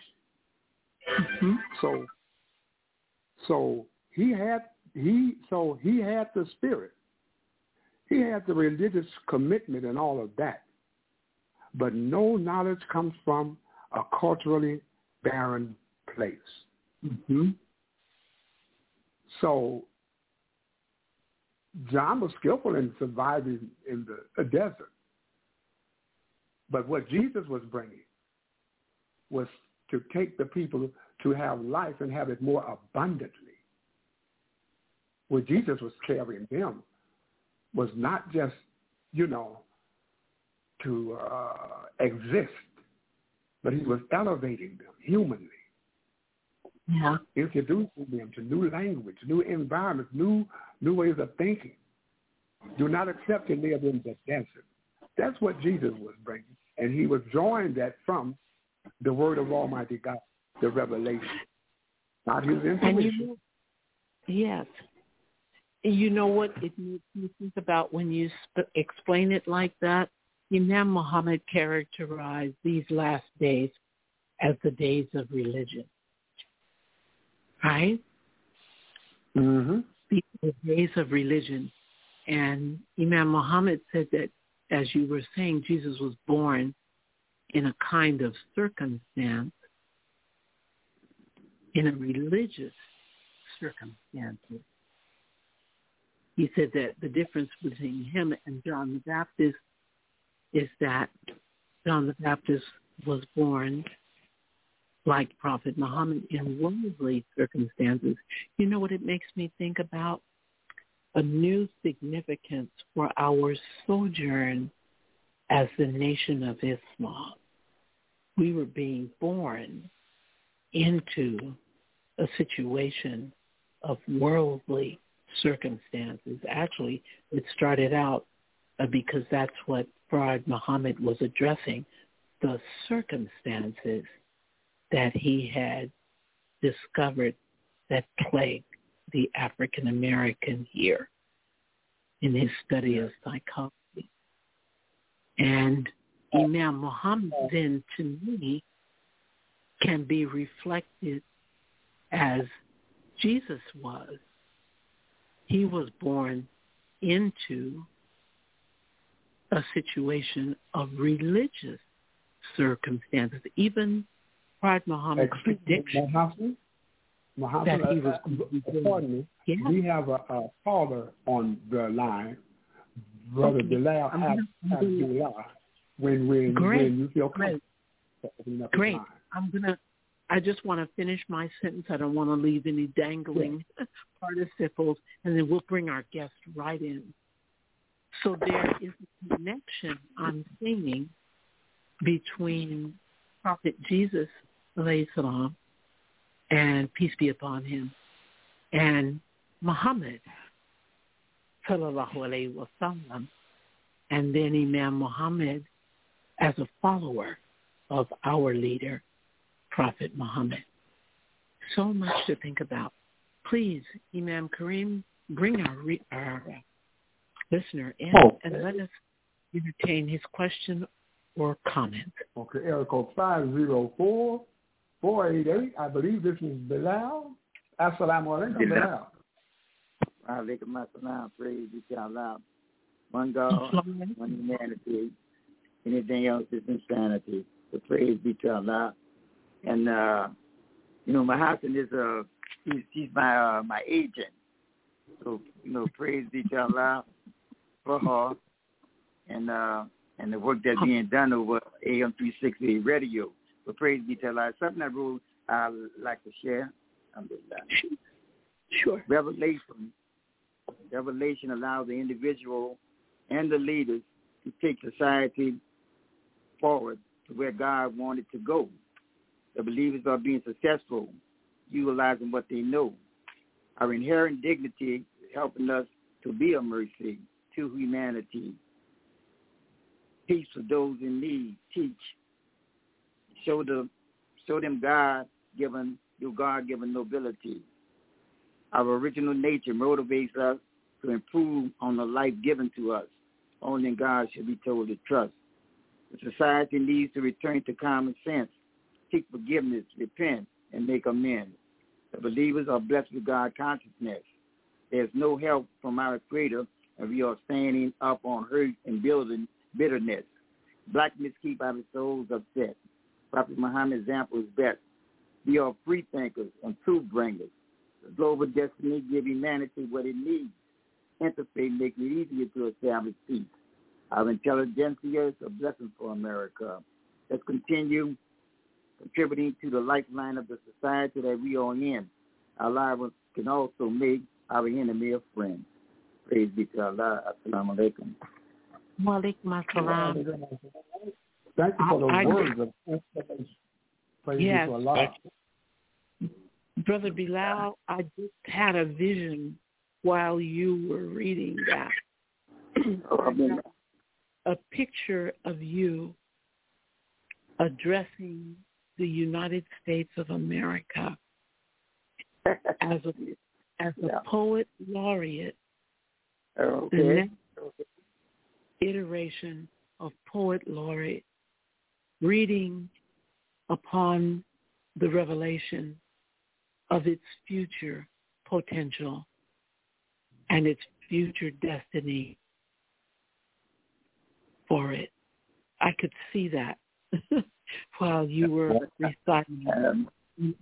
So he had the spirit. He had the religious commitment and all of that. But no knowledge comes from a culturally barren place. So John was skillful in surviving in the desert. But what Jesus was bringing was to take the people to have life and have it more abundantly. What Jesus was carrying them was not just, to exist, but he was elevating them humanly. Yeah. Introducing them to new language, new environments, new ways of thinking. Do not accept to live in the desert. That's what Jesus was bringing. And he was drawing that from the word of Almighty God, the revelation, not his intuition. Yes. You know what it makes me think about when you explain it like that? Imam Muhammad characterized these last days as the days of religion. Right? The days of religion. And Imam Muhammad said that, as you were saying, Jesus was born in a kind of circumstance, in a religious circumstance. he said that the difference between him and John the Baptist is that John the Baptist was born like Prophet Muhammad in worldly circumstances. You know what it makes me think about? A new significance for our sojourn as the Nation of Islam. We were being born into a situation of worldly circumstances. Actually, it started out because that's what Prophet Muhammad was addressing, the circumstances that he had discovered that plagued the African American here in his study of psychology. And Imam Muhammad then, to me, can be reflected as Jesus was. He was born into a situation of religious circumstances. Even Prophet Muhammad's prediction Muhammad, that he was pardon me, we have a caller on the line, Brother Bilal Abdullah. When you feel comfortable. Great. I just want to finish my sentence. I don't want to leave any dangling participles, and then we'll bring our guest right in. So there is a connection I'm seeing between Prophet Jesus, alayhi salam, and peace be upon him, and Muhammad, sallallahu alayhi wa sallam, and then Imam Muhammad as a follower of our leader, Prophet Muhammad. So much to think about. Please, Imam Kareem, bring our listener in and let us entertain his question or comment. Okay, area code 504-488. I believe this is Bilal. Assalamu alaikum, Bilal. Alaikum assalam. Praise be to Allah. One God, one humanity. Anything else is insanity. So praise be to Allah. And my husband is he's my agent. So praise be to Allah for her and the work that's being done over AM 360 radio. So praise be to Allah. Something I wrote I'd like to share. Sure. Revelation allows the individual and the leaders to take society forward to where God wanted to go. The believers are being successful, utilizing what they know. Our inherent dignity is helping us to be a mercy to humanity. Peace for those in need. Teach. Show them God-given nobility. Our original nature motivates us to improve on the life given to us. Only God should be told to trust. The society needs to return to common sense, seek forgiveness, repent, and make amends. The believers are blessed with God consciousness. There's no help from our Creator, and we are standing up on hurt and building bitterness. Blackness keep our souls upset. Prophet Muhammad's example is best. We are free thinkers and truth bringers. The global destiny give humanity what it needs. Interfaith makes it easier to establish peace. Our intelligentsia is a blessing for America. Let's continue contributing to the lifeline of the society that we are in. Our lives can also make our enemy a friend. Praise be to Allah. Assalamu alaikum. Wa alaikum assalam. Thank you for the words of inspiration. Praise be to Allah. Brother Bilal, I just had a vision while you were reading that. A picture of you addressing the United States of America as a poet laureate. Okay. The next iteration of poet laureate, reading upon the revelation of its future potential and its future destiny for it. I could see that while you were reciting.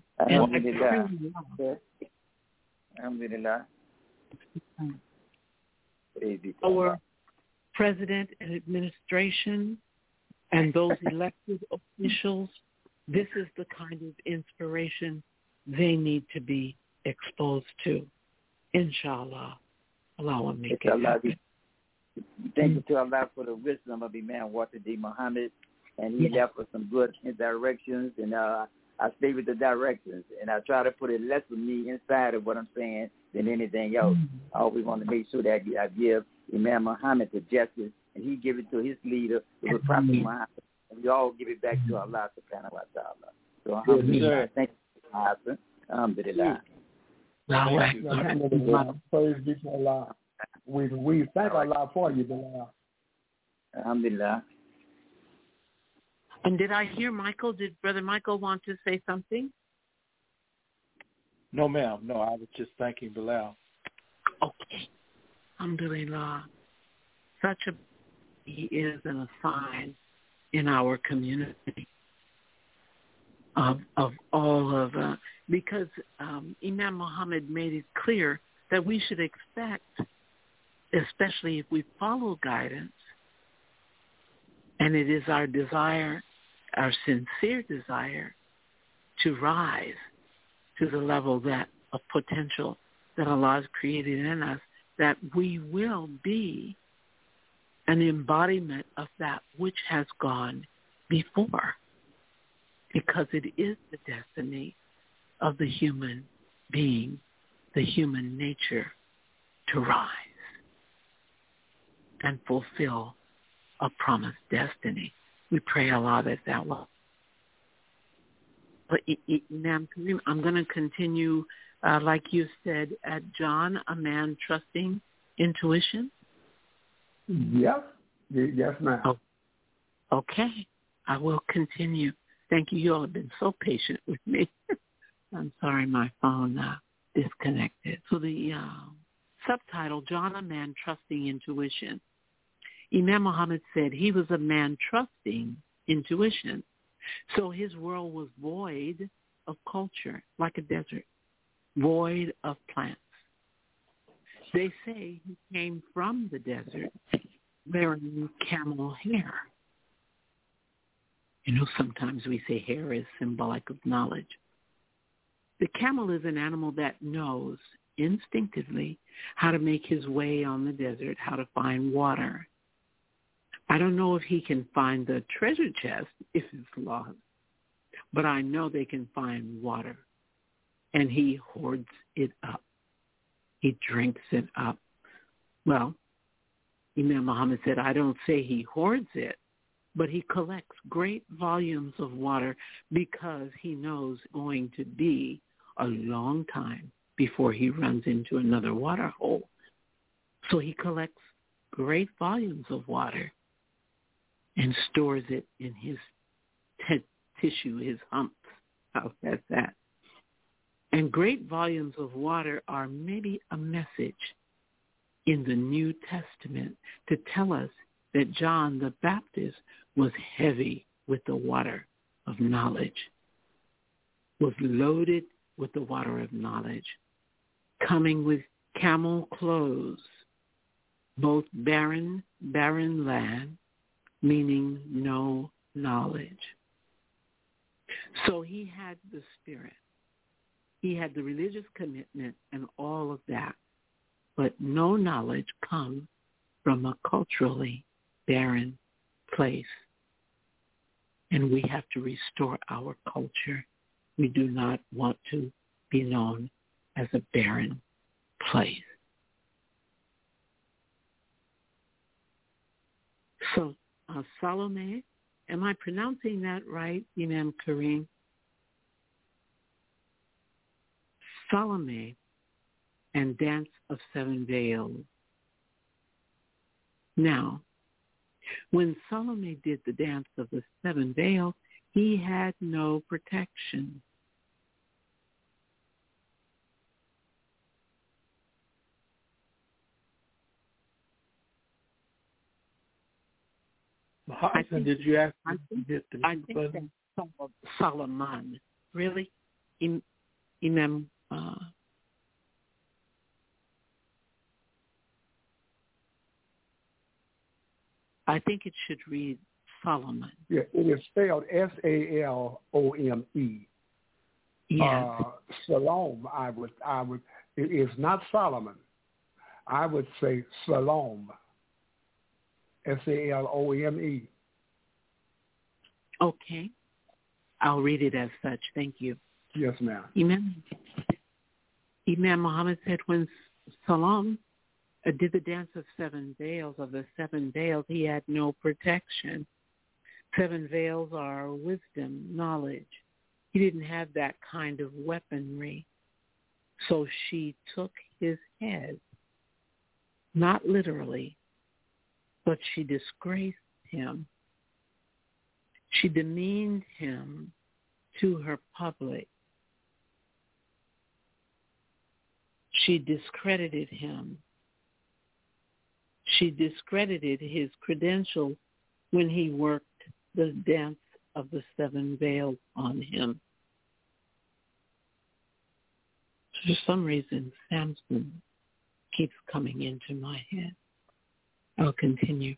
Alhamdulillah. Alhamdulillah. our president and administration and those elected officials, this is the kind of inspiration they need to be exposed to. Inshallah. Allah will make it happen. Thank you to Allah for the wisdom of Imam Walter D. Muhammad, and he left us some good directions, and I stay with the directions, and I try to put it less of me inside of what I'm saying than anything else. I always want to make sure that I give Imam Muhammad the justice, and he give it to his leader, the Prophet Muhammad, and we all give it back to Allah subhanahu wa ta'ala. So alhamdulillah, thank you, Hassan. Alhamdulillah. Praise be to Allah. We thank Allah for you, Bilal. Alhamdulillah. And did I hear Michael? Did Brother Michael want to say something? No, ma'am. No, I was just thanking Bilal. Okay. Alhamdulillah. Such a he is and a sign in our community of all of because Imam Muhammad made it clear that we should expect, especially if we follow guidance, and it is our desire, our sincere desire, to rise to the level that of potential that Allah has created in us, that we will be an embodiment of that which has gone before, because it is the destiny of the human being, the human nature, to rise and fulfill a promised destiny. We pray Allah that will. But Imam Kareem, I'm going to continue, like you said, at John, a man trusting intuition. Yes, ma'am. Oh, okay, I will continue. Thank you. You all have been so patient with me. I'm sorry my phone disconnected. So the subtitle, John, a man trusting intuition. Imam Muhammad said he was a man trusting intuition. So his world was void of culture, like a desert, void of plants. They say he came from the desert wearing camel hair. You know, sometimes we say hair is symbolic of knowledge. The camel is an animal that knows instinctively how to make his way on the desert, how to find water. I don't know if he can find the treasure chest if it's lost, but I know they can find water, and he hoards it up. He drinks it up. Well, Imam Muhammad said, I don't say he hoards it, but he collects great volumes of water because he knows it's going to be a long time before he runs into another water hole. So he collects great volumes of water and stores it in his tissue, his humps. How that's that. And great volumes of water are maybe a message in the New Testament to tell us that John the Baptist was heavy with the water of knowledge, was loaded with the water of knowledge, coming with camel clothes, both barren land, meaning no knowledge. So he had the spirit. He had the religious commitment and all of that, but no knowledge comes from a culturally barren place. And we have to restore our culture. We do not want to be known as a barren place. So Salome, am I pronouncing that right, Imam Kareem? Salome and Dance of Seven Veils. Now, when Salome did the Dance of the Seven Veils, he had no protection. Hassan, did you ask I think that's Solomon. Really? Imam I think it should read Solomon. Yeah, it is spelled Salome. Yes. Salome, I would. It is not Solomon. I would say Salome. Salome. Okay. I'll read it as such. Thank you. Yes, ma'am. Imam Muhammad said when Solomon did the dance of 7 veils, of the 7 veils, he had no protection. 7 veils are wisdom, knowledge. He didn't have that kind of weaponry. So she took his head, not literally, but she disgraced him. She demeaned him to her public. She discredited him. She discredited his credentials when he worked the dance of the 7 veils on him. For some reason, Samson keeps coming into my head. I'll continue.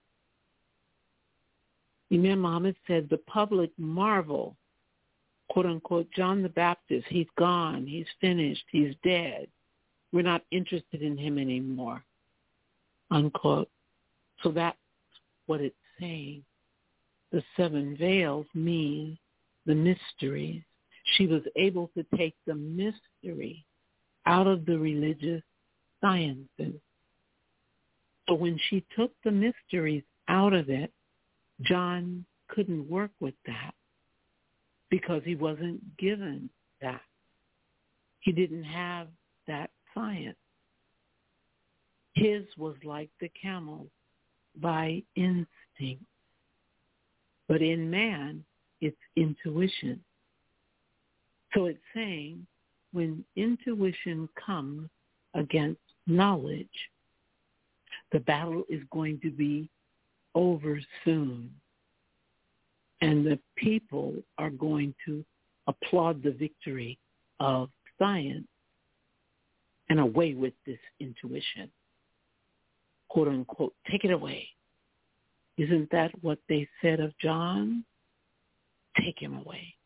Imam Muhammad said, the public marvel, quote unquote, John the Baptist, he's gone, he's finished, he's dead. We're not interested in him anymore, unquote. So that's what it's saying. The 7 veils mean the mysteries. She was able to take the mystery out of the religious sciences. So when she took the mysteries out of it, John couldn't work with that because he wasn't given that. He didn't have that science. His was like the camel, by instinct. But in man, it's intuition. So it's saying when intuition comes against knowledge, the battle is going to be over soon. And the people are going to applaud the victory of science and away with this intuition. Quote unquote, take it away. Isn't that what they said of John? Take him away.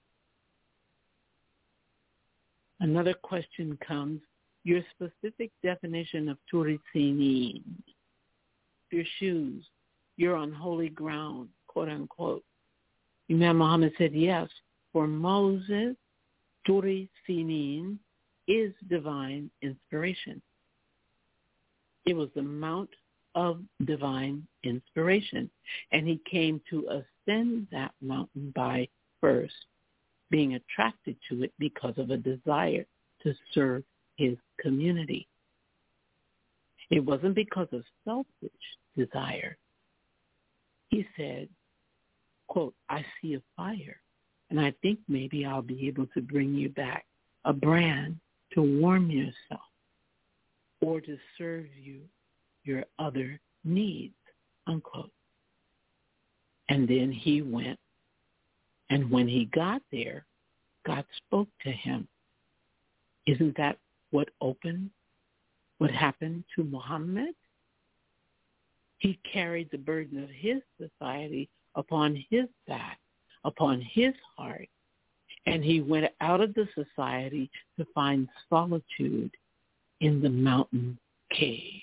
Another question comes, your specific definition of Turi Sinin, your shoes, you're on holy ground, quote unquote. Imam Muhammad said, yes, for Moses, Turi Sinin is divine inspiration. It was the mount of divine inspiration. And he came to ascend that mountain by first being attracted to it because of a desire to serve his community. It wasn't because of selfish desire. He said, quote, I see a fire, and I think maybe I'll be able to bring you back a brand to warm yourself or to serve you your other needs, unquote. And then he went, and when he got there, God spoke to him. Isn't that what happened to Muhammad? He carried the burden of his society upon his back, upon his heart, and he went out of the society to find solitude in the mountain cave.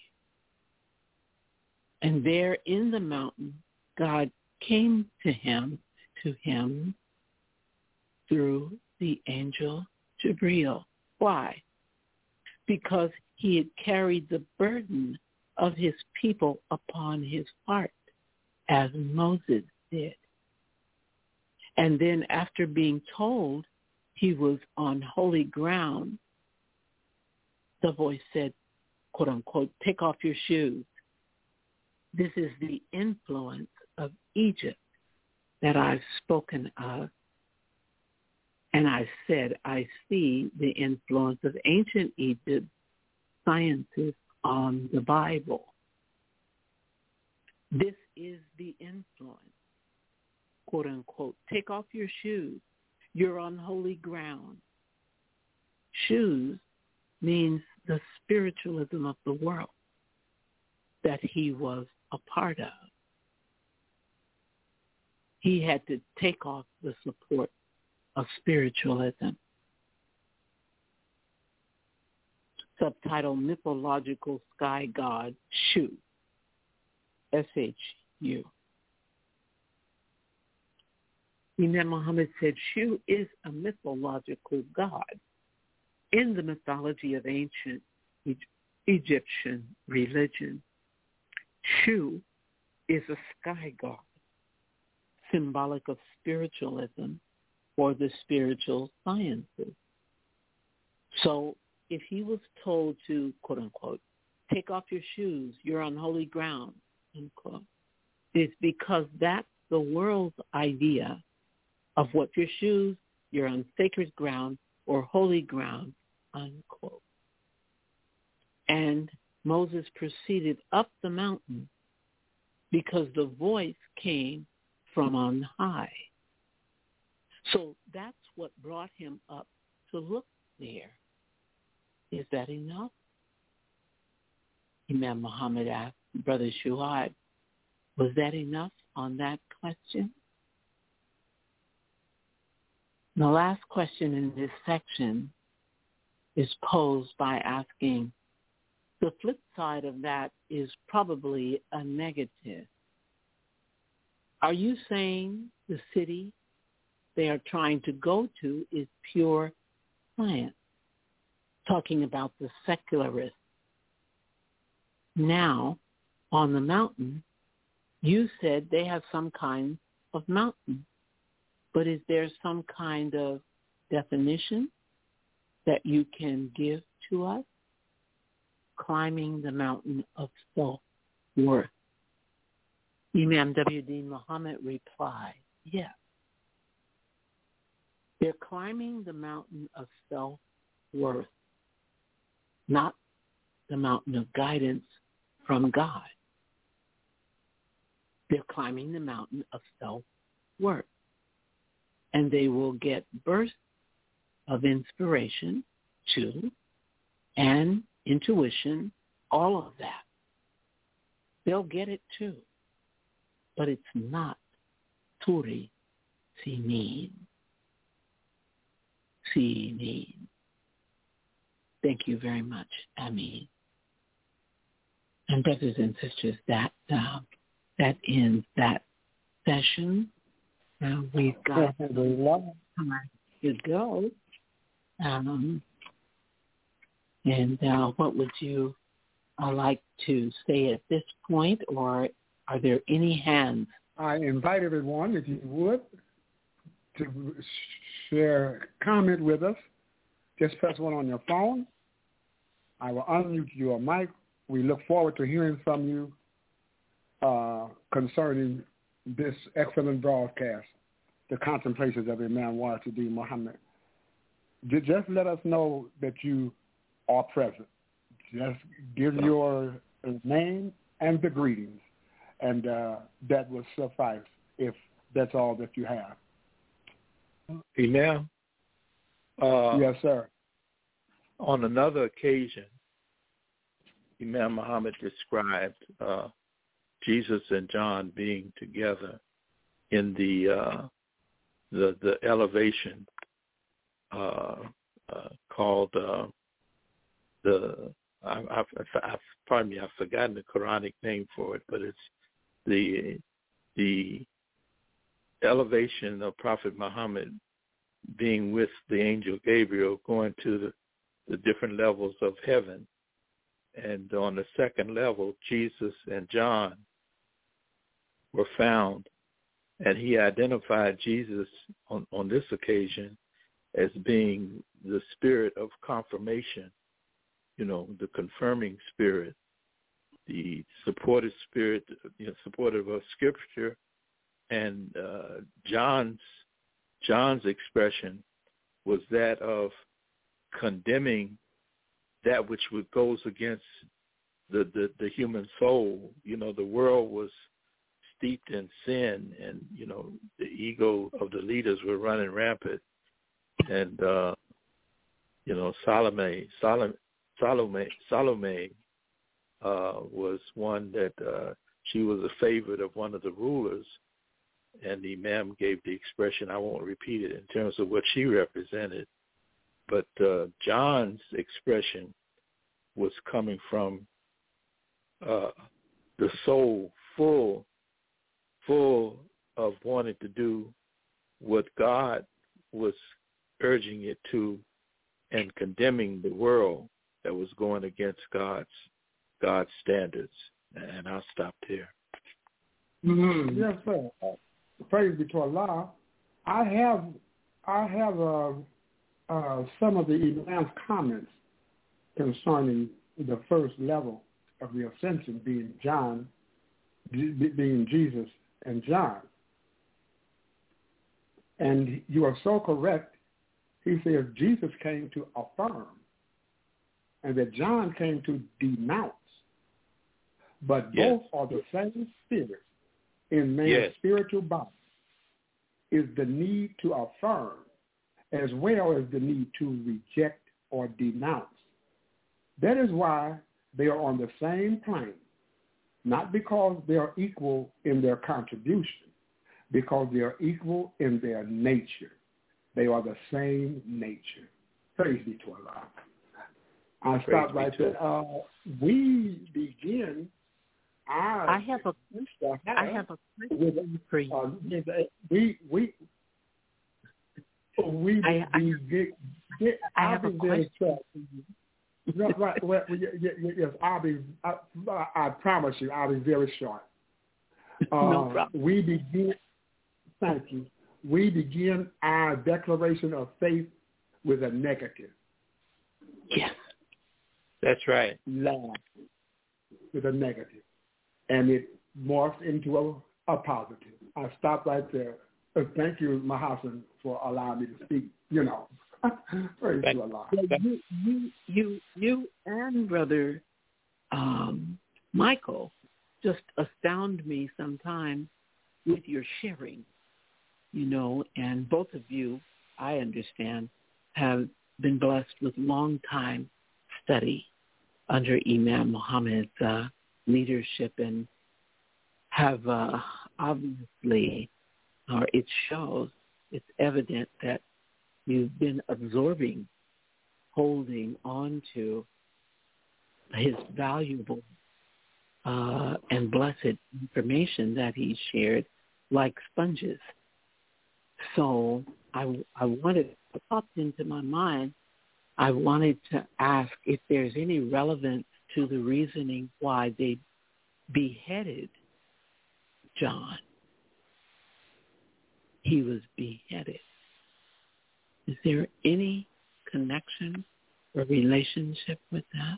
And there in the mountain, God came to him through the angel Jibreel. Why? Because he had carried the burden of his people upon his heart, as Moses did. And then after being told he was on holy ground, the voice said, quote unquote, take off your shoes. This is the influence of Egypt that I've spoken of. And I said, I see the influence of ancient Egypt sciences on the Bible. This is the influence, quote unquote. Take off your shoes. You're on holy ground. Shoes means the spiritualism of the world that he was a part of. he had to take off the support of spiritualism. Subtitle, Mythological Sky God, Shu, S-H-U. Imam Muhammad said Shu is a mythological god. In the mythology of ancient Egyptian religion, Shu is a sky god, symbolic of spiritualism or the spiritual sciences. So if he was told to, quote unquote, take off your shoes, you're on holy ground, unquote, it's because that's the world's idea of what your shoes, you're on sacred ground or holy ground, unquote. And Moses proceeded up the mountain because the voice came from on high. So that's what brought him up to look there. Is that enough? Imam Muhammad asked Brother Shuaib, was that enough on that question? The last question in this section is posed by asking, the flip side of that is probably a negative. Are you saying the city they are trying to go to is pure science? Talking about the secularists. Now, on the mountain, you said they have some kind of mountain. But is there some kind of definition that you can give to us? Climbing the mountain of self-worth. Imam W.D. Muhammad replied, yes. They're climbing the mountain of self-worth, not the mountain of guidance from God. They're climbing the mountain of self-worth. And they will get bursts of inspiration, too, and intuition, all of that. They'll get it, too. But it's not Turi Sinin. Sinin. Thank you very much, Amin. And brothers and sisters, that ends that session. We've got a long time to go. And what would you like to say at this point, or are there any hands? I invite everyone, if you would, to share a comment with us. Just press one on your phone. I will unmute your mic. We look forward to hearing from you concerning this excellent broadcast, The Contemplations of Imam Washidi Muhammad. Just let us know that you are present. Just give your name and the greetings, and that will suffice if that's all that you have. Imam? Yes, sir. On another occasion, Imam Muhammad described Jesus and John being together in the elevation called I've forgotten the Quranic name for it, but it's the elevation of Prophet Muhammad being with the angel Gabriel, going to the different levels of heaven. And on the second level, Jesus and John were found, and he identified Jesus on this occasion as being the spirit of confirmation, the confirming spirit, the supportive spirit, supportive of Scripture. And John's expression was that of condemning that which goes against the human soul. The world was steeped in sin, and the ego of the leaders were running rampant. And Salome was one that she was a favorite of one of the rulers, and the Imam gave the expression. I won't repeat it in terms of what she represented, but John's expression was coming from the soul full of wanting to do what God was urging it to, and condemning the world that was going against God's standards. And I'll stop there. Mm-hmm. Yes, sir. Praise be to Allah. I have some of the Imam's comments concerning the first level of the ascension being Jesus and John. And you are so correct. He says Jesus came to affirm and that John came to denounce. But both are the same spirit in man's spiritual body. Is the need to affirm as well as the need to reject or denounce. That is why they are on the same plane, not because they are equal in their contribution, because they are equal in their nature. They are the same nature. Praise be to Allah. I'll stop right there. We begin. I have a question for you. I have a question. Right. Well, yes, I promise you, I'll be very short. No problem. We begin. Thank you. We begin our declaration of faith with a negative. Yes, that's right. Love with a negative, and it morphs into a positive. I stop right there. Thank you, Mahasan, for allowing me to speak. Praise to Allah. You and Brother Michael just astound me sometimes with your sharing, and both of you, I understand, have been blessed with long time study under Imam Muhammad's leadership, and have obviously, or it shows, it's evident that you've been absorbing, holding on to his valuable and blessed information that he shared like sponges. So I wanted, it popped into my mind, I wanted to ask if there's any relevance to the reasoning why they beheaded John. He was beheaded. Is there any connection or relationship with that?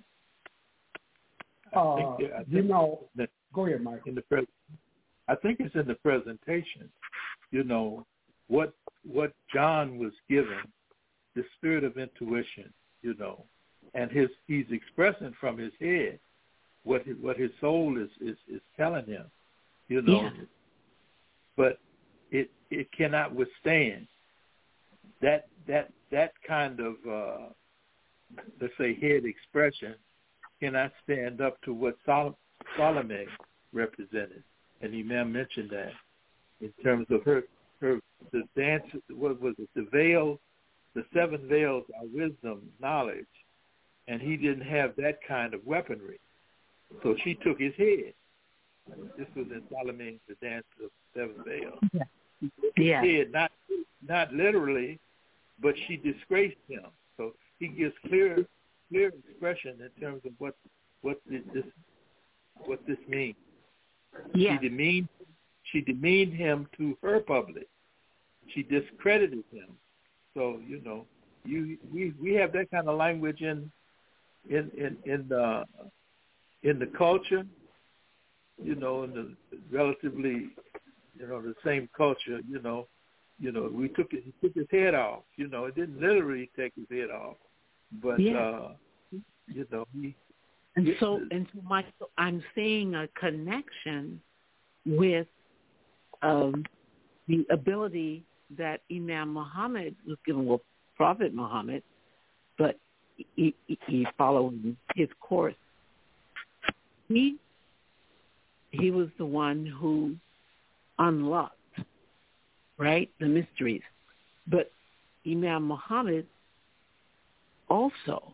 Go ahead, Mike. I think it's in the presentation. What John was given, the spirit of intuition, and he's expressing from his head what his soul is telling him, Yeah. But it cannot withstand that kind of let's say head expression cannot stand up to what Salome represented, and Imam mentioned that in terms of the dance. What was it? The veil, the 7 veils are wisdom, knowledge, and he didn't have that kind of weaponry, so she took his head. This was in Salome, the dance of 7 veils. Yeah. His head, not literally, but she disgraced him. So he gives clear expression in terms of what this means. Yeah. She demeaned him to her public. She discredited him. So we have that kind of language in the culture. In the relatively the same culture. He took his head off. It didn't literally take his head off, but So Michael, I'm seeing a connection with the ability that Imam Muhammad was given, well, Prophet Muhammad, but he followed his course. He was the one who unlocked right? The mysteries. But Imam Muhammad also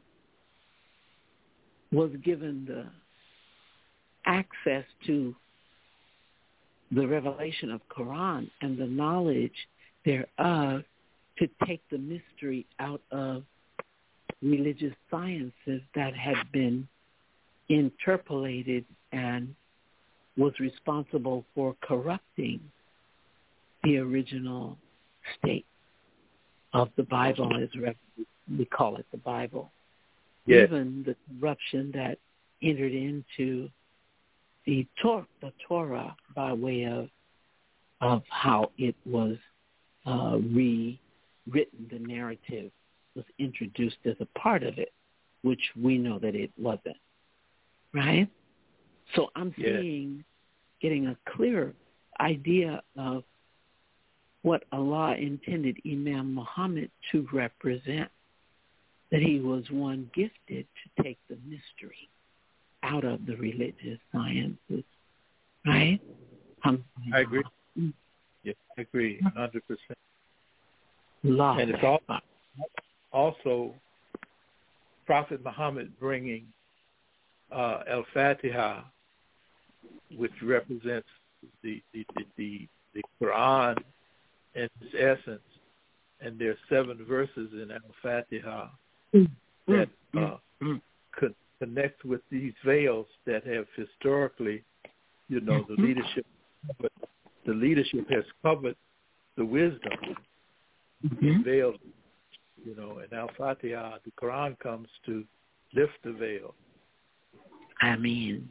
was given the access to the revelation of Quran and the knowledge thereof to take the mystery out of religious sciences that had been interpolated and was responsible for corrupting the original state of the Bible, as we call it, the Bible. Yes. Even the corruption that entered into the Torah by way of how it was rewritten, the narrative was introduced as a part of it, which we know that it wasn't, right? So I'm getting a clear idea of what Allah intended Imam Muhammad to represent, that he was one gifted to take the mystery out of the religious sciences, right? I agree. Yes, I agree, 100%. And it's also Prophet Muhammad bringing Al-Fatiha, which represents the Quran in its essence, and there are 7 verses in Al-Fatiha that connect with these veils that have historically, the leadership has covered the wisdom in veils. In Al-Fatiha, the Quran comes to lift the veil. Ameen.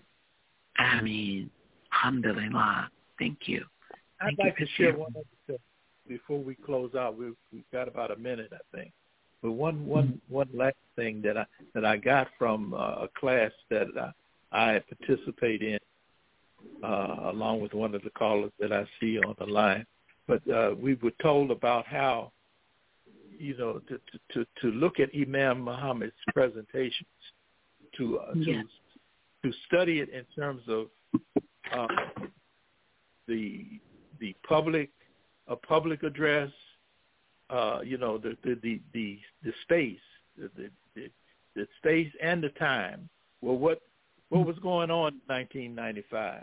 Alhamdulillah. Thank you. I'd like to share one other thing before we close out. We've got about a minute, I think. But one last thing that I got from a class that I participate in, along with one of the callers that I see on the line. But we were told about how, to look at Imam Muhammad's presentations, to study it in terms of the public address, the space, the space and the time. Well, what was going on in 1995?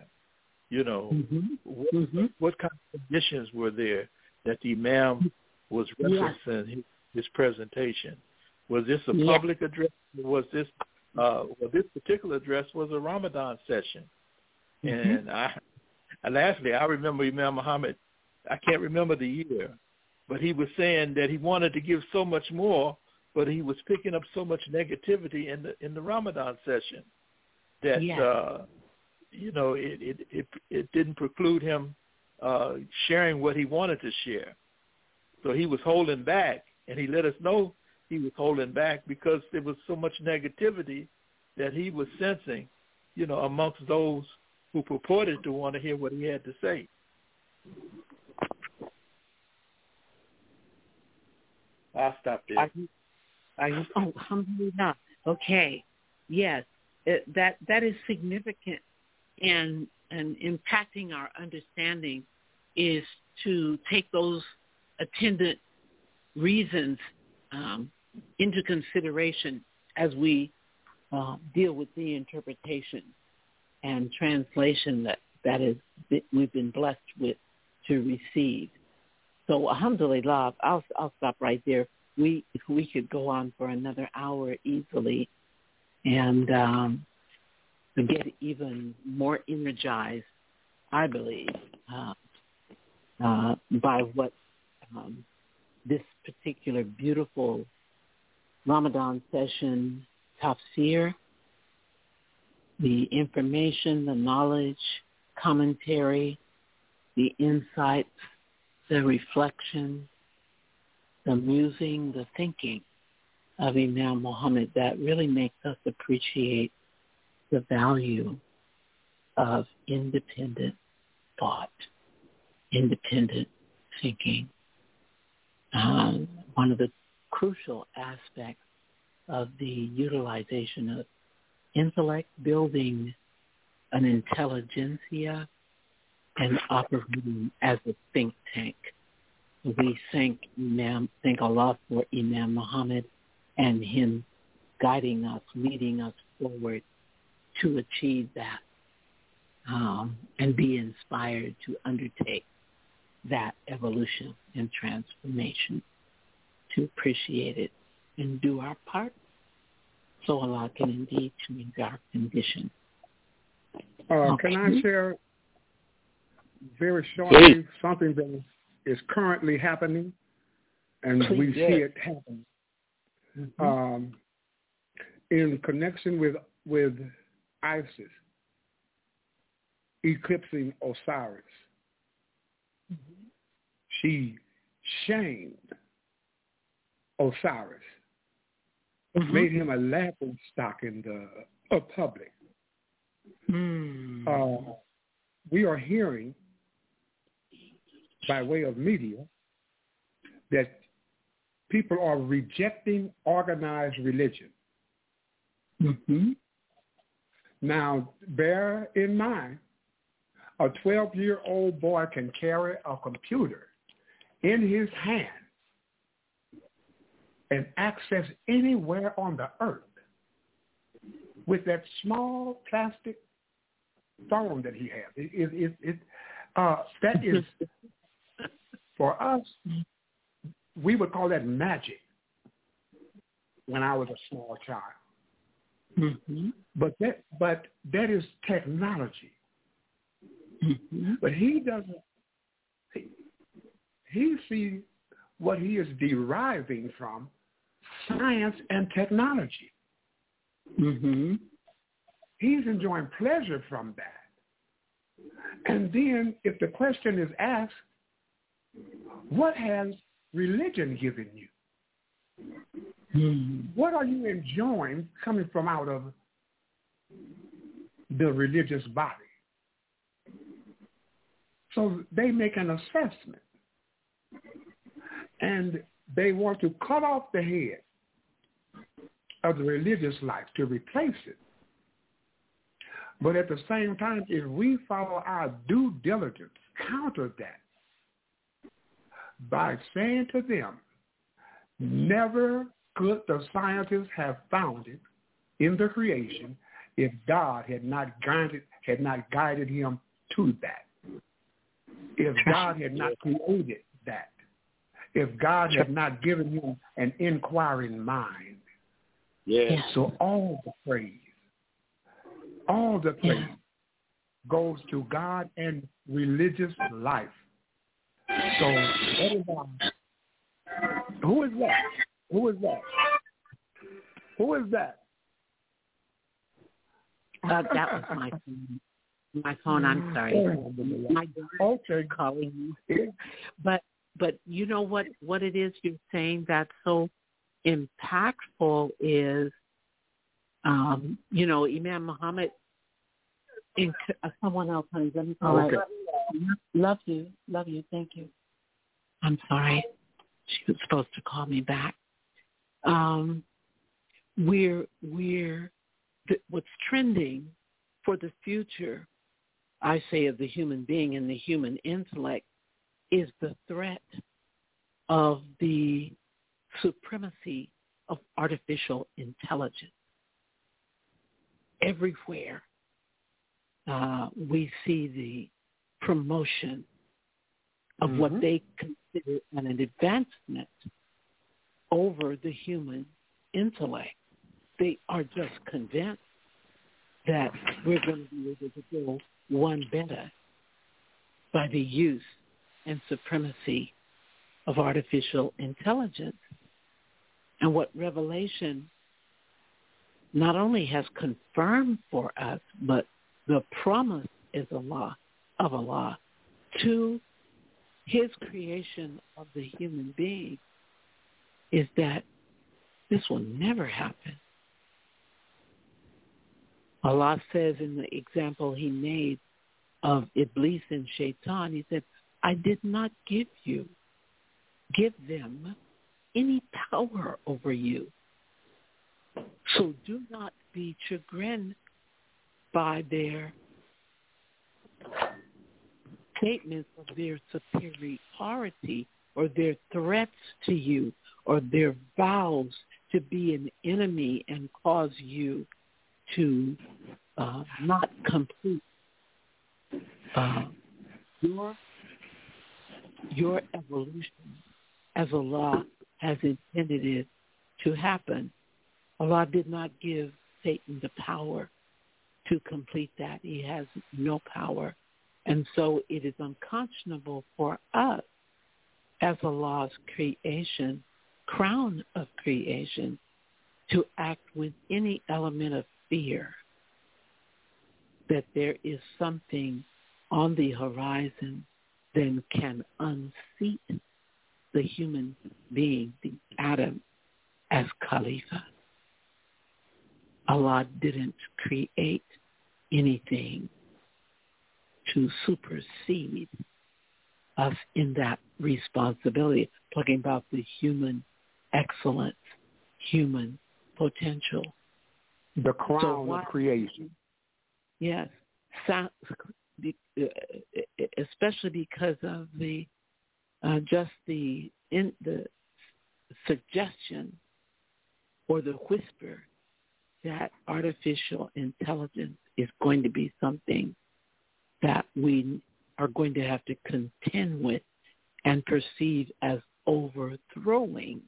What kind of conditions were there that the Imam was referencing his presentation? Was this a public address? Was this this particular address was a Ramadan session? And lastly, I remember Imam Muhammad, I can't remember the year, but he was saying that he wanted to give so much more, but he was picking up so much negativity in the Ramadan session that it didn't preclude him sharing what he wanted to share. So he was holding back, and he let us know he was holding back because there was so much negativity that he was sensing, amongst those who purported to want to hear what he had to say. I'll stop there. Alhamdulillah. Okay. Yes, that is significant, and impacting our understanding is to take those attendant reasons into consideration as we deal with the interpretation and translation that we've been blessed with to receive. So alhamdulillah, I'll stop right there. We could go on for another hour easily and get even more energized, I believe, by what this particular beautiful Ramadan session tafsir, the information, the knowledge, commentary, the insights, the reflection, the musing, the thinking of Imam Muhammad that really makes us appreciate the value of independent thought, independent thinking. One of the crucial aspects of the utilization of intellect, building an intelligentsia and operating as a think tank we thank Allah for Imam Muhammad and him guiding us, leading us forward to achieve that and be inspired to undertake that evolution and transformation, to appreciate it and do our part so Allah can indeed change our condition. Can I share very shortly something that is currently happening, and we see it happen in connection with Isis eclipsing Osiris. She shamed Osiris, made him a laughing stock in the public. We are hearing by way of media that people are rejecting organized religion. Now, bear in mind, a 12-year-old boy can carry a computer in his hand and access anywhere on the earth with that small plastic phone that he has. That is, for us, we would call that magic when I was a small child. But that is technology. But he doesn't. He sees what he is deriving from science and technology. He's enjoying pleasure from that. And then if the question is asked, what has religion given you? What are you enjoying coming from out of the religious body? So they make an assessment, and they want to cut off the head of the religious life to replace it. But at the same time, if we follow our due diligence, counter that by saying to them, never could the scientists have found it in the creation if God had not guided him to that. If God had not created that. If God had not given him an inquiring mind. So all the praise goes to God and religious life. So who is that? Who is that? Who is that? That was my phone. I'm sorry. My daughter calling you. But you know what it is you're saying that's so impactful is, Imam Muhammad. Someone else, honey. Love you. Thank you. I'm sorry. She was supposed to call me back. What's trending for the future, I say, of the human being and the human intellect is the threat of the supremacy of artificial intelligence. Everywhere we see the promotion of what they consider an advancement over the human intellect. They are just convinced that we're going to be able to go one better by the use and supremacy of artificial intelligence. And what Revelation not only has confirmed for us, but the promise is of Allah to his creation of the human being is that this will never happen. Allah says in the example he made of Iblis and Shaitan, he said, I did not give them any power over you. So do not be chagrined by their statements of their superiority or their threats to you or their vows to be an enemy and cause you to not complete your evolution as Allah has intended it to happen. Allah did not give Satan the power to complete that. He has no power. And so it is unconscionable for us as Allah's creation, crown of creation, to act with any element of fear that there is something on the horizon that can unseat the human being, the Adam, as Khalifa. Allah didn't create anything to supersede us in that responsibility, talking about the human excellence, human potential. The crown of creation. Yes, especially because of the suggestion or the whisper that artificial intelligence is going to be something that we are going to have to contend with and perceive as overthrowing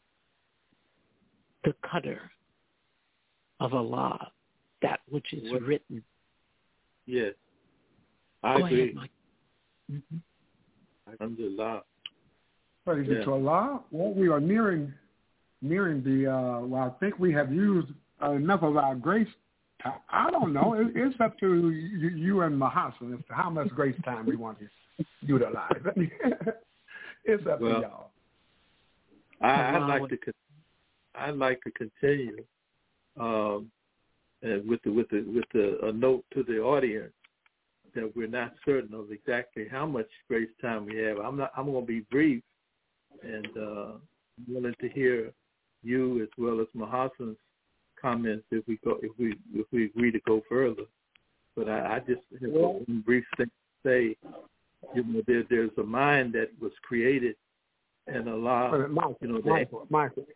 the qadr of Allah, that which is written. Yes, I Go agree. ahead, Mike. Mm-hmm. Alhamdulillah. Praise to Allah. Well, we are nearing the, I think we have used enough of our grace time. I don't know. It's up to you and Mahasan as to how much grace time we want to utilize. It's up to y'all. I'd like to continue with a note to the audience that we're not certain of exactly how much grace time we have. I'm going to be brief, and willing to hear you as well as Mahasan's comments if we agree to go further. But I just have one brief thing to say. There's a mind that was created, and Allah. Michael.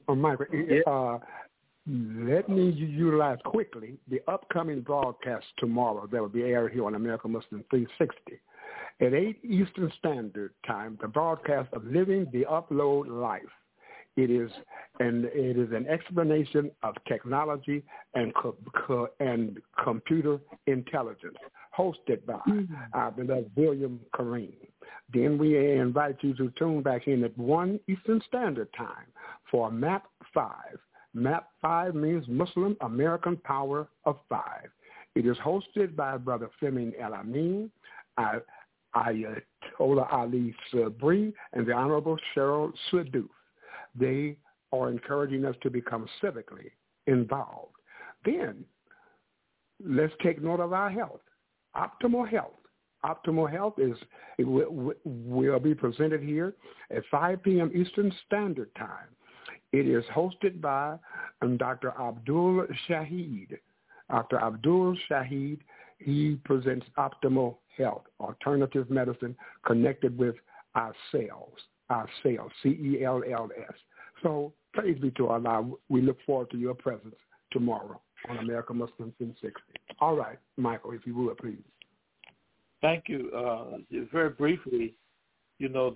Let me utilize quickly the upcoming broadcast tomorrow that will be aired here on American Muslim 360 at 8 Eastern Standard Time. The broadcast of Living the Upload Life. It is an explanation of technology and computer intelligence, hosted by our beloved William Kareem. Then we invite you to tune back in at 1 Eastern Standard Time for MAP 5. MAP 5 means Muslim American Power of 5. It is hosted by Brother Fleming El-Amin, Ayatollah Ali Sabri, and the Honorable Cheryl Sadoof. They are encouraging us to become civically involved. Then, let's take note of our health. Optimal Health. Optimal Health will be presented here at 5 p.m. Eastern Standard Time. It is hosted by Dr. Abdul Shahid. Dr. Abdul Shahid, he presents Optimal Health, alternative medicine connected with our cells, CELLS. So praise be to Allah. We look forward to your presence tomorrow on American Muslim 360. All right, Michael, if you would, please. Thank you. Very briefly, there's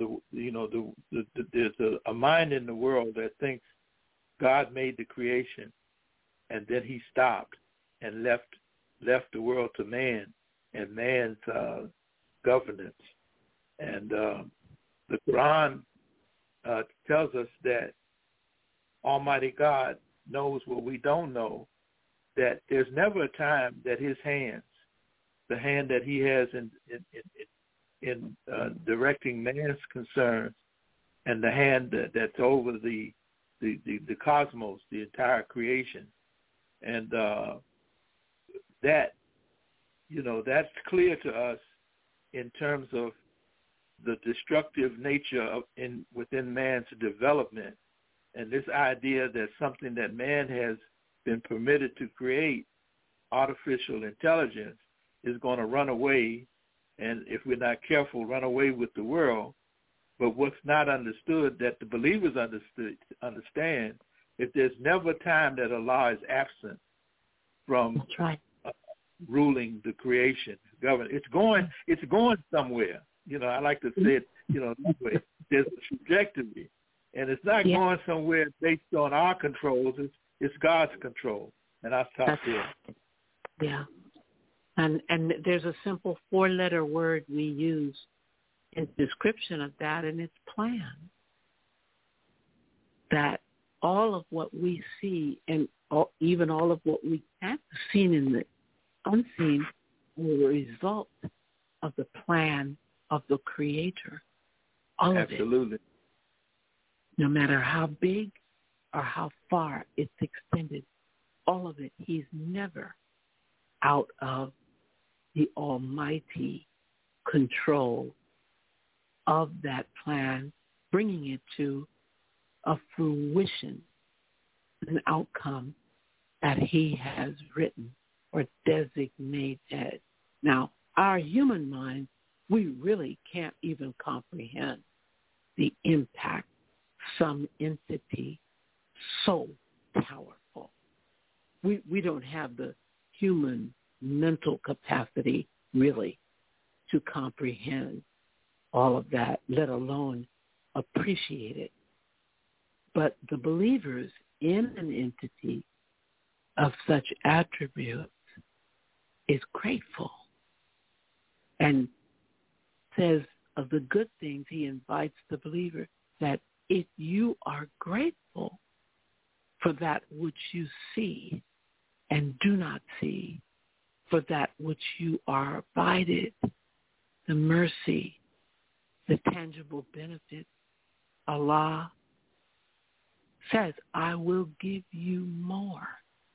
a mind in the world that thinks God made the creation, and then He stopped and left the world to man and man's governance. And the Quran tells us that Almighty God knows what we don't know, that there's never a time that His hands, the hand that He has in directing man's concerns, and the hand that's over the cosmos, the entire creation, and that's clear to us in terms of the destructive nature within man's development, and this idea that something that man has been permitted to create, artificial intelligence, is going to run away, and if we're not careful, run away with the world. But what's not understood that the believers understand, if there's never a time that Allah is absent from ruling the creation, government, it's going somewhere. I like to say it, this way. There's a trajectory, and it's not going somewhere based on our controls. It's God's control, and I'll stop there. Yeah, and there's a simple 4-letter word we use in description of that, and it's plan. That all of what we see, and even all of what we have seen in the unseen, are a result of the plan of the Creator. All of it. Absolutely. No matter how big or how far it's extended, all of it, he's never out of the almighty control of that plan, bringing it to a fruition, an outcome that he has written or designated. Now, our human mind, we really can't even comprehend the impact some entity so powerful. We don't have the human mental capacity really to comprehend all of that, let alone appreciate it. But the believers in an entity of such attributes is grateful and says of the good things, he invites the believer that if you are grateful for that which you see and do not see, for that which you are abided, the mercy, the tangible benefits, Allah says, I will give you more.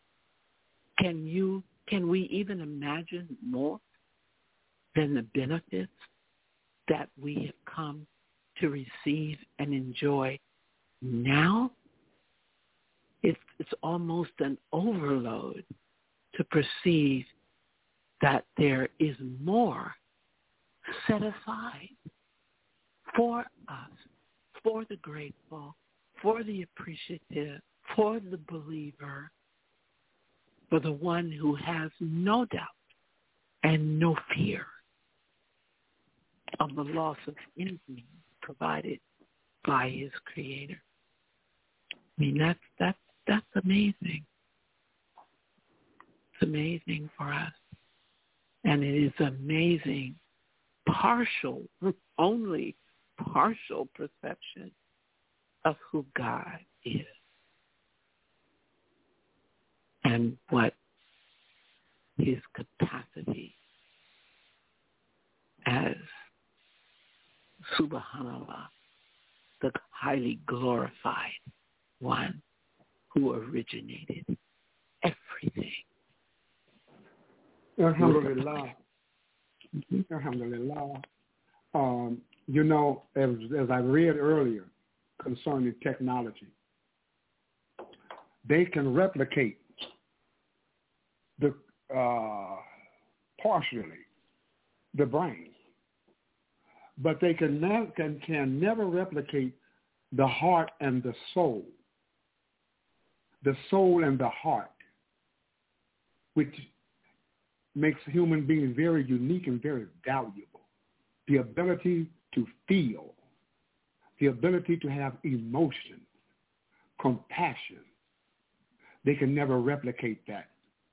Can we even imagine more than the benefits that we have come to receive and enjoy now? It's almost an overload to perceive that there is more set aside for us, for the grateful, for the appreciative, for the believer, for the one who has no doubt and no fear of the loss of anything provided by his Creator. I mean, that's amazing. It's amazing for us. And it is amazing, only partial perception of who God is and what his capacity as Subhanallah, the highly glorified one who originated everything. Alhamdulillah. Alhamdulillah. As I read earlier concerning technology, they can replicate partially the brain, but they can never replicate the heart and the soul and the heart, which makes human beings very unique and very valuable. The ability to feel, the ability to have emotion, compassion. They can never replicate that.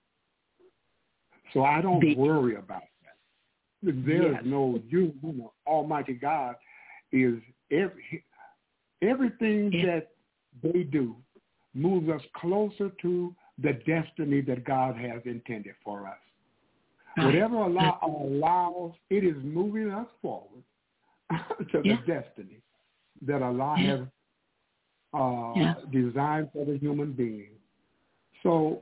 So I don't worry about that. There is no, Almighty God is everything that they do moves us closer to the destiny that God has intended for us. Whatever Allah allows, it is moving us forward to the destiny that Allah has designed for the human being. So,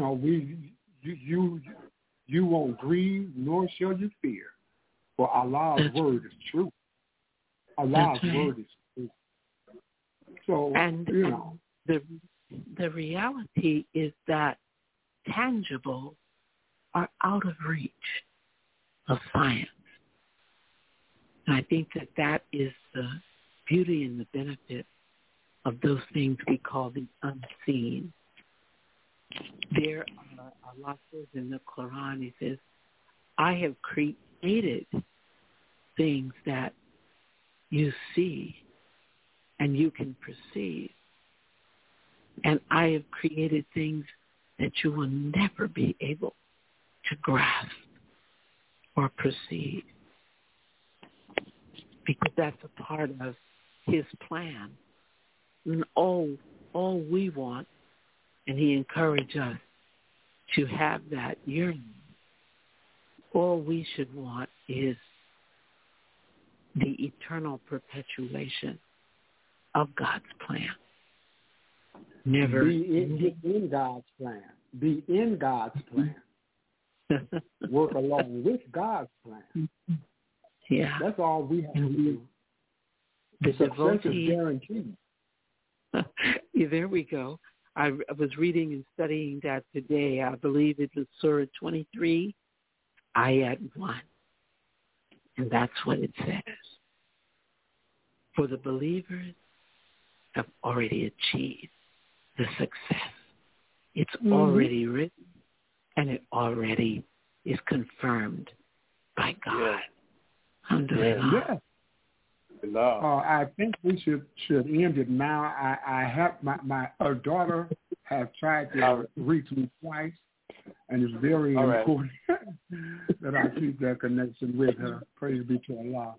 you won't grieve, nor shall you fear, for Allah's word is true. Allah's word is true. So, the reality is that tangible are out of reach of science. And I think that is the beauty and the benefit of those things we call the unseen. There, Allah says in the Quran, He says, I have created things that you see and you can perceive. And I have created things that you will never be able to grasp or perceive. Because that's a part of His plan. And all we want, and He encouraged us to have that yearning, all we should want is the eternal perpetuation of God's plan. Never be in God's plan. Be in God's plan. Work along with God's plan. Yeah. That's all we have to do. The success is guaranteed. Yeah, there we go. I was reading and studying that today. I believe it was Surah 23, Ayat 1. And that's what it says. For the believers have already achieved the success. It's already written, and it already is confirmed by God. Yes. I think we should end it now. I have my daughter have tried to reach me twice, and it's very important that I keep that connection with her. Praise be to Allah.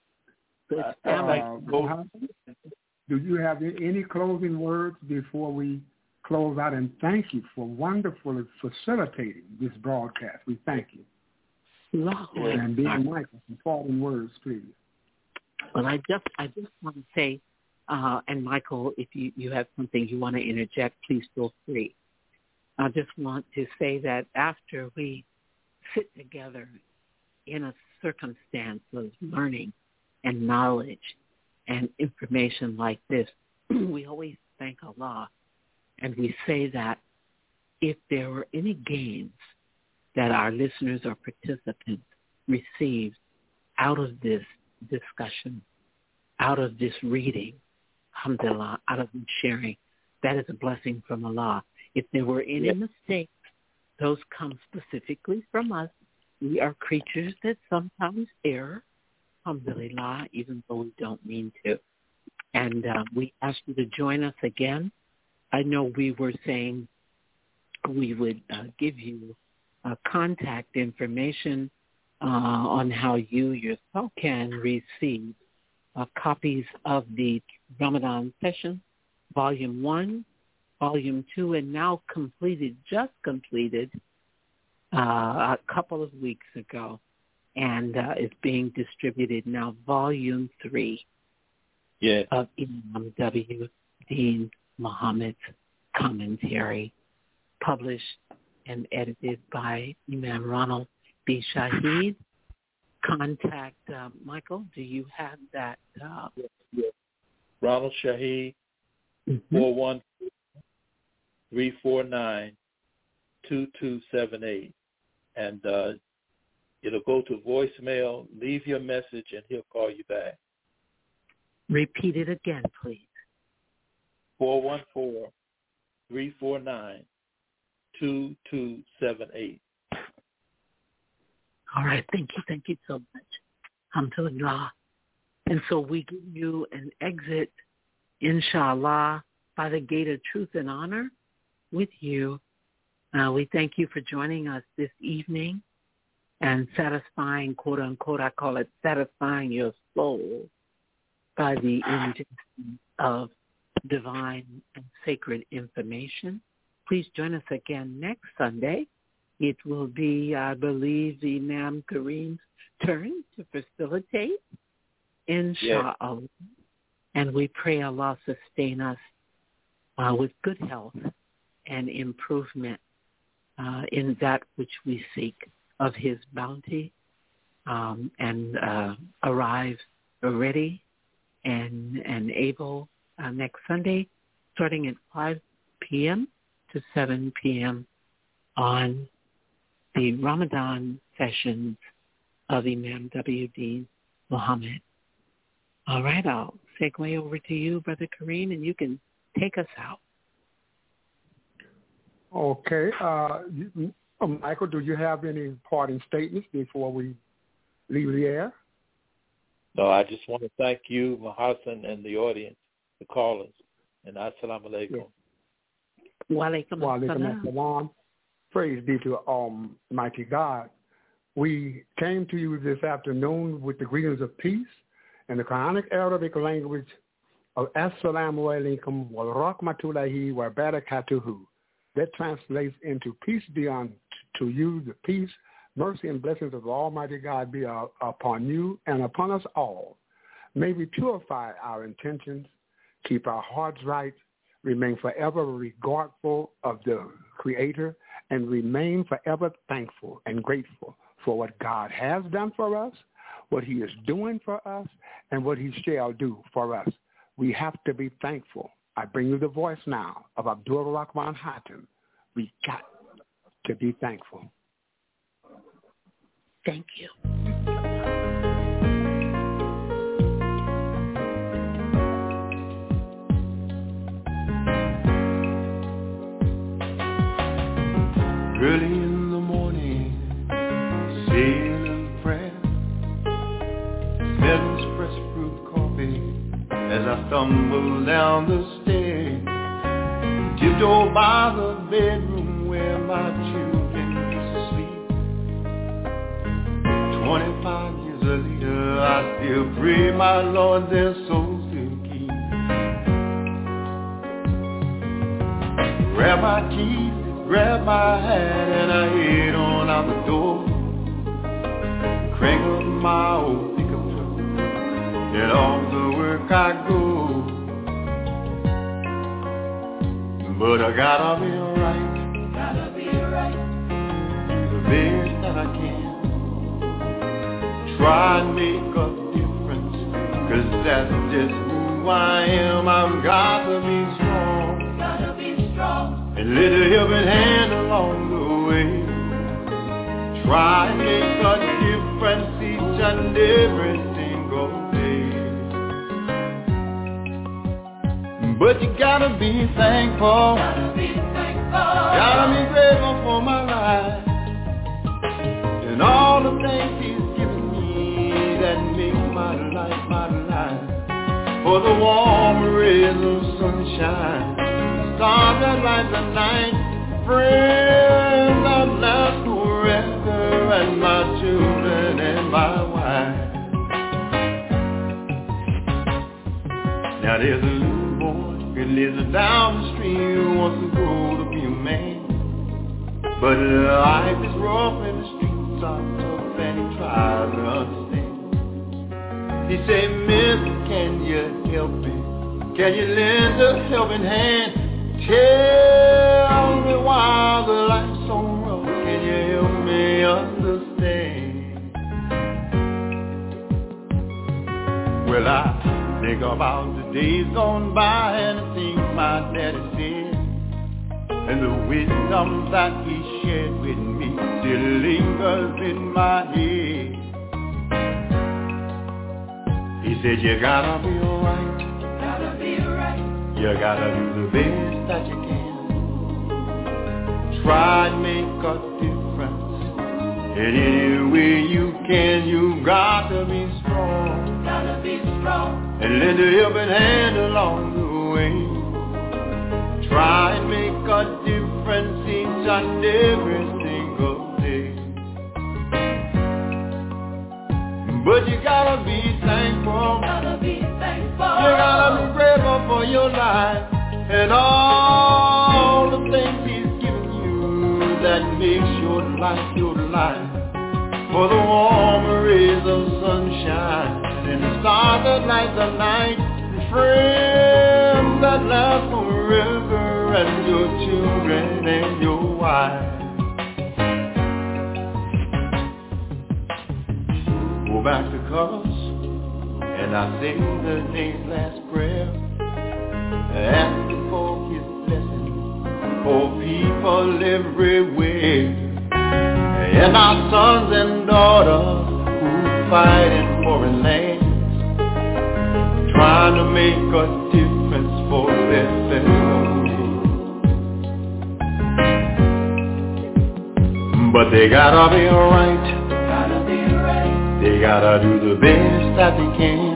Do you have any closing words before we close out? And thank you for wonderfully facilitating this broadcast. We thank you. And Big Michael, some parting words, please. Well, I just want to say, and Michael, if you have something you want to interject, please feel free. I just want to say that after we sit together in a circumstance of learning and knowledge and information like this, we always thank Allah, and we say that if there were any gains that our listeners or participants received out of this discussion, out of this reading, alhamdulillah, out of them sharing, that is a blessing from Allah. If there were any mistakes, those come specifically from us. We are creatures that sometimes err, alhamdulillah, even though we don't mean to. And we ask you to join us again. I know we were saying we would give you contact information on how you yourself can receive copies of the Ramadan session, Volume 1, Volume 2, and now just completed a couple of weeks ago, and is being distributed now, Volume 3 of Imam W. Dean Muhammad's commentary, published and edited by Imam Ronald B. Shaheed. Contact Michael. Do you have that? Ronald Shaheed, 41349-2278. And it'll go to voicemail. Leave your message, and he'll call you back. Repeat it again, please. 414-349-2278. All right, thank you so much. Alhamdulillah. And so we give you an exit, inshallah, by the gate of truth and honor with you. We thank you for joining us this evening and satisfying, quote unquote, I call it satisfying your soul by the ingestion of divine and sacred information. Please join us again next Sunday. It will be, I believe, Imam Kareem's turn to facilitate, inshallah. Yes. And we pray Allah sustain us with good health and improvement in that which we seek of His bounty, and arrive ready and able next Sunday, starting at 5 p.m. to 7 p.m. on the Ramadan sessions of Imam W. Dean Muhammad. All right, I'll segue over to you, Brother Kareem, and you can take us out. Okay. Michael, do you have any parting statements before we leave the air? No, I just want to thank you, Mahasan, and the audience, the callers, and assalamu alaikum. Wa alaikum assalam. Praise be to Almighty God. We came to you this afternoon with the greetings of peace in the Quranic Arabic language of Assalamu alaikum wa rahmatullahi wa barakatuhu. That translates into peace be unto you, the peace, mercy, and blessings of Almighty God be upon you and upon us all. May we purify our intentions, keep our hearts right, remain forever regardful of the Creator, and remain forever thankful and grateful for what God has done for us, what he is doing for us, and what he shall do for us. We have to be thankful. I bring you the voice now of Abdul Rahman Hatim. We got to be thankful. Thank you. Early in the morning, saying a prayer, smelling espresso brewed coffee as I stumble down the stairs, tiptoe by the bedroom where my children used to sleep. 25 years later, I still pray, my Lord, their souls to keep. Grab my keys, grab my hat, and I head on out the door. Crank up my old pickup truck, and off to work I go. But I gotta be right, do the best that I can. Try and make a difference, 'cause that's just who I am. I've got to be strong, and lend a helping hand along the way. Try and make a difference each and every single day. But you gotta be thankful, gotta be grateful for my life, and all the things he's given me that make my life, for the warm rays of sunshine, stars that light the night, friends that last forever, and my children and my wife. Now there's a little boy who lives down the street who wants to grow to be a man, but life is rough and the streets are tough, and he tries to understand. He say, Miss, can you help me? Can you lend a helping hand? Tell me why the life's so rough. Can you help me understand? Well, I think about the days gone by and the things my daddy said, and the wisdom that he shared with me still lingers in my head. He said, you gotta be alright, you gotta do the best that you can. Try and make a difference in any way you can. You gotta be strong, and lend a helping hand along the way. Try and make a difference each and every single day. But you gotta be thankful, you gotta be grateful for your life, and all the things he's given you that makes your life, for the warm rays of sunshine, and the stars that light the night, and friends that last forever, and your children and your wife. Go back to colors, and I sing the day's last prayer, asking for his blessing for people everywhere, and our sons and daughters who fight in foreign lands, trying trying to make a difference for their family. But they gotta be right. They gotta do the best that they can.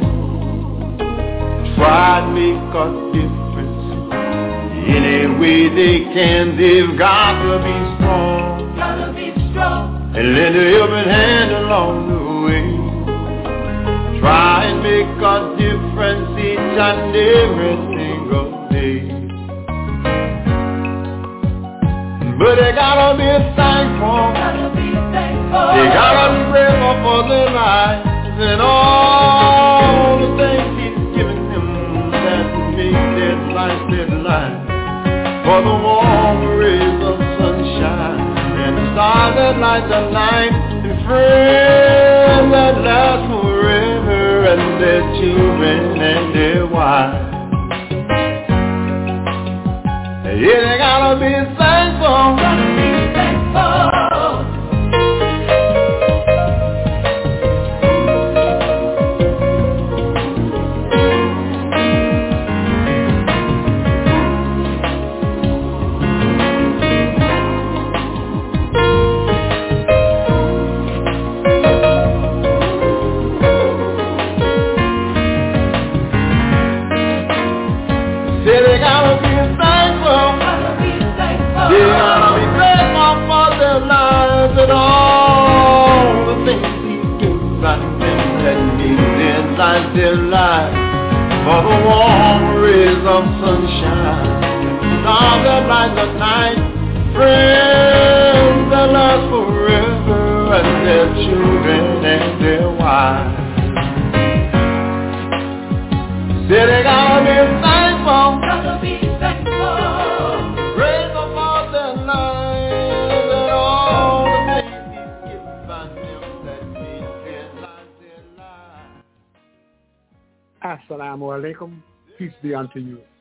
Try to make a difference any way they can. They've got to be strong. And lend a helping hand along the way. Try and make a difference each and every single day. But they gotta be thankful. They gotta be grateful for their lives and all the things He's given them that make their life their life. For the warm rays of sunshine and the stars that light the night, and friends that last forever, and their children and their wives. Yeah, they gotta be thankful. And all the things He gives and things that make their life, for the warm rays of sunshine, stars that light the night, friends that last forever, and their children and their wives. Say they gotta be thankful. Praise Him for their lives and all the things He's given them that make their life. Assalamu alaikum. Peace be unto you.